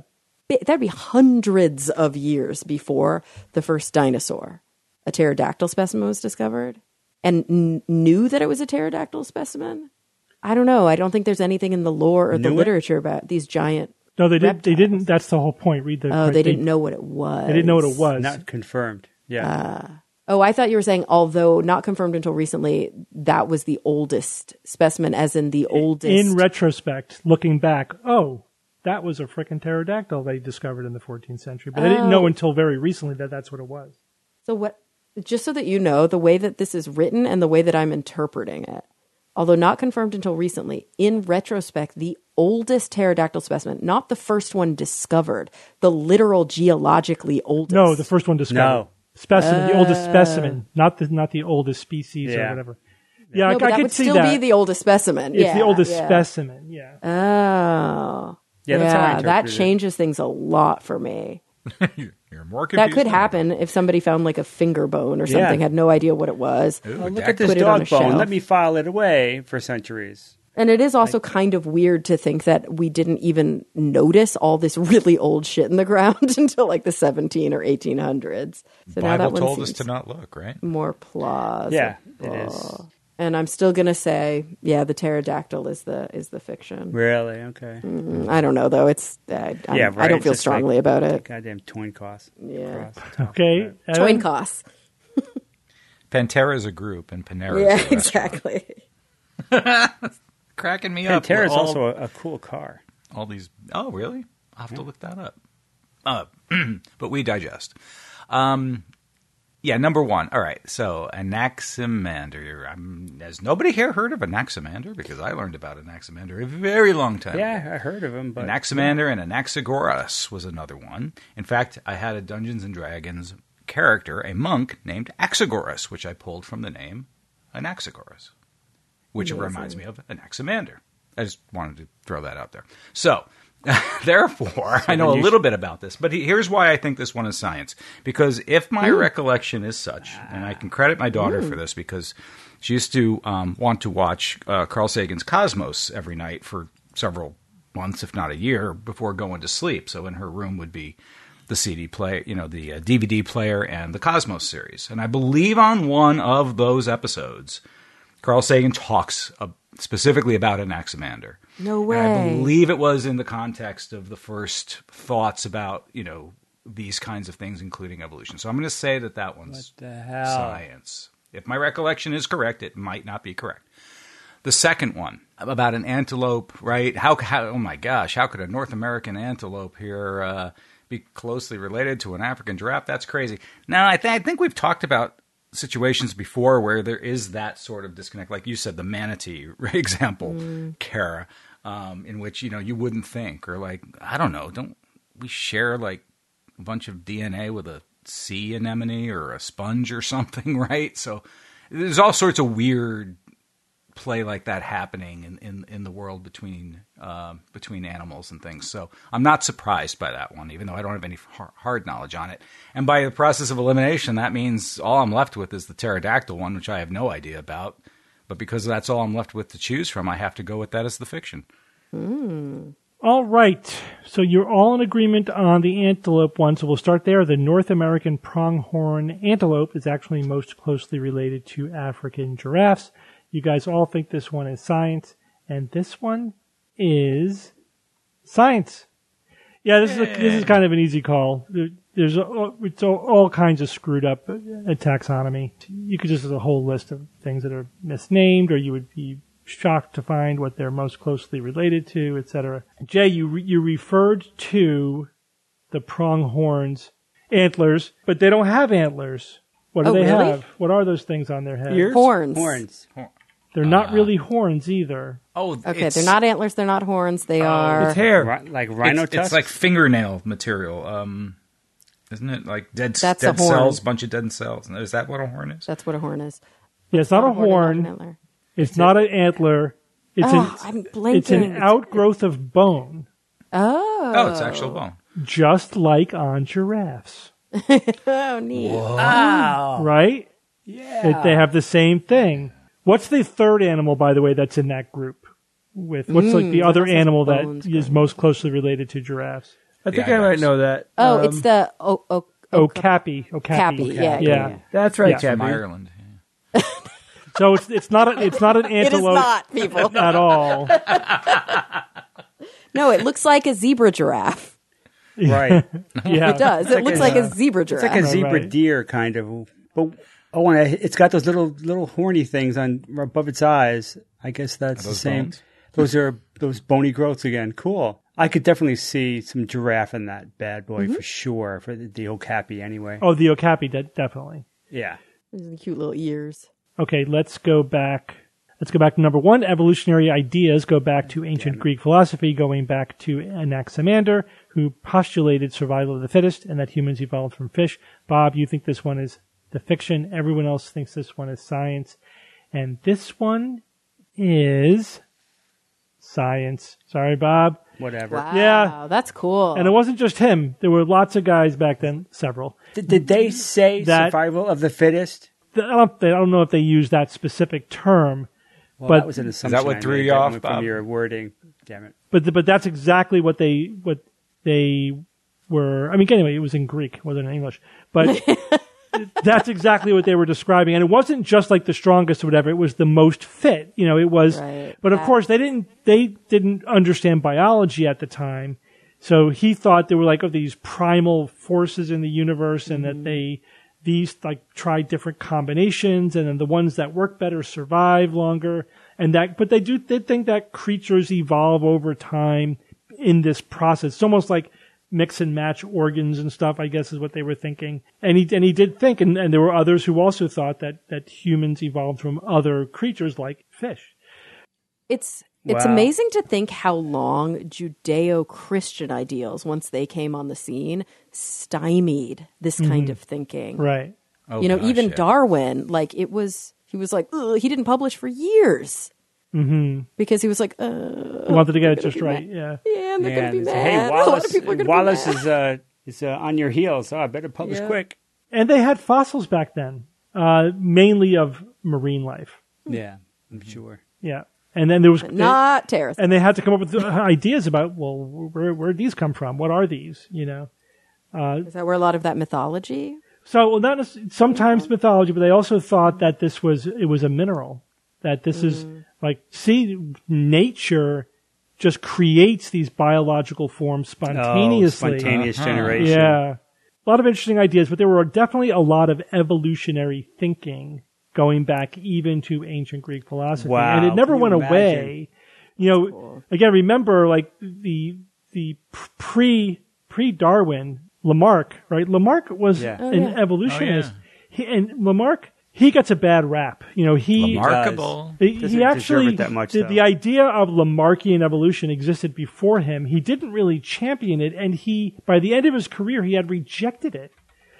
bi- that'd be hundreds of years before the first dinosaur, a pterodactyl specimen, was discovered, and n- knew that it was a pterodactyl specimen. I don't know. I don't think there's anything in the lore or the Knew it? literature about these giant. No, they did. reptiles. They didn't. That's the whole point. Read the. Oh, they didn't know what it was. They didn't know what it was. Not confirmed. Yeah. Oh, I thought you were saying, although not confirmed until recently, that was the oldest specimen, as in the oldest. In retrospect, looking back, oh, that was a frickin' pterodactyl they discovered in the fourteenth century. But they didn't know until very recently that that's what it was. So what? Just so that you know, the way that this is written and the way that I'm interpreting it, although not confirmed until recently, in retrospect, the oldest pterodactyl specimen, not the first one discovered, the literal geologically oldest. No, the first one discovered. No. Specimen, the oldest specimen, not the not the oldest species or Yeah. whatever. Yeah, No, I, but I that could would see still that. be the oldest specimen. it's yeah, the oldest yeah. specimen. Yeah. Oh. Yeah, that's how I that interpreted it. changes things a lot for me. You're more confused. That could than happen if somebody found like a finger bone or something, Yeah. had no idea what it was. Ooh, Oh, look Dak- at this Put it on dog a bone. shelf. Let me file it away for centuries. And it is also kind of weird to think that we didn't even notice all this really old shit in the ground until like the seventeen or eighteen hundreds. So now that Bible one told us seems to not look, right? more plausible. Yeah, it is. And I'm still gonna say, yeah, the pterodactyl is the is the fiction. Really? Okay. Mm, I don't know though. It's I, I'm- Yeah, I right. don't feel Just strongly like- about it. Goddamn twin costs. Yeah. Okay. Adam? Twin costs. Pantera is a group, and Panera Yeah, is a restaurant. exactly. Cracking me up. Pantera is All- also a, a cool car. all these. Oh, really? I'll have to look that up. Uh, but we digest. Um, yeah, number one. All right. So Anaximander. Um, has nobody here heard of Anaximander? Because I learned about Anaximander a very long time ago. Yeah, I heard of him, but Anaximander and Anaxagoras was another one. In fact, I had a Dungeons and Dragons character, a monk named Axagoras, which I pulled from the name Anaxagoras, which reminds me of Anaximander. I just wanted to throw that out there. So, therefore, I know a little bit about this, but he- here's why I think this one is science. Because if my recollection is such, and I can credit my daughter for this, because she used to um, want to watch uh, Carl Sagan's Cosmos every night for several months, if not a year, before going to sleep. So in her room would be the C D player, you know, the uh, D V D player and the Cosmos series. And I believe on one of those episodes, Carl Sagan talks uh, specifically about Anaximander. No And I way. believe it was in the context of the first thoughts about, you know, these kinds of things, including evolution. So I'm going to say that that one's What the hell? science. If my recollection is correct, it might not be correct. The second one about an antelope, right? How, how oh my gosh, how could a North American antelope here uh, be closely related to an African giraffe? That's crazy. Now, I, th- I think we've talked about situations before where there is that sort of disconnect. Like you said, the manatee example, Kara, um, in which, you know, you wouldn't think, or like, I don't know, don't we share like a bunch of D N A with a sea anemone or a sponge or something, right? So there's all sorts of weird play like that happening in, in, in the world between uh, between animals and things. So I'm not surprised by that one, even though I don't have any har- hard knowledge on it. And by the process of elimination, that means all I'm left with is the pterodactyl one, which I have no idea about. But because that's all I'm left with to choose from, I have to go with that as the fiction. All right. So you're all in agreement on the antelope one. So we'll start there. The North American pronghorn antelope is actually most closely related to African giraffes. You guys all think this one is science, and this one is science. Yeah, this is a, this is kind of an easy call. There- There's a, it's all, all kinds of screwed up uh, taxonomy. You could just have a whole list of things that are misnamed, or you would be shocked to find what they're most closely related to, et cetera. Jay, you re, you referred to the pronghorns antlers, but they don't have antlers. What do Oh, they really? have? What are those things on their head? Ears? Horns. Horns. They're not really horns either. Oh, Okay, it's, they're not antlers. They're not horns. They are. It's hair. Ri- like rhino It's, tusks. it's like fingernail material. Um, isn't it like dead, That's a dead horn. cells, bunch of dead cells? Is that what a horn is? That's what a horn is. Yeah, it's not a Horn and not an horn. antler. It's not an antler. It's Oh, an I'm blanking. it's an outgrowth of bone, Oh. Oh, it's actual bone. just like on giraffes, Oh, neat. right? Yeah, they have the same thing. What's the third animal, by the way, that's in that group? With what's like the Mm, other that has animal bones that is growing. most closely related to giraffes? I think The I might ibex. know that. Oh, Um, it's the oh oh Oh, Cappy. Oh, Cappy. Cappy. Yeah, yeah, Yeah. yeah. That's right, Yeah. From Cappy. Ireland. So it's it's not a, it's not an It is antelope not, people. at all. No, it looks like a zebra giraffe. Right. Yeah, It does. It like looks a- like a zebra It's giraffe. like a zebra right. deer kind of. But oh, and it's got those little little horny things on above its eyes. I guess that's Are the those same. bones? Those are those bony growths again. Cool. I could definitely see some giraffe in that bad boy Mm-hmm. for sure. For the, the okapi anyway. Oh, the Okapi, de- definitely. Yeah. Those cute little ears. Okay, let's go back. Let's go back to number one. Evolutionary ideas go back to ancient Greek philosophy, going back to Anaximander, who postulated survival of the fittest and that humans evolved from fish. Bob, you think this one is the fiction. Everyone else thinks this one is science. And this one is science. Sorry, Bob. Whatever. Wow, Yeah. that's cool. And it wasn't just him. There were lots of guys back then, several. Did, did they say That- survival of the fittest? I don't, I don't know if they used that specific term, Well, but that was an assumption. what I threw made you that off, went Bob? From your wording. Damn it. but but that's exactly what they what they were. I mean, anyway, it was in Greek, it wasn't in English, but that's exactly what they were describing. And it wasn't just like the strongest or whatever; it was the most fit. You know, it was. Right. But of That- course, they didn't they didn't understand biology at the time, so he thought there were like oh, these primal forces in the universe, and that they these like try different combinations, and then the ones that work better survive longer. And that, but they do, they think that creatures evolve over time in this process. It's almost like mix and match organs and stuff, I guess is what they were thinking. And he, and he did think, and, and there were others who also thought that, that humans evolved from other creatures like fish. It's it's Wow. amazing to think how long Judeo-Christian ideals, once they came on the scene, stymied this kind of thinking. Right. Oh, You know, gosh, even yeah. Darwin, like it was, he was like, ugh, he didn't publish for years Mm-hmm. because he was like, uh, He wanted to get it gonna just be right. mad. Yeah. yeah, and they're Yeah, going to be they say, mad. hey, A lot Wallace, of people are going to Wallace be mad. is uh, is uh, on your heels. So I better publish Yeah. quick. And they had fossils back then, uh, mainly of marine life. Yeah, I'm sure. Yeah. And then there was, Not terrorists. and they had to come up with ideas about, well, where, where did these come from? What are these? You know? Is that where a lot of that mythology? So, well, not necess- sometimes mythology, but they also thought that this was it was a mineral. That this is like, see, nature just creates these biological forms spontaneously. Oh, spontaneous Uh-huh. generation. Yeah, a lot of interesting ideas, but there were definitely a lot of evolutionary thinking going back even to ancient Greek philosophy, Wow, and it never can you went imagine? away. You know, again, remember like the the pre pre Darwin Lamarck, right? Lamarck was Yeah. an Oh, yeah. evolutionist, he, and Lamarck he gets a bad rap. You know, he Remarkable. he, Doesn't he deserve actually it that much, the, though. the idea of Lamarckian evolution existed before him. He didn't really champion it, and he by the end of his career he had rejected it.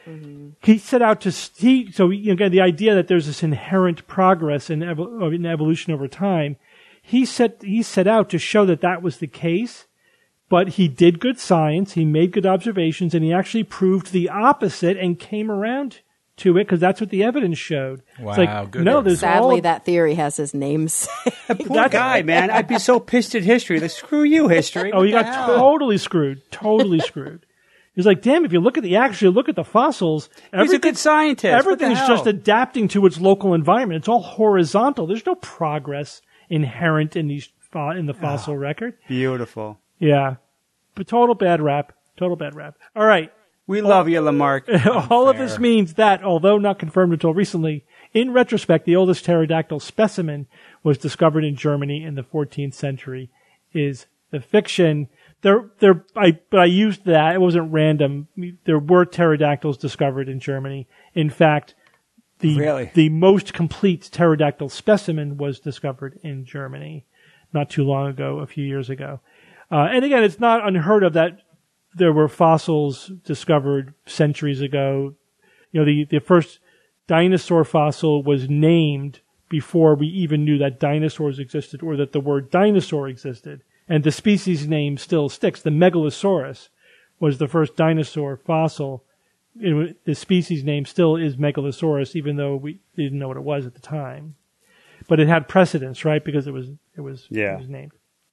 He set out to s- he so you know, again the idea that there's this inherent progress in, evo, in evolution over time. He set he set out to show that that was the case, but he did good science. He made good observations, and he actually proved the opposite and came around to it because that's what the evidence showed. Wow, it's like, good no, evidence. there's Sadly, all, that theory has his namesake. Poor guy, man. I'd be so pissed at history. Like, screw you, history. Oh, What he the got hell? totally screwed. Totally screwed. He's like, damn, if you look at the, actually look at the fossils, He's a everything- good scientist. What the everything's hell? just adapting to its local environment. It's all horizontal. There's no progress inherent in these, fo- in the fossil record. Beautiful. Yeah. But total bad rap. Total bad rap. All right. We love you, Lamarck. All of this means that, although not confirmed until recently, in retrospect, the oldest pterodactyl specimen was discovered in Germany in the fourteenth century. Is the fiction? There, there. I, but I used that. It wasn't random. There were pterodactyls discovered in Germany. In fact, the Really? the most complete pterodactyl specimen was discovered in Germany not too long ago, a few years ago. Uh, and again, it's not unheard of that there were fossils discovered centuries ago. You know, the, the first dinosaur fossil was named before we even knew that dinosaurs existed or that the word dinosaur existed. And the species name still sticks. The Megalosaurus was the first dinosaur fossil. It, the species name still is Megalosaurus, even though we didn't know what it was at the time. But it had precedence, right? Because it was, it was, Yeah. it was named.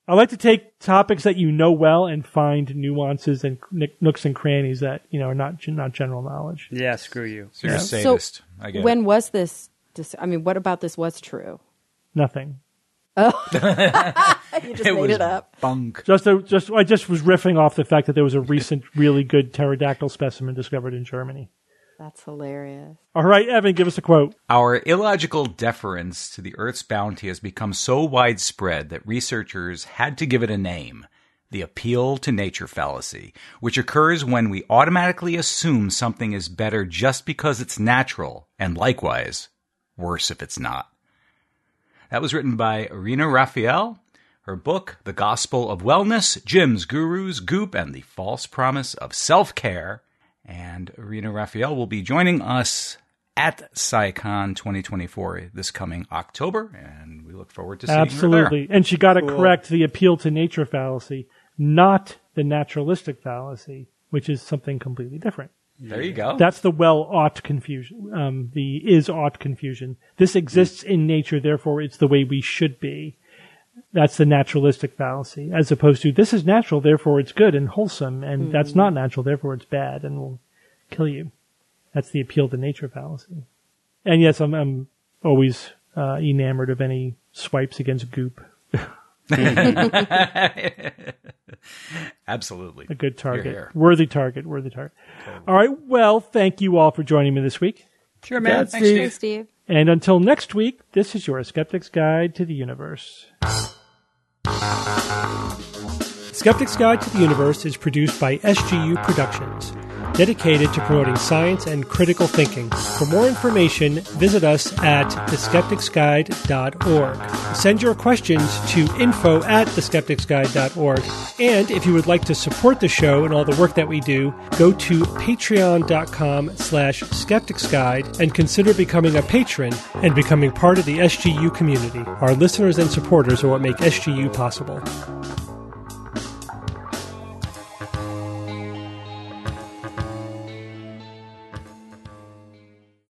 I like to take topics that you know well and find nuances and nooks and crannies that, you know, are not not general knowledge. Yeah, screw you. So you're a So sadist. I get when it. was this? dis- I mean, what about this was true? Nothing. You just It made was it up. bunk. Just, a, just, I just was riffing off the fact that there was a recent, really good pterodactyl specimen discovered in Germany. That's hilarious. All right, Evan, give us a quote. Our illogical deference to the Earth's bounty has become so widespread that researchers had to give it a name, the appeal to nature fallacy, which occurs when we automatically assume something is better just because it's natural, and likewise, worse if it's not. That was written by Irina Raphael. Her book, The Gospel of Wellness, Gyms, Gurus, Goop, and the False Promise of Self-Care. And Irina Raphael will be joining us at SciCon twenty twenty-four this coming October, and we look forward to seeing Absolutely. her there. And she got to correct the appeal to nature fallacy, not the naturalistic fallacy, which is something completely different. There you go. That's the well-ought confusion, um, the is-ought confusion. This exists in nature, therefore it's the way we should be. That's the naturalistic fallacy, as opposed to this is natural, therefore it's good and wholesome, and mm-hmm. that's not natural, therefore it's bad and will kill you. That's the appeal to nature fallacy. And yes, I'm, I'm always uh, enamored of any swipes against Goop. Absolutely. A good target. Here, here. Worthy target, worthy target. Totally. All right, well, thank you all for joining me this week. Sure, man. That's Thanks, Steve. Thanks, Steve. And until next week, this is your Skeptic's Guide to the Universe. Skeptic's Guide to the Universe is produced by S G U Productions, dedicated to promoting science and critical thinking. For more information, visit us at the skeptics guide dot org. Send your questions to info at the skeptics guide dot org. And if you would like to support the show and all the work that we do, go to patreon.com slash skepticsguide and consider becoming a patron and becoming part of the S G U community. Our listeners and supporters are what make S G U possible.